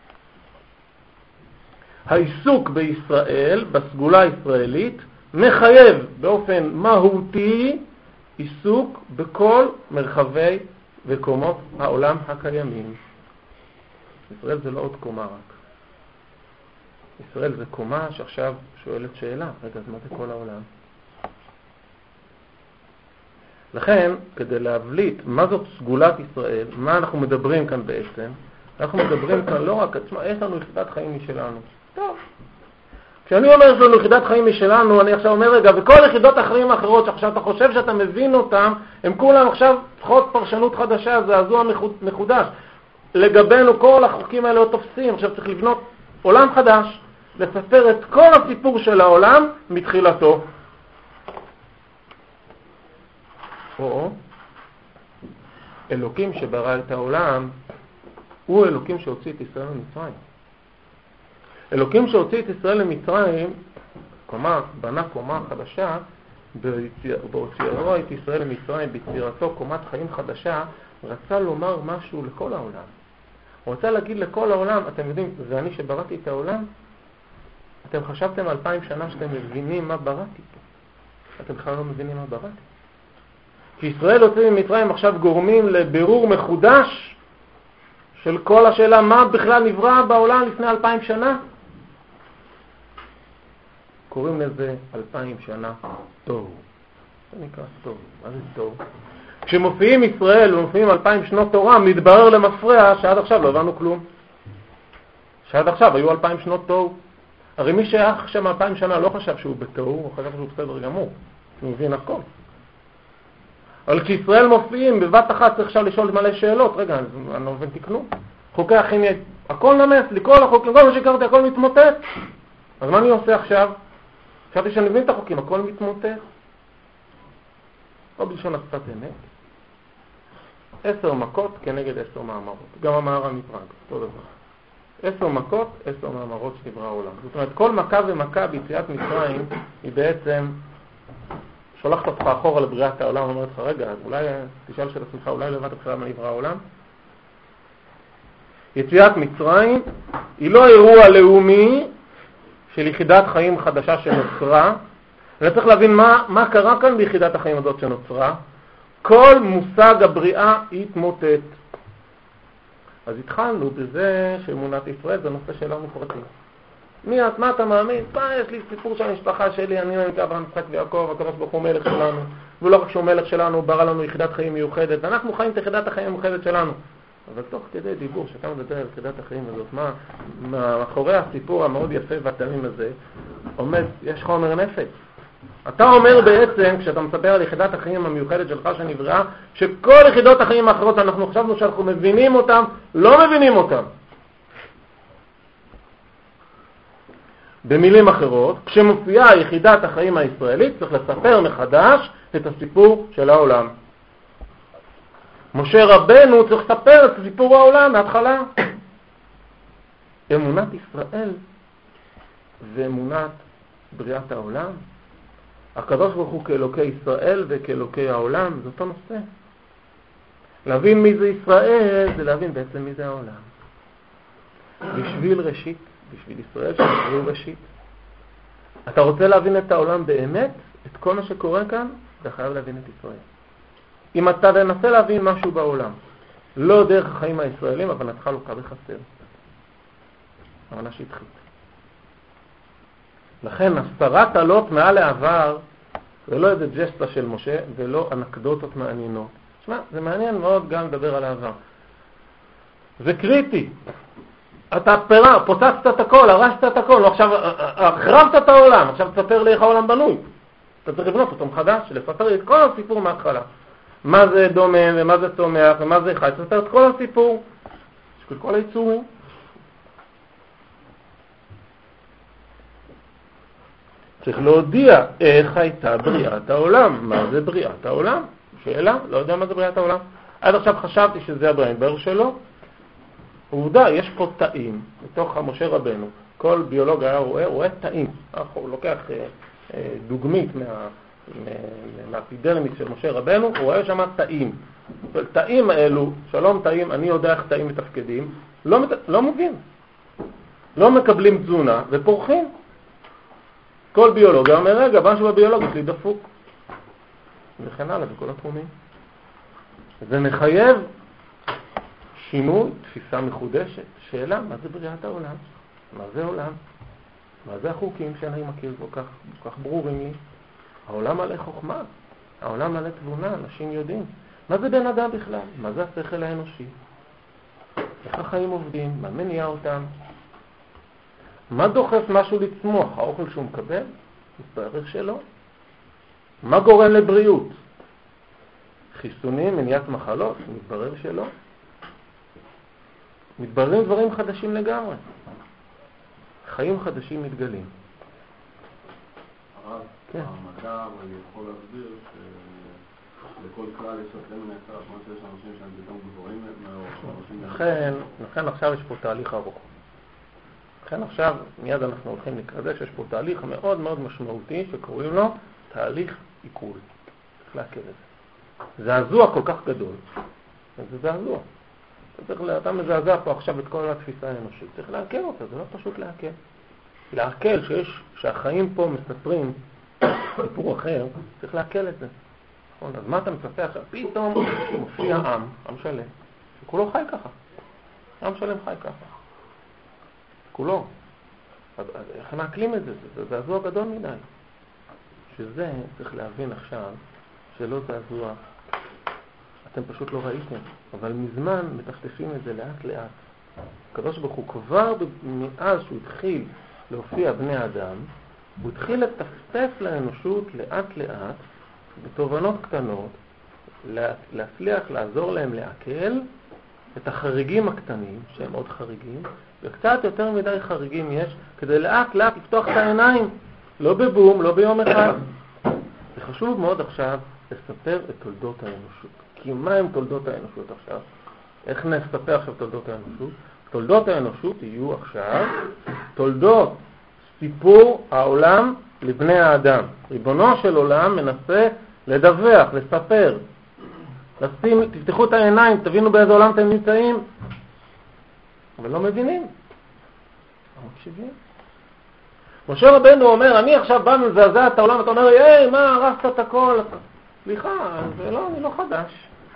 העיסוק בישראל, בסגולה הישראלית, מחייב באופן מהותי עיסוק בכל מרחבי וקומות העולם הקיימים. ישראל זה לא עוד קומה רק. ישראל זה קומה שעכשיו שואלת שאלה, רגע, אז מה זה כל העולם? לכן, כדי להבליט מה זאת סגולת ישראל, מה אנחנו מדברים כאן בעצם, אנחנו מדברים כאן לא רק, יש לנו יחידת חיים משלנו. טוב. כשאני אומר שיש לנו יחידת חיים משלנו, אני עכשיו אומר רגע, וכל יחידות החיים האחרות שעכשיו אתה חושב שאתה מבין אותם, הם כולם עכשיו צריכות פרשנות חדשה, זעזוע מחודש. לגבינו כל החוקים האלה לא תופסים, עכשיו צריך לבנות עולם חדש, לספר את כל הסיפור של העולם מתחילתו. או אלוקים שברא את העולם הוא אלוקים שהוציא את ישראל למצרים. אלוקים שהוציא את ישראל למצרים, בנה קומה חדשה, בהוציאו את ישראל למצרים, ביצירתו קומת חיים חדשה, רצה לומר משהו לכל העולם. הוא רצה להגיד לכל העולם, אתם יודעים, זה אני שבראתי את העולם? אתם חשבתם 2000 שנה שאתם מבינים מה בראתי פה. אתם בכלל לא מבינים מה בראתי. כי ישראל הוציא ממצרים עכשיו גורמים לבירור מחודש של כל השאלה מה בכלל נברא בעולם לפני 2000 שנה. קוראים לזה 2000 שנה טוב. זה נקרא טוב. מה זה טוב? כשמופיעים ישראל ומופיעים 2000 שנות תורה, מתברר למפרע שעד עכשיו לא הבנו כלום. שעד עכשיו היו 2000 שנות טוב. הרי מי שהיה שם 2000 שנה לא חשב שהוא בתור, הוא חשב שהוא בסדר גמור. הוא מבין הכל. אבל כשישראל מופיעים, בבת אחת צריך עכשיו לשאול מלא שאלות. רגע, אני לא מבין, תקנו. חוקי הכימיה, הכל נמס, לכל החוקים, כל מה שקראתי, הכל מתמוטט. אז מה אני עושה עכשיו? חשבתי שאני מבין את החוקים, הכל מתמוטט. או בלשון השפת אמת. 10 מכות כנגד 10 מאמרות. גם המהר"ל מפראג, אותו דבר. 10 מכות, 10 מאמרות שנברא העולם. זאת אומרת, כל מכה ומכה ביציאת מצרים היא בעצם שולחת אותך אחורה לבריאת העולם, ואומרת לך, רגע, אולי תשאל של עצמך, אולי לא הבנת בכלל מה נברא העולם? יציאת מצרים היא לא אירוע לאומי של יחידת חיים חדשה שנוצרה, אלא צריך להבין מה קרה כאן ביחידת החיים הזאת שנוצרה. כל מושג הבריאה התמוטט. אז התחלנו בזה שאמונת ישראל זה נושא שלנו פרטי. מה אתה מאמין? יש לי סיפור של המשפחה שלי, אני נקרא אברהם יצחק ויעקב, הקדוש ברוך הוא מלך שלנו, ולא רק שהוא מלך שלנו, הוא ברא לנו יחידת חיים מיוחדת, אנחנו חיים את יחידת החיים המיוחדת שלנו. אבל תוך כדי דיבור, שאתה מדבר על יחידת החיים הזאת, מאחורי הסיפור המאוד יפה והתמים הזה, עומד, יש חומר נפץ. אתה אומר בעצם, כשאתה מספר על יחידת החיים המיוחדת שלך שנבראה, שכל יחידות החיים האחרות אנחנו חשבנו שאנחנו מבינים אותם, לא מבינים אותם. במילים אחרות, כשמופיעה יחידת החיים הישראלית, צריך לספר מחדש את הסיפור של העולם. משה רבנו צריך לספר את סיפור העולם מההתחלה. אמונת ישראל ואמונת בריאת העולם, הקדוש ברוך הוא כאלוקי ישראל וכאלוקי העולם, זה אותו נושא. להבין מי זה ישראל זה להבין בעצם מי זה העולם. בשביל ראשית, בשביל ישראל שנקראו ראשית. אתה רוצה להבין את העולם באמת, את כל מה שקורה כאן, אתה חייב להבין את ישראל. אם אתה תנסה להבין משהו בעולם, לא דרך החיים הישראלים, אבל נתך לוקה בחסר. הבנה שטחית. לכן הסתרת עלות מעל העבר, זה לא איזה ג'סטה של משה, ולא אנקדוטות מעניינות. תשמע, זה מעניין מאוד גם לדבר על העבר. זה קריטי. אתה פוצצת את הכל, הרסת את הכל, עכשיו החרבת את העולם, עכשיו תספר לי איך העולם בנוי. אתה צריך לבנות אותו מחדש, לפתר לי את כל הסיפור מההתחלה. מה זה דומם, ומה זה צומח, ומה זה חי, תספר את כל הסיפור, של כל היצורים. צריך להודיע איך הייתה בריאת העולם. מה זה בריאת העולם? שאלה, לא יודע מה זה בריאת העולם. עד עכשיו חשבתי שזה הבריאה, ברור שלא. עובדה, יש פה תאים, מתוך משה רבנו. כל ביולוג היה רואה תאים. הוא לוקח דוגמית מהאפידרמיס של משה רבנו, הוא רואה שם תאים. תאים האלו, שלום תאים, אני יודע איך תאים מתפקדים, לא מבין. לא מקבלים תזונה ופורחים. כל ביולוג אומר, רגע, משהו בביולוג יש לי דפוק. וכן הלאה, בכל התחומים. זה מחייב שינוי, תפיסה מחודשת. שאלה, מה זה בריאת העולם? מה זה עולם? מה זה החוקים שאני מכיר כל כך ברורים לי? העולם מלא חוכמה, העולם מלא תבונה, אנשים יודעים. מה זה בן אדם בכלל? מה זה השכל האנושי? איך החיים עובדים? מה מניע אותם? מה דוחף משהו לצמוח? האוכל שהוא מקבל? מתברר שלא. מה גורם לבריאות? חיסונים, מניעת מחלות? מתברר שלא. מתבררים דברים חדשים לגמרי. חיים חדשים מתגלים. הרב, המדע, אני יכול להסביר שלכל כלל יש סתרי מן היצר, כמו שיש אנשים שהם פתאום גבוהים מאוד. לכן עכשיו יש פה תהליך ארוך. לכן עכשיו מיד אנחנו הולכים לקרוא זה שיש פה תהליך מאוד מאוד משמעותי שקוראים לו תהליך עיכול. צריך להכיר את זה. זעזוע כל כך גדול. זה זעזוע. אתה מזעזע פה עכשיו את כל התפיסה האנושית. צריך להכיר אותה, זה לא פשוט להכיר. להכיר שהחיים פה מספרים סיפור אחר, צריך להכיר את זה. אז מה אתה מצפה עכשיו? פתאום מופיע עם שלם, שכולו חי ככה. עם שלם חי ככה. כולו. אז איך מעכלים את זה? זה זעזוע גדול מדי. שזה צריך להבין עכשיו שלא זעזוע. אתם פשוט לא ראיתם. אבל מזמן מטפטפים את זה לאט לאט. הקדוש ברוך הוא כבר מאז שהוא התחיל להופיע בני אדם, הוא התחיל לטפטף לאנושות לאט לאט, בתובנות קטנות, להצליח לעזור להם לעכל את החריגים הקטנים, שהם עוד חריגים, וקצת יותר מדי חריגים יש, כדי לאט לאט לפתוח את העיניים, לא בבום, לא ביום אחד. זה חשוב מאוד עכשיו לספר את תולדות האנושות. כי מה הם תולדות האנושות עכשיו? איך נספר עכשיו תולדות האנושות? תולדות האנושות יהיו עכשיו תולדות סיפור העולם לבני האדם. ריבונו של עולם מנסה לדווח, לספר. תפתחו את העיניים, תבינו באיזה עולם אתם נמצאים. אבל לא מבינים. לא מקשיבים. משה רבנו אומר, אני עכשיו בא מזעזע את העולם, אתה אומר לי, היי, מה, הרסת את הכל? סליחה, זה לא חדש.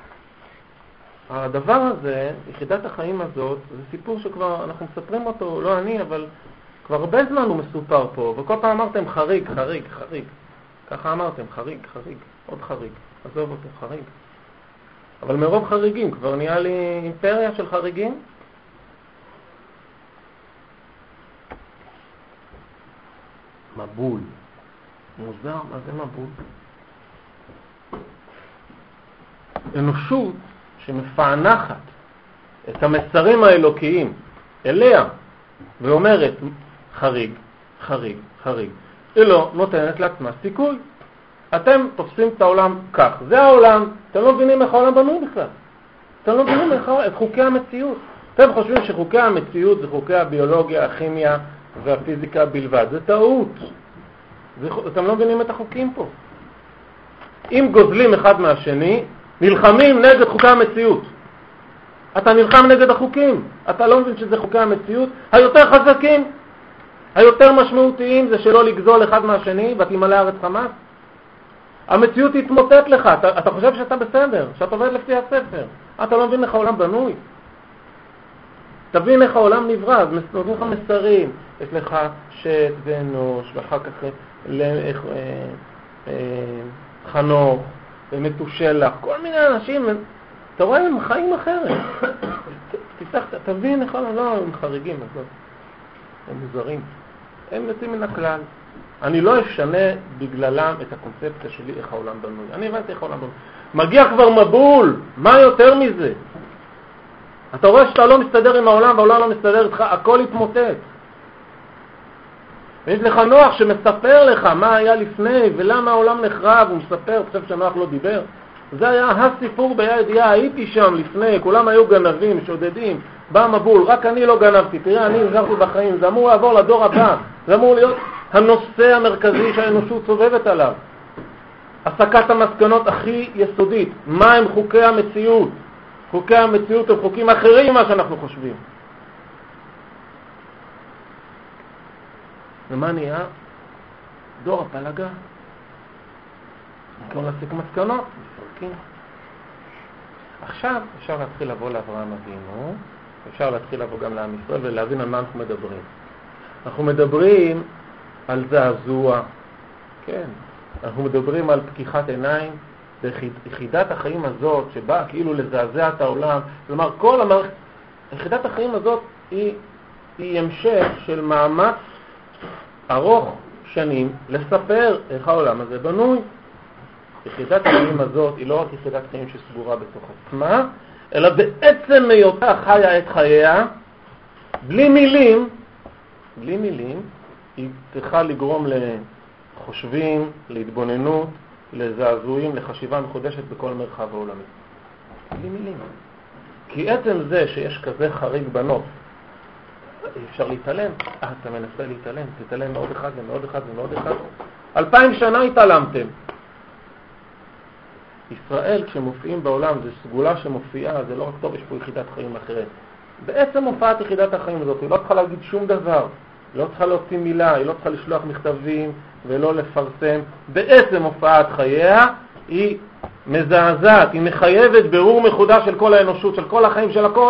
הדבר הזה, יחידת החיים הזאת, זה סיפור שכבר אנחנו מספרים אותו, לא אני, אבל כבר הרבה זמן הוא מסופר פה, וכל פעם אמרתם חריג, חריג, חריג. ככה אמרתם, חריג, חריג, עוד חריג. עזוב אותו, חריג. אבל מרוב חריגים, כבר נהיה לי אימפריה של חריגים. מבול. מוזר, מה זה מבול? אנושות שמפענחת את המסרים האלוקיים אליה ואומרת חריג, חריג, חריג. היא לא נותנת לעצמה סיכוי. אתם תופסים את העולם כך. זה העולם. אתם לא מבינים איך העולם בנוי בכלל. אתם לא מבינים את חוקי המציאות. אתם חושבים שחוקי המציאות זה חוקי הביולוגיה, הכימיה והפיזיקה בלבד. זה טעות. אתם לא מבינים את החוקים פה. אם גוזלים אחד מהשני, נלחמים נגד חוקי המציאות. אתה נלחם נגד החוקים. אתה לא מבין שזה חוקי המציאות. היותר חזקים, היותר משמעותיים זה שלא לגזול אחד מהשני ותמלא הארץ חמס. המציאות תתמוטט לך. אתה חושב שאתה בסדר, שאתה עובד לפי הספר. אתה לא מבין איך העולם בנוי. תבין איך העולם נברא, אז נותנים לך מסרים. יש לך שת ואנוש, ואחר כך חנוך ומתושלח. כל מיני אנשים, אתה רואה, הם חיים אחרת. תבין איך העולם, לא, הם חריגים, הם מוזרים. הם יוצאים מן הכלל. אני לא אשנה בגללם את הקונספציה שלי איך העולם בנוי. אני הבנתי איך העולם בנוי. מגיע כבר מבול, מה יותר מזה? אתה רואה שאתה לא מסתדר עם העולם והעולם לא מסתדר איתך, הכל יתמוטט. ויש לך נוח שמספר לך מה היה לפני ולמה העולם נחרב, הוא מספר, חושב שנוח לא דיבר. זה היה הסיפור בידיעה, הייתי שם לפני, כולם היו גנבים, שודדים, בא המבול, רק אני לא גנבתי, תראה, אני נזרתי בחיים, זה אמור לעבור לדור הבא, זה אמור להיות הנושא המרכזי שהאנושות סובבת עליו. הסקת המסקנות הכי יסודית, מה הם חוקי המציאות? חוקי המציאות הם חוקים אחרים ממה שאנחנו חושבים. ומה נהיה? דור הפלגה. במקום להסיק מסקנות, מפרקים. עכשיו אפשר להתחיל לבוא לאברהם אבינו, אפשר להתחיל לבוא גם לעם ישראל ולהבין על מה אנחנו מדברים. אנחנו מדברים על זעזוע, כן. אנחנו מדברים על פקיחת עיניים, ביחידת החיים הזאת שבאה כאילו לזעזע את העולם. כלומר, כל המערכת, יחידת החיים הזאת היא המשך של מאמץ ארוך שנים לספר איך העולם הזה בנוי. יחידת החיים הזאת היא לא רק יחידת חיים שסגורה בתוך עצמה, אלא בעצם היותה חיה את חייה, בלי מילים, היא צריכה לגרום לחושבים, להתבוננות, לזעזועים, לחשיבה מחודשת בכל מרחב העולמי. בלי מילים. כי עצם זה שיש כזה חריג בנוף, אפשר להתעלם. אתה מנסה להתעלם, תתעלם מעוד אחד ומעוד אחד ומעוד אחד. 2000 שנה התעלמתם. ישראל כשמופיעים בעולם, זה סגולה שמופיעה, זה לא רק טוב, יש פה יחידת חיים אחרת. בעצם מופעת יחידת החיים הזאת, היא לא צריכה להגיד שום דבר, היא לא צריכה להוציא מילה, היא לא צריכה לשלוח מכתבים ולא לפרסם. בעצם מופעת חייה היא מזעזעת, היא מחייבת ברור מחודש של כל האנושות, של כל החיים, של הכל.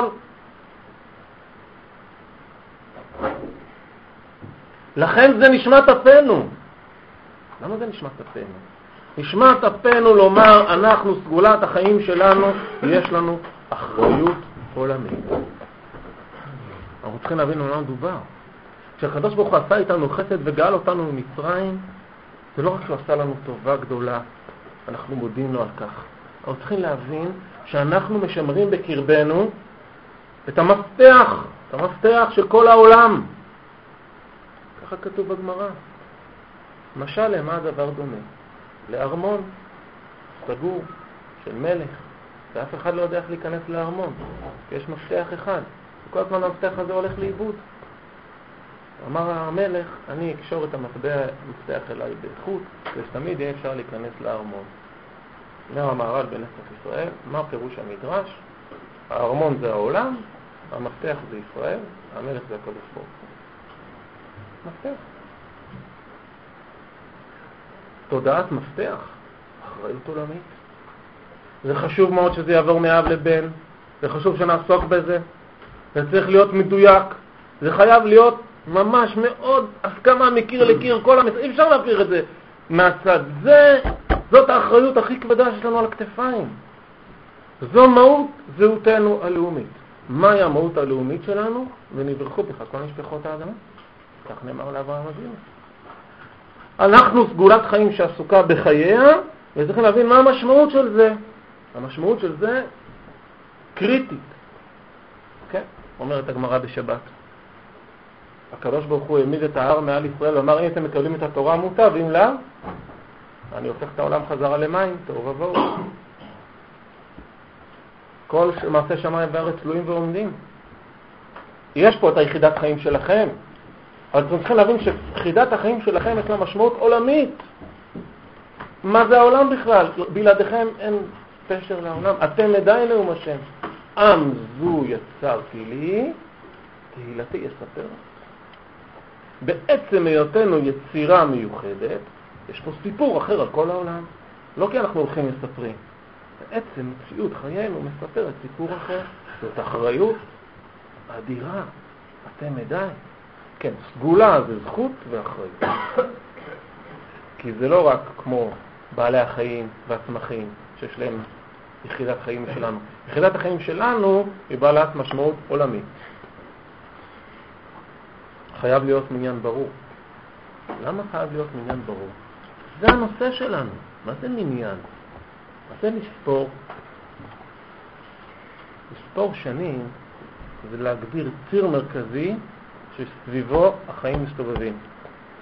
לכן זה נשמת אפנו. למה זה נשמת אפנו? נשמת אפנו לומר, אנחנו סגולת החיים שלנו, יש לנו אחריות עולמית. אנחנו צריכים להבין על מה מדובר. כשהקדוש ברוך הוא עשה איתנו חסד וגאל אותנו ממצרים, זה לא רק שהוא עשה לנו טובה גדולה, אנחנו מודים לו על כך. אנחנו צריכים להבין שאנחנו משמרים בקרבנו את המפתח של כל העולם. ככה כתוב בגמרא. משל למה הדבר דומה? לארמון סגור של מלך, ואף אחד לא יודע איך להיכנס לארמון, כי יש מפתח אחד, וכל הזמן המפתח הזה הולך לאיבוד. אמר המלך, אני אקשור את המפתח אליי בחוט, ותמיד יהיה אפשר להיכנס לארמון. אומר המהר"ל בנצח ישראל, מה פירוש המדרש? הארמון זה העולם, המפתח זה ישראל, המלך זה הקדוש ברוך הוא. מפתח. תודעת מפתח, אחריות עולמית. זה חשוב מאוד שזה יעבור מאב לבן, זה חשוב שנעסוק בזה, זה צריך להיות מדויק, זה חייב להיות ממש מאוד הסכמה מקיר לקיר, אי אפשר להעביר את זה מהצד. זאת האחריות הכי כבדה שיש לנו על הכתפיים. זו מהות זהותנו הלאומית. מהי המהות הלאומית שלנו? ונברכו בך כל משפחות האדמה. כך נאמר לאברהם אבינו. אנחנו סגולת חיים שעסוקה בחייה, וצריכים להבין מה המשמעות של זה. המשמעות של זה קריטית. כן? אומרת הגמרא בשבת. הקדוש ברוך הוא העמיד את ההר מעל ישראל ואמר, אם אתם מקבלים את התורה מוטב, ואם לא, אני הופך את העולם חזרה למים, תוהו ובוהו. כל מעשה שמיים וארץ תלויים ועומדים. יש פה את היחידת חיים שלכם, אבל אתם צריכים להבין שיחידת החיים שלכם יש לה משמעות עולמית. מה זה העולם בכלל? בלעדיכם אין פשר לעולם. אתם עדיין נאום השם. עם זו יצרתי לי, תהילתי יספר. בעצם היותנו יצירה מיוחדת, יש פה סיפור אחר על כל העולם. לא כי אנחנו הולכים מספרים. בעצם מציאות חיינו מספרת סיפור אחר. זאת אחריות אדירה. אתם עדיין. כן, סגולה זה זכות ואחריות. כי זה לא רק כמו בעלי החיים והצמחים שיש להם יחידת חיים שלנו. יחידת החיים שלנו היא בעלת משמעות עולמית. חייב להיות מניין ברור. למה חייב להיות מניין ברור? זה הנושא שלנו. מה זה מניין? מה זה לספור? לספור שנים זה להגדיר ציר מרכזי שסביבו החיים מסתובבים.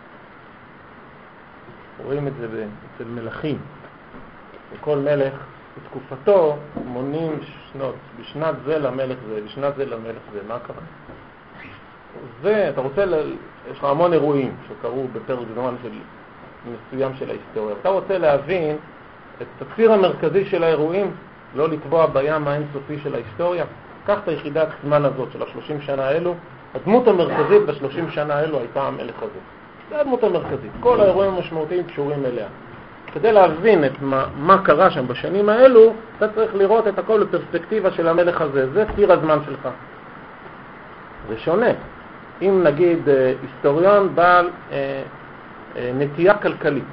רואים את זה אצל מלכים. וכל מלך בתקופתו מונים שנות, בשנת זה למלך זה, בשנת זה למלך זה, מה קרה? זה, אתה רוצה, יש לך המון אירועים שקרו בפרק זמן מסוים של ההיסטוריה. אתה רוצה להבין את הציר המרכזי של האירועים, לא לטבוע בים האינסופי של ההיסטוריה. קח את היחידת זמן הזאת של 30 שנה האלו, הדמות המרכזית ב-30 שנה האלו הייתה המלך הזה. זה הדמות המרכזית. כל האירועים המשמעותיים קשורים אליה. כדי להבין את מה קרה שם בשנים האלו, אתה צריך לראות את הכל בפרספקטיבה של המלך הזה. זה ציר הזמן שלך. זה שונה. אם נגיד היסטוריון בעל נטייה כלכלית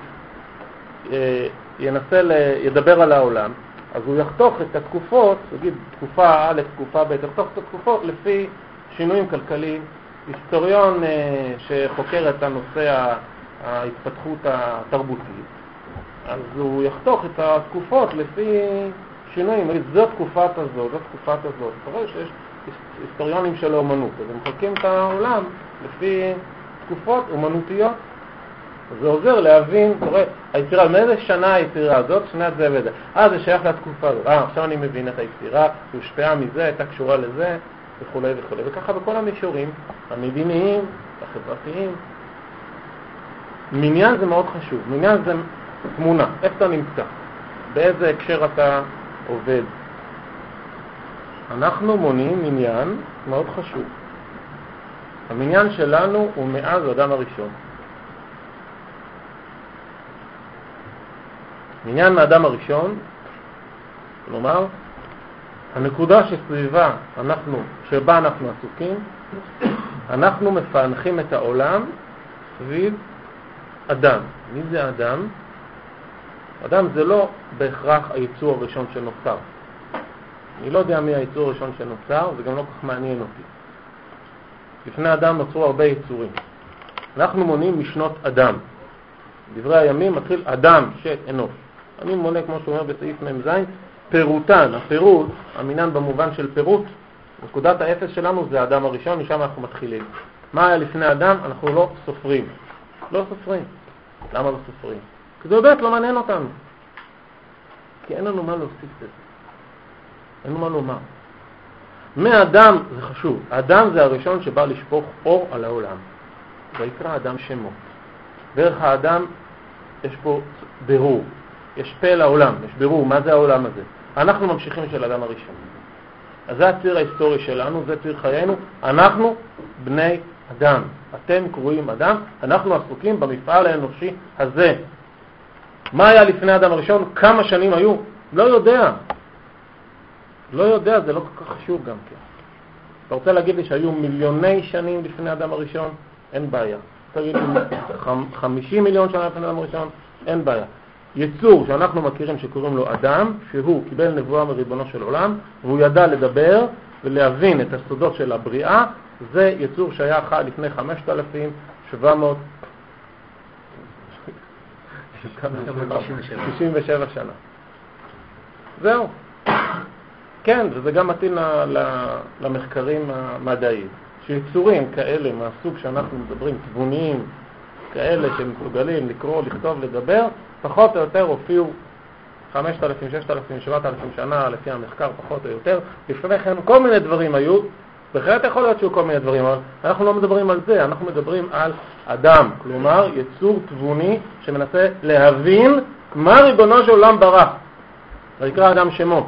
ידבר על העולם, אז הוא יחתוך את התקופות, נגיד תקופה א', תקופה ב', יחתוך את התקופות לפי שינויים כלכליים. היסטוריון שחוקר את הנושא ההתפתחות התרבותית, אז הוא יחתוך את התקופות לפי שינויים. זאת תקופת הזאת, זאת תקופת הזאת. אתה רואה שיש היסטוריונים של האומנות, אז הם מחלקים את העולם לפי תקופות אומנותיות. זה עוזר להבין, אתה רואה, היצירה, מאיזה שנה היצירה הזאת, שנת זה וזה. זה שייך לתקופה הזאת. עכשיו אני מבין את היצירה, היא הושפעה מזה, הייתה קשורה לזה, וכו' וכו'. וככה בכל המישורים, המדיניים, החברתיים. מניין זה מאוד חשוב. מניין זה תמונה. איפה אתה נמצא? באיזה הקשר אתה עובד? אנחנו מונים מניין מאוד חשוב. המניין שלנו הוא מאז האדם הראשון. מניין מהאדם הראשון, כלומר, הנקודה שסביבה שבה אנחנו עסוקים, אנחנו מפענחים את העולם סביב אדם. מי זה אדם? אדם זה לא בהכרח היצור הראשון שנוצר. אני לא יודע מי היצור הראשון שנוצר, זה גם לא כך מעניין אותי. לפני אדם נוצרו הרבה יצורים. אנחנו מונים משנות אדם. דברי הימים מתחיל אדם של אנוש. אני מונה, כמו שאומר בסעיף מ"ז, פירוטן. הפירוט, המינן במובן של פירוט, נקודת האפס שלנו זה האדם הראשון, משם אנחנו מתחילים. מה היה לפני אדם? אנחנו לא סופרים. לא סופרים. למה לא סופרים? כי זה באמת לא מעניין אותנו. כי אין לנו מה להוסיף לזה. אין לנו מה לומר. מאדם זה חשוב. האדם זה הראשון שבא לשפוך אור על העולם. זה יקרא אדם שמות. דרך האדם יש פה בירור. יש פה לעולם, יש בירור. מה זה העולם הזה? אנחנו ממשיכים של האדם הראשון. אז זה הציר ההיסטורי שלנו, זה ציר חיינו. אנחנו בני אדם. אתם קרואים אדם. אנחנו עסוקים במפעל האנושי הזה. מה היה לפני האדם הראשון? כמה שנים היו? לא יודע. לא יודע, זה לא כל כך חשוב גם כן. אתה רוצה להגיד לי שהיו מיליוני שנים לפני האדם הראשון? אין בעיה. תגיד לי 50 מיליון שנה לפני האדם הראשון? אין בעיה. יצור שאנחנו מכירים שקוראים לו אדם, שהוא קיבל נבואה מריבונו של עולם, והוא ידע לדבר ולהבין את הסודות של הבריאה, זה יצור שהיה חי לפני 5,797 שנה. זהו. כן, וזה גם מתאים למחקרים המדעיים. שיצורים כאלה מהסוג שאנחנו מדברים, תבוניים, כאלה שמסוגלים לקרוא, לכתוב, לדבר, פחות או יותר הופיעו 5,000, 6,000, 7,000 שנה לפי המחקר, פחות או יותר. לפני כן כל מיני דברים היו, בהחלט יכול להיות שהיו כל מיני דברים, אבל אנחנו לא מדברים על זה, אנחנו מדברים על אדם, כלומר יצור תבוני שמנסה להבין מה ריבונו של עולם ברא. זה נקרא אדם שמות.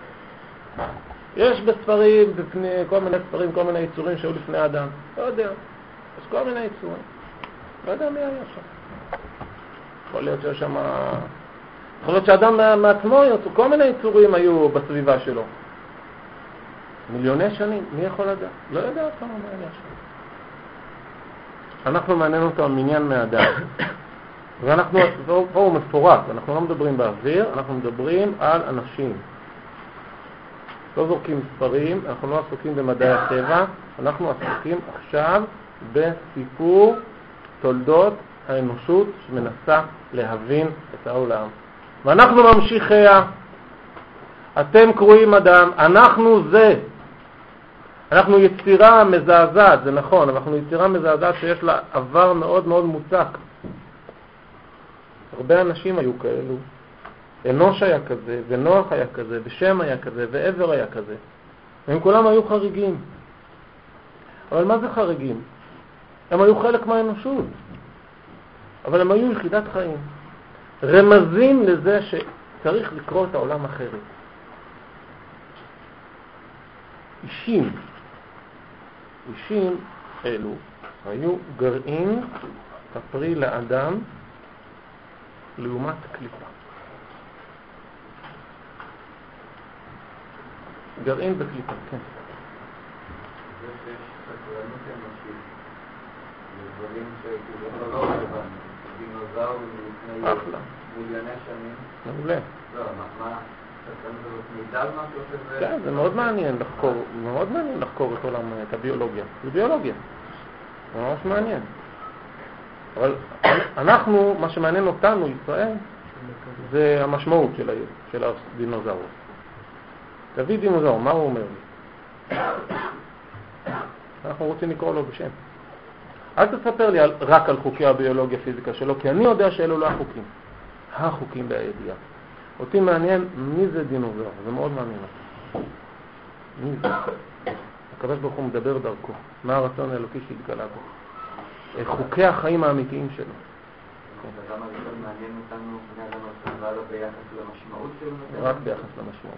יש בספרים, כל מיני ספרים, כל מיני יצורים שהיו לפני האדם. לא יודע. יש כל מיני יצורים. לא יודע מי היה שם. יכול להיות שיש שם... יכול להיות שאדם מעצמו יצור. כל מיני יצורים היו בסביבה שלו. מיליוני שנים. מי יכול לדעת? לא יודע כמה מה היה שם. אנחנו מעניין אותו המניין מהאדם. ואנחנו... פה הוא מפורט. אנחנו לא מדברים באוויר, אנחנו מדברים על אנשים. לא זורקים ספרים, אנחנו לא עסוקים במדעי הטבע, אנחנו עסוקים עכשיו בסיפור תולדות האנושות שמנסה להבין את העולם. ואנחנו ממשיכיה, אתם קרואים אדם, אנחנו זה. אנחנו יצירה מזעזעת, זה נכון, אנחנו יצירה מזעזעת שיש לה עבר מאוד מאוד מוצק. הרבה אנשים היו כאלו, אנוש היה כזה, ונוח היה כזה, ושם היה כזה, ועבר היה כזה. הם כולם היו חריגים. אבל מה זה חריגים? הם היו חלק מהאנושות. אבל הם היו יחידת חיים. רמזים לזה שצריך לקרוא את העולם אחרת. אישים אלו היו גרעין כפרי לאדם לעומת קליפה. גרעין בקליפה, כן. זה שיש סקרנות אנושית, לדברים שכאילו לא רלוונטיים, דינוזאור לפני מיליוני שנים. מעולה. לא, מה? סקרנות הזאת מידע על משהו שזה... כן, זה מאוד מעניין לחקור, את עולם, את הביולוגיה. זה ביולוגיה. זה ממש מעניין. אבל אנחנו, מה שמעניין אותנו, ישראל, זה המשמעות של הדינוזאור. תביא דינוזאור, מה הוא אומר לי? אנחנו רוצים לקרוא לו בשם. אל תספר לי רק על חוקי הביולוגיה, פיזיקה שלו, כי אני יודע שאלו לא החוקים. החוקים בידיעה. אותי מעניין מי זה דינוזאור, זה מאוד מעניין אותי. מי זה? הקדוש ברוך הוא מדבר דרכו. מה הרצון האלוקי שהתגלה בו? חוקי החיים האמיתיים שלו. למה זה מעניין אותנו, בני אדם אבל ביחס למשמעות שלו? רק ביחס למשמעות.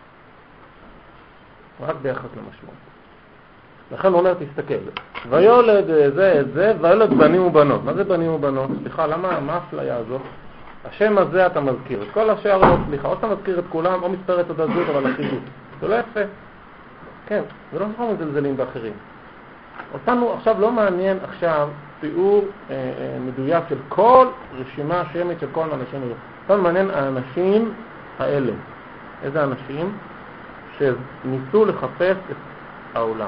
רק ביחס למשמעות. לכן הוא אומר, תסתכל, ויולד זה את זה, ויולד בנים ובנות. מה זה בנים ובנות? סליחה, מה האפליה הזאת? השם הזה אתה מזכיר. את כל השאר לא, סליחה, או אתה מזכיר את כולם, או מספר את הדזות, אבל החידות. זה לא יפה. כן, זה לא נכון מזלזלים באחרים. אותנו עכשיו לא מעניין עכשיו תיאור מדויק של כל רשימה שמית של כל האנשים. אותנו מעניין האנשים האלה. איזה אנשים? שניסו לחפש את העולם.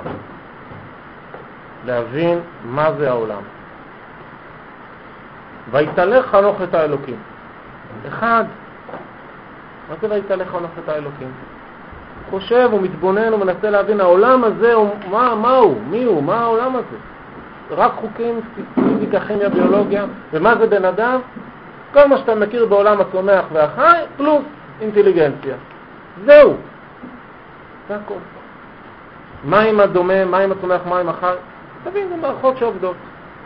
להבין מה זה העולם. ויתהלך חנוך את האלוקים. אחד. מה זה ויתהלך חנוך את האלוקים? חושב ומתבונן ומנסה להבין העולם הזה, מה הוא? מי הוא? מה העולם הזה? רק חוקים, פיזיקה, כימיה, ביולוגיה. ומה זה בן אדם? כל מה שאתה מכיר בעולם הצומח והחי, פלוס אינטליגנציה. זהו. זה הכל. מים הדומה, מים הצומח, מים החי. תבין, זה מערכות שעובדות.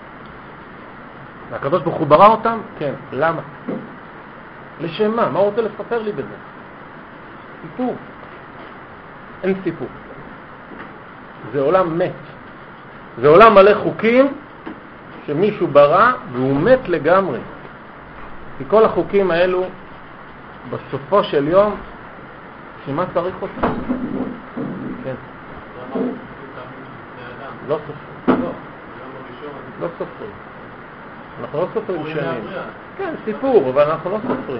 והקדוש ברוך הוא ברא אותם? כן. למה? לשם מה? מה הוא רוצה לספר לי בזה? סיפור. אין סיפור. זה עולם מת. זה עולם מלא חוקים שמישהו ברא והוא מת לגמרי. כי כל החוקים האלו בסופו של יום, שמה צריך אותם? כן. לא סופרים. לא סופרים. אנחנו לא סופרים שנים. כן, סיפור, אבל אנחנו לא סופרים.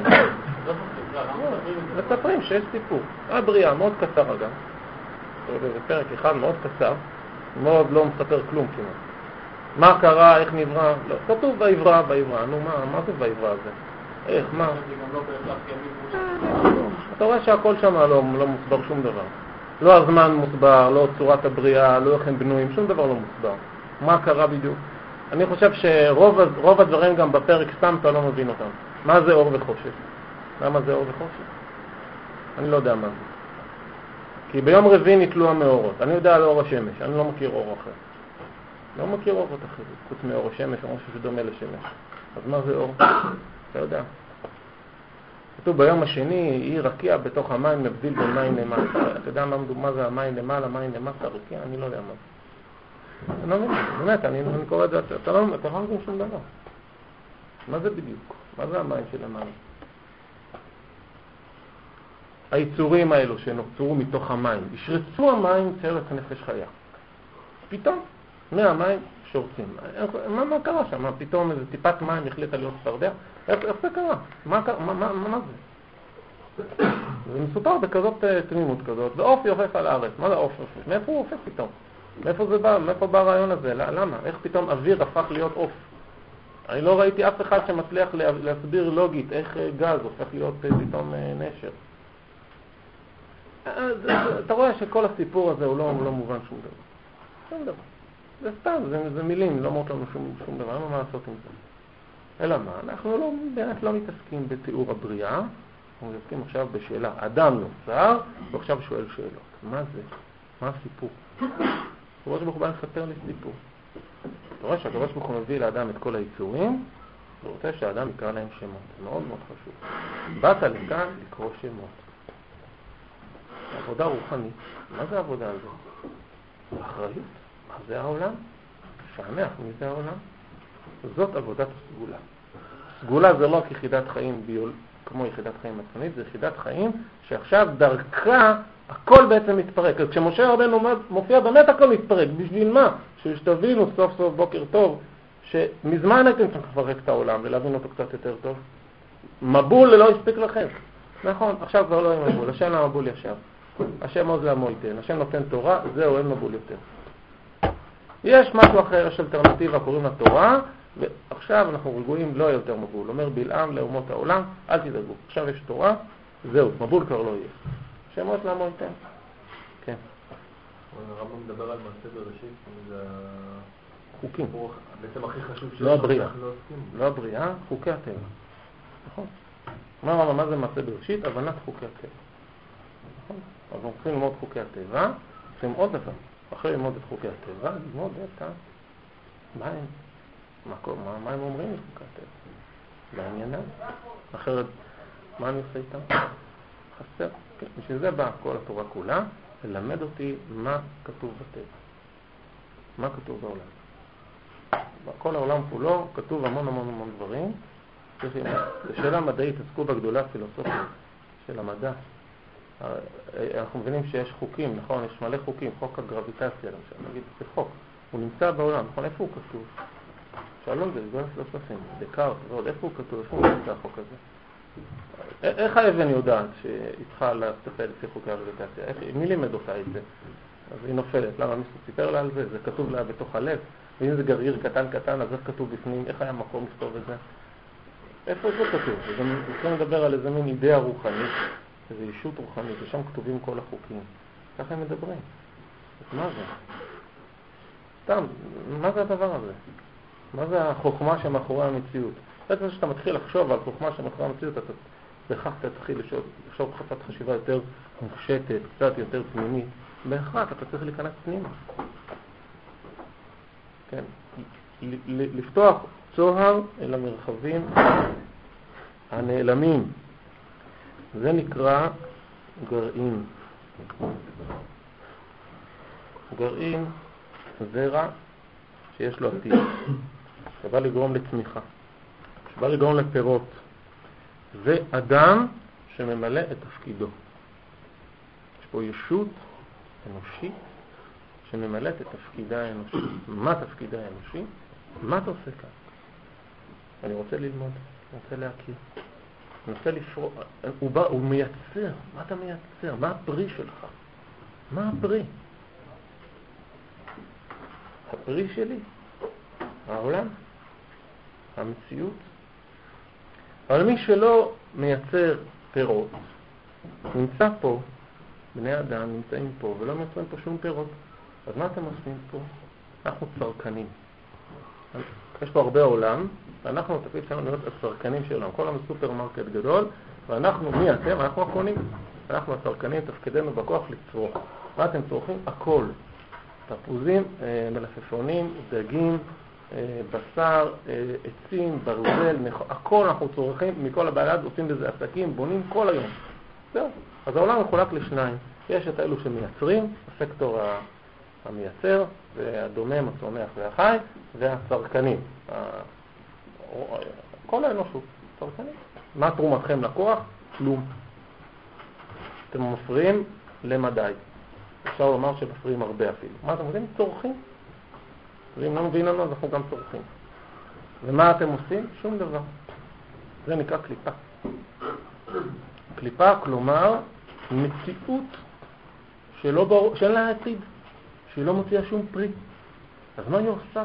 מספרים שיש סיפור. הבריאה, מאוד קצר אגב. זה פרק אחד מאוד קצר. מאוד לא מספר כלום כמעט. מה קרה, איך נברא? לא, כתוב ויברא. נו, מה זה ויברא הזה? איך, מה? אתה רואה שהכל שם לא מוסבר שום דבר. לא הזמן מוסבר, לא צורת הבריאה, לא איך הם בנויים, שום דבר לא מוסבר. מה קרה בדיוק? אני חושב שרוב הדברים גם בפרק סתם אתה לא מבין אותם. מה זה אור וחושך? למה זה אור וחושך? אני לא יודע מה זה. כי ביום רביעי נתלו המאורות. אני יודע על אור השמש, אני לא מכיר אור אחר. לא מכיר אורות אחרים, חוץ מאור השמש או משהו שדומה לשמש. אז מה זה אור? אתה יודע. כתוב ביום השני, היא רקיע בתוך המים מבדיל בין מים למטה. אתה יודע מה זה המים למעלה, מים למטה, רקיע? אני לא יודע מה זה. אני לא מבין, באמת, אני קורא את זה, אתה לא מבין שום דבר. מה זה בדיוק? מה זה המים של המים? היצורים האלו שנוצרו מתוך המים, ישרצו המים צרת נפש חיה. פתאום, מהמים שורצים. מה קרה שם? פתאום איזה טיפת מים החליטה להיות צפרדע? איך זה קרה? מה זה? זה מסופר בכזאת תמימות כזאת, ואוף יופף על הארץ. מה זה אוף יופף? מאיפה הוא אופף פתאום? מאיפה זה בא? מאיפה בא הרעיון הזה? למה? איך פתאום אוויר הפך להיות אוף? אני לא ראיתי אף אחד שמצליח להסביר לוגית איך גז הופך להיות פתאום נשר. אתה רואה שכל הסיפור הזה הוא לא מובן שום דבר. שום דבר. זה סתם, זה מילים, לא אומרות לנו שום דבר, אין מה לעשות עם זה. אלא מה? אנחנו באמת לא מתעסקים בתיאור הבריאה, אנחנו עוסקים עכשיו בשאלה. אדם נוצר, ועכשיו שואל שאלות. מה זה? מה הסיפור? הקדוש ברוך הוא בא לספר לי סיפור. אתה רואה שהקדוש ברוך הוא מביא לאדם את כל היצורים, הוא רוצה שהאדם יקרא להם שמות. זה מאוד מאוד חשוב. באת לכאן לקרוא שמות. עבודה רוחנית. מה זה העבודה הזאת? אחריות. מה זה העולם? שענח, מי זה העולם? זאת עבודת הסגולה. סגולה זה לא יחידת חיים כמו יחידת חיים עצמית, זה יחידת חיים שעכשיו דרכה הכל בעצם מתפרק. כשמשה רבנו מופיע באמת הכל מתפרק. בשביל מה? שתבינו סוף סוף בוקר טוב שמזמן הייתם צריכים לפרק את העולם ולהבין אותו קצת יותר טוב. מבול לא הספיק לכם. נכון, עכשיו כבר לא יהיה מבול. השם המבול ישר. השם עוז לעמו ייתן. השם נותן תורה, זהו, אין מבול יותר. יש משהו אחר, יש אלטרנטיבה, קוראים לה תורה, ועכשיו אנחנו רגועים, לא יותר מבול. אומר בלעם לאומות העולם, אל תדאגו. עכשיו יש תורה, זהו, מבול כבר לא יהיה. השם עוז לעמו ייתן. כן. הרמב"ם מדבר על מעשה בראשית, זה חוקים. בעצם הכי חשוב לא הבריאה. לא הבריאה, חוקי הטבע. נכון? מה זה מעשה בראשית? הבנת חוקי הטבע. נכון? אז אנחנו צריכים ללמוד חוקי הטבע, צריכים עוד דבר. אחרי ללמוד את חוקי הטבע, ללמוד את מה הם אומרים לחוקי הטבע. בעניינם. אחרת, מה אני עושה איתם? חסר. כן. בשביל זה באה כל התורה כולה, ללמד אותי מה כתוב בטבע. מה כתוב בעולם. בכל העולם כולו כתוב המון דברים. זו שאלה מדעית, עסקו בגדולה פילוסופית של המדע. אנחנו מבינים שיש חוקים, נכון? יש מלא חוקים, חוק הגרביטציה, למשל, נגיד, זה חוק. הוא נמצא בעולם, נכון? איפה הוא כתוב? שאלו את זה, גדולה פילוסופים, דקארט, ועוד, איפה הוא כתוב? איפה הוא נמצא החוק הזה? איך האבן יודעת שהיא צריכה להסתכל לפי חוקי הגרביטציה? מי לימד אותה את זה? אז היא נופלת. למה מישהו סיפר לה על זה? זה כתוב לה בתוך הלב. ואם זה גרעיר קטן, אז איך כתוב בפנים? איך היה מקום לכתוב את זה? איפה זה כתוב? צריכים לדבר על איזה מין אידאה רוחנית, איזו אישות רוחנית, ושם כתובים כל החוקים. ככה הם מדברים. אז מה זה? סתם, מה זה הדבר הזה? מה זה החוכמה שמאחורי המציאות? בעצם שאתה מתחיל לחשוב על חוכמה שמאחורי המציאות, אתה בהכרח תתחיל לחשוב חפת חשיבה יותר מופשטת, קצת יותר פנימית. בהכרח אתה צריך להיכנס פנימה. כן? לפתוח צוהר אל המרחבים הנעלמים. זה נקרא גרעין. גרעין זרע שיש לו עתיד, שבא לגרום לצמיחה, שבא לגרום לפירות. זה אדם שממלא את תפקידו. יש פה ישות אנושית שממלאת את תפקידה האנושי. מה תפקידה האנושי? מה אתה עושה כאן? אני רוצה ללמוד, אני רוצה להכיר. אני רוצה לפרוע. הוא מייצר. מה אתה מייצר? מה הפרי שלך? מה הפרי? הפרי שלי? העולם? המציאות? אבל מי שלא מייצר פירות, נמצא פה, בני אדם נמצאים פה ולא מייצרים פה שום פירות. אז מה אתם עושים פה? אנחנו צרכנים. יש פה הרבה עולם, ואנחנו התפקיד שלנו להיות הצרכנים של עולם. כל סופרמרקט גדול, ואנחנו, מי אתם? אנחנו הקונים. אנחנו הצרכנים, תפקידנו בכוח לצרוך. מה אתם צורכים? הכל. תפוזים, מלפפונים, דגים, בשר, עצים, ברזל, הכל אנחנו צורכים, מכל הבעלת עושים בזה עסקים, בונים כל היום. זהו. אז העולם מחולק לשניים. יש את האלו שמייצרים, הסקטור המייצר, והדומם, הצומח והחי, והצרכנים. כל האנושות, צרכנים. מה תרומתכם לכוח? כלום. אתם מפריעים למדי. אפשר לומר שמפריעים הרבה אפילו. מה אתם עושים? צורכים. ואם לא מביאים לנו, אז אנחנו גם צורכים. ומה אתם עושים? שום דבר. זה נקרא קליפה. קליפה, כלומר, מציאות שאין לה עתיד, שהיא לא מוציאה שום פרי. אז מה היא עושה?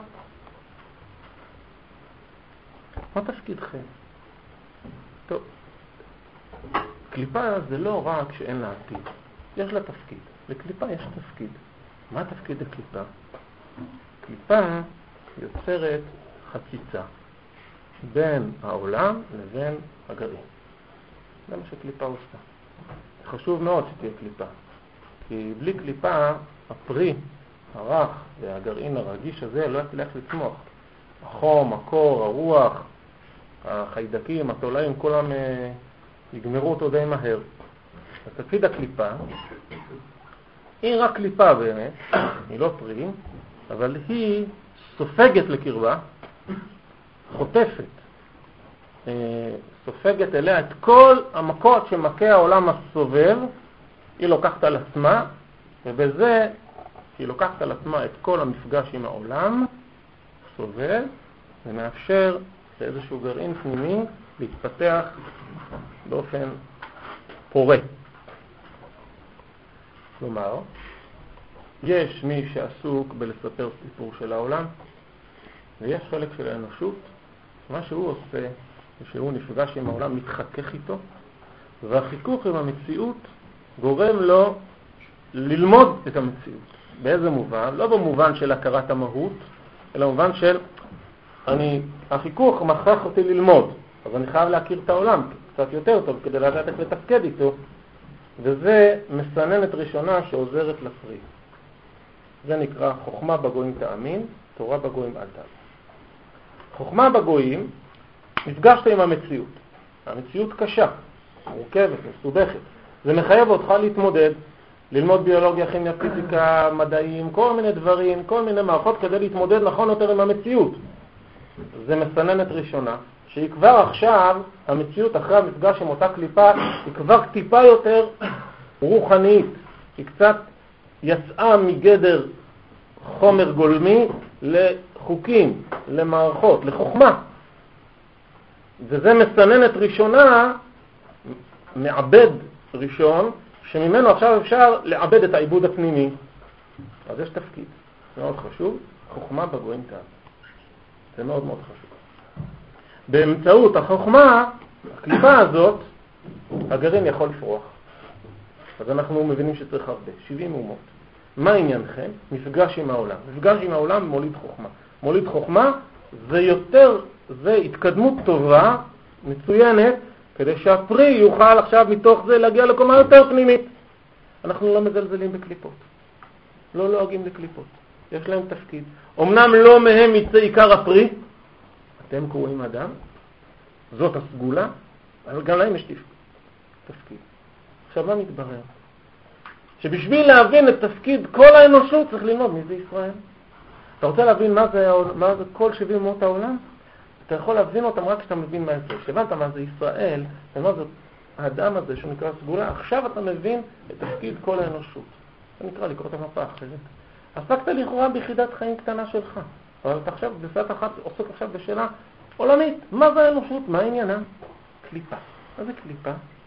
מה תפקידכם? טוב, קליפה זה לא רק שאין לה עתיד, יש לה תפקיד. לקליפה יש תפקיד. מה תפקיד הקליפה? קליפה יוצרת חציצה בין העולם לבין הגרעין. זה מה שקליפה עושה. חשוב מאוד שתהיה קליפה. כי בלי קליפה, הפרי, הרך והגרעין הרגיש הזה לא יצליח לצמוח. החום, הקור, הרוח, החיידקים, התולעים, כולם יגמרו אותו די מהר. אז תפקיד הקליפה, היא רק קליפה באמת, היא לא פרי, אבל היא סופגת לקרבה, חוטפת, סופגת אליה את כל המכות שמכה העולם הסובב, היא לוקחת על עצמה, ובזה היא לוקחת על עצמה את כל המפגש עם העולם, סובב, ומאפשר לאיזשהו גרעין פנימי להתפתח באופן פורה. כלומר, יש מי שעסוק בלספר סיפור של העולם, ויש חלק של האנושות, מה שהוא עושה, שהוא נפגש עם העולם, מתחכך איתו, והחיכוך עם המציאות גורם לו ללמוד את המציאות. באיזה מובן? לא במובן של הכרת המהות, אלא במובן של החיכוך מכרח אותי ללמוד, אז אני חייב להכיר את העולם קצת יותר טוב כדי לדעת איך לתפקד איתו, וזה מסננת ראשונה שעוזרת לפרי. זה נקרא חוכמה בגויים תאמין, תורה בגויים אל תאמין. חוכמה בגויים, נפגשת עם המציאות. המציאות קשה, מורכבת, מסובכת. זה מחייב אותך להתמודד, ללמוד ביולוגיה, כימיה, פיזיקה, מדעים, כל מיני דברים, כל מיני מערכות כדי להתמודד נכון יותר עם המציאות. זה מסננת ראשונה, שהיא כבר עכשיו, המציאות אחרי המפגש עם אותה קליפה, היא כבר טיפה יותר רוחנית. היא קצת יצאה מגדר חומר גולמי לחוקים, למערכות, לחוכמה. וזה מסננת ראשונה, מעבד ראשון, שממנו עכשיו אפשר לעבד את העיבוד הפנימי. אז יש תפקיד, זה מאוד חשוב, חוכמה בגויים תאמין. זה מאוד מאוד חשוב. באמצעות החוכמה, הקליפה הזאת, הגרעין יכול לפרוח. אז אנחנו מבינים שצריך הרבה, 70 אומות. מה עניינכם? מפגש עם העולם. מפגש עם העולם מוליד חוכמה. מוליד חוכמה זה התקדמות טובה, מצוינת, כדי שהפרי יוכל עכשיו מתוך זה להגיע לקומה יותר פנימית. אנחנו לא מזלזלים בקליפות. לא לועגים לקליפות. יש להם תפקיד. אמנם לא מהם יצא עיקר הפרי, אתם קוראים אדם, זאת הסגולה, אבל גם להם יש תפקיד. עכשיו מה מתברר? שבשביל להבין את תפקיד כל האנושות צריך ללמוד מי זה ישראל. אתה רוצה להבין מה זה כל 70 אומות העולם? אתה יכול להבין אותם רק כשאתה מבין מה זה. כשהבנת מה זה ישראל, ומה זה האדם הזה שנקרא סגולה, עכשיו אתה מבין את תפקיד כל האנושות. זה נקרא לקרוא את המפה אחרת. עסקת לכאורה ביחידת חיים קטנה שלך, אבל אתה עכשיו בסעת אחת עוסק עכשיו בשאלה עולמית. מה זה האנושות? מה העניינה? קליפה. מה זה קליפה?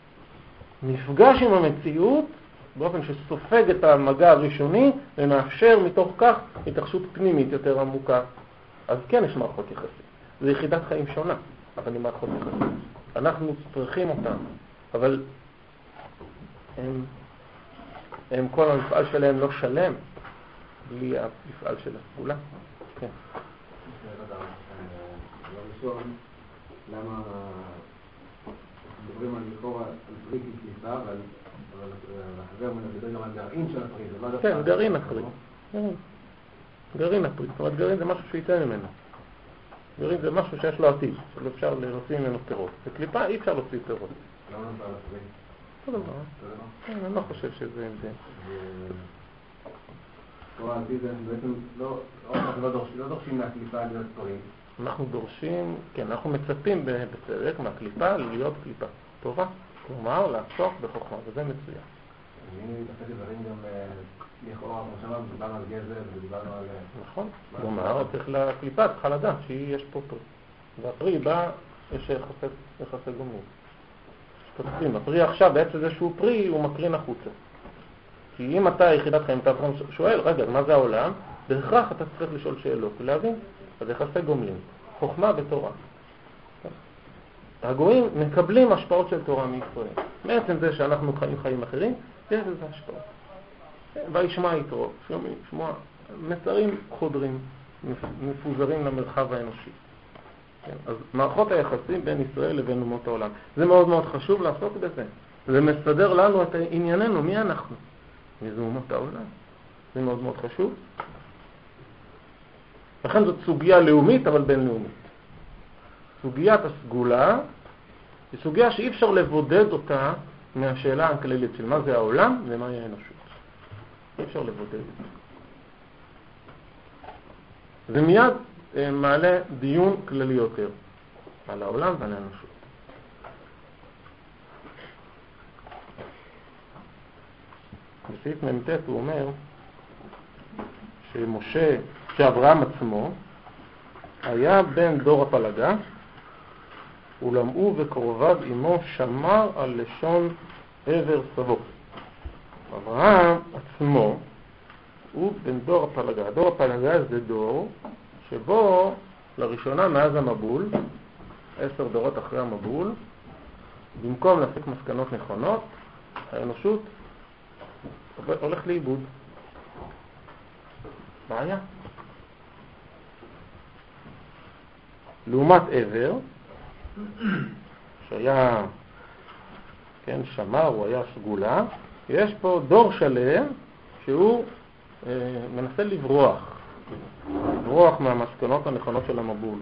מפגש עם המציאות באופן שסופג את המגע הראשוני ומאפשר מתוך כך התרחשות פנימית יותר עמוקה. אז כן יש מערכות יחסים. זה יחידת חיים שונה, אבל היא מערכות יחסים. אנחנו צריכים אותם, אבל הם כל המפעל שלהם לא שלם בלי המפעל של הסגולה. כן. למה מדברים על לכאורה על פרי כקליפה, אבל אחרי מדברים גם על גרעין של הפרי. כן, גרעין הפרי. גרעין הפרי. זאת אומרת, גרעין זה משהו שיצא ממנו. גרעין זה משהו שיש לו עתיד, שלא אפשר להוציא ממנו פירות. בקליפה אי אפשר להוציא פירות. למה לא נפעל הפרי? אותו דבר. אני לא חושב שזה זה. לכאורה עתיד זה בעצם לא דורשים מהקליפה להיות פרי. אנחנו דורשים, כן, אנחנו מצפים בצדק מהקליפה להיות קליפה טובה, כלומר לעסוק בחוכמה, וזה מצוין. אני מתעסק דברים גם לכאורה, כמו שאמרנו, דיברנו על גזר ודיברנו על... נכון, כלומר, לקליפה צריכה לדעת שיש פה פרי, והפרי בא, יש יחסי גומלין. תתחילים, הפרי עכשיו בעצם זה שהוא פרי, הוא מקרין החוצה. כי אם אתה יחידת חיים, אתה שואל, רגע, מה זה העולם? בהכרח אתה צריך לשאול שאלות ולהבין. אז יחסי גומלין, חוכמה ותורה. הגויים מקבלים השפעות של תורה מישראל. בעצם זה שאנחנו חיים חיים אחרים, יש לזה השפעות. וישמע יתרו, שמוע, מסרים חודרים, מפוזרים למרחב האנושי. כן? אז מערכות היחסים בין ישראל לבין אומות העולם. זה מאוד מאוד חשוב לעסוק בזה. זה מסדר לנו את ענייננו, מי אנחנו? מי זה אומות העולם? זה מאוד מאוד חשוב. לכן זאת סוגיה לאומית, אבל בינלאומית. סוגיית הסגולה היא סוגיה שאי אפשר לבודד אותה מהשאלה הכללית של מה זה העולם ומה היא האנושות. אי אפשר לבודד את זה. זה מיד מעלה דיון כללי יותר על העולם ועל האנושות. בסעיף מ"ט הוא אומר שאברהם עצמו היה בן דור הפלגה, אולם הוא וקרוביו עמו שמר על לשון עבר סבו. אברהם עצמו הוא בן דור הפלגה. דור הפלגה זה דור שבו לראשונה מאז המבול, 10 דורות אחרי המבול, במקום להפיק מסקנות נכונות, האנושות הולך לאיבוד. בעיה. לעומת עבר, שהיה, כן, שמר, הוא היה סגולה, יש פה דור שלם שהוא מנסה לברוח מהמסקנות הנכונות של המבול.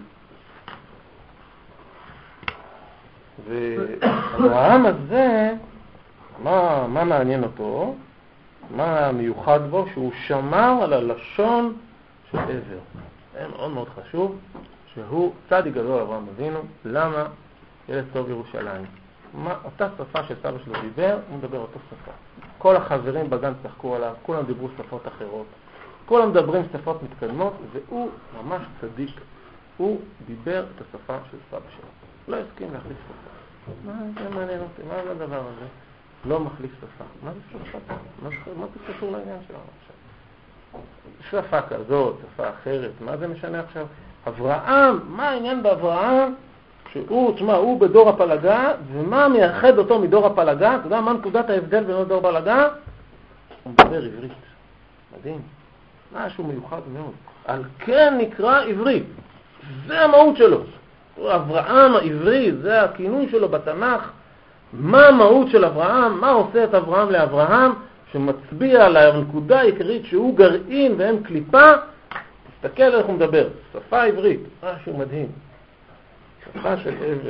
והאברהם הזה, מה מעניין אותו? מה מיוחד בו? שהוא שמר על הלשון של עבר. זה מאוד מאוד חשוב שהוא צדיק גדול אברהם אבינו. למה? ילד טוב ירושלים. אותה שפה שסבא שלו דיבר, הוא מדבר אותה שפה. כל החברים בגן צחקו עליו, כולם דיברו שפות אחרות. כולם מדברים שפות מתקדמות, והוא ממש צדיק. הוא דיבר את השפה של סבא שלו. לא הסכים להחליף שפה. מה זה מעניין אותי? מה זה הדבר הזה? לא מחליף שפה. מה זה שפה? מה זה קשור לעניין שלנו עכשיו? שפה כזאת, שפה אחרת, מה זה משנה עכשיו? אברהם, מה העניין באברהם? הוא בדור הפלגה, ומה מייחד אותו מדור הפלגה? אתה יודע מה נקודת ההבדל בין דור הפלגה? הוא מדבר עברית. מדהים. משהו מיוחד מאוד. על כן נקרא עברית. זה המהות שלו. אברהם העברי, זה הכינוי שלו בתנ"ך. מה המהות של אברהם? מה עושה את אברהם לאברהם? שמצביע על הנקודה העיקרית שהוא גרעין והם קליפה. תסתכל איך הוא מדבר. שפה עברית. משהו מדהים. שפה של עבר.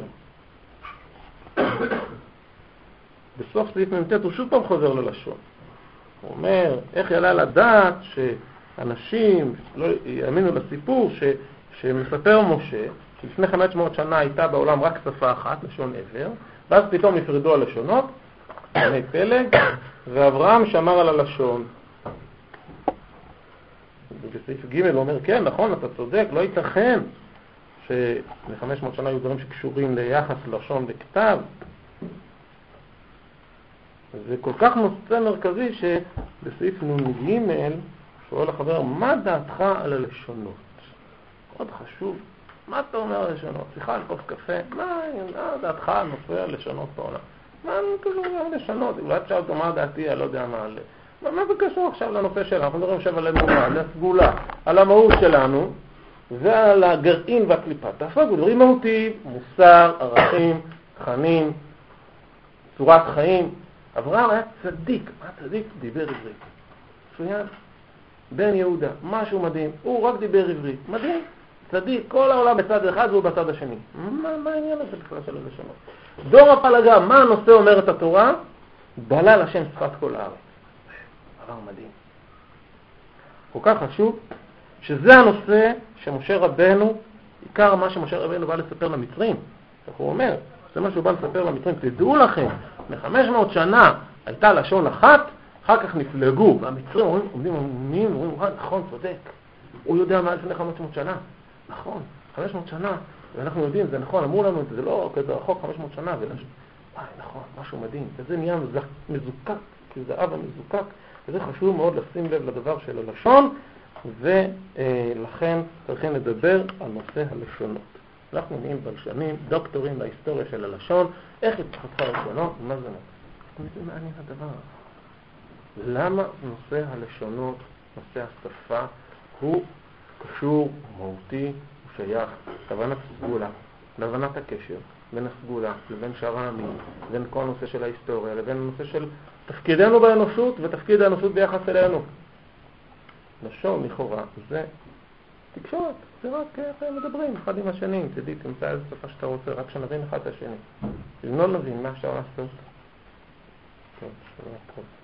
בסוף סעיף מ"ט הוא שוב פעם חוזר ללשון. הוא אומר, איך יעלה לדעת שאנשים לא יאמינו לסיפור שמספר משה, שלפני 500 שנה הייתה בעולם רק שפה אחת, לשון עבר, ואז פתאום נפרדו הלשונות, בני פלג, ואברהם שמר על הלשון. ובסעיף ג' הוא אומר, כן, נכון, אתה צודק, לא ייתכן שלפני 500 שנה היו דברים שקשורים ליחס לשון וכתב. זה כל כך נושא מרכזי שבסעיף נ"ג שואל החבר, מה דעתך על הלשונות? מאוד חשוב. מה אתה אומר על הלשונות? שיחה על כוס קפה? מה דעתך על נושא הלשונות בעולם? מה קשור על לשונות? אולי אפשר אותו מה דעתי, אני לא יודע מה על... מה זה קשור עכשיו לנושא שלנו? אנחנו מדברים עכשיו על אמונה, על הסגולה, על המהות שלנו ועל הגרעין והקליפה. תעסוק בדברים מהותיים, מוסר, ערכים, תכנים, צורת חיים. אברהם היה צדיק. מה צדיק? דיבר עברית. מצוין. בן יהודה, משהו מדהים. הוא רק דיבר עברית. מדהים. צדיק. כל העולם בצד אחד והוא בצד השני. מה העניין הזה בכלל של הלשונות? דור הפלגה, מה הנושא אומר את התורה? בלל השם שפת כל הארץ. דבר מדהים. כל כך חשוב שזה הנושא שמשה רבנו, עיקר מה שמשה רבנו בא לספר למצרים. הוא אומר, זה מה שהוא בא לספר למצרים. תדעו לכם, מ-500 שנה הייתה לשון אחת, אחר כך נפלגו, והמצרים אומרים, נכון, צודק. הוא יודע מה לפני 500 שנה. נכון, 500 שנה, ואנחנו יודעים, זה נכון, אמרו לנו, זה לא כזה רחוק 500 שנה, נכון, משהו מדהים. וזה נהיה מזוקק, כזהב המזוקק, וזה חשוב מאוד לשים לב לדבר של הלשון, ולכן צריכים לדבר על נושא הלשונות. אנחנו נהיים בלשנים, דוקטורים בהיסטוריה של הלשון, איך התפתחה הלשונות, מה זה נושא? זה מעניין הדבר. למה נושא הלשונות, נושא השפה, הוא קשור, מהותי, הוא שייך, כוונת סגולה. להבנת הקשר בין הסגולה לבין שאר העמים, בין כל הנושא של ההיסטוריה, לבין הנושא של תפקידנו באנושות ותפקיד האנושות ביחס אלינו. לשון, לכאורה, זה תקשורת, זה רק מדברים אחד עם השני, תדעי, תמצא איזה שפה שאתה רוצה, רק שנבין אחד את השני. אם לא נבין, מה אפשר לעשות? טוב, שלום.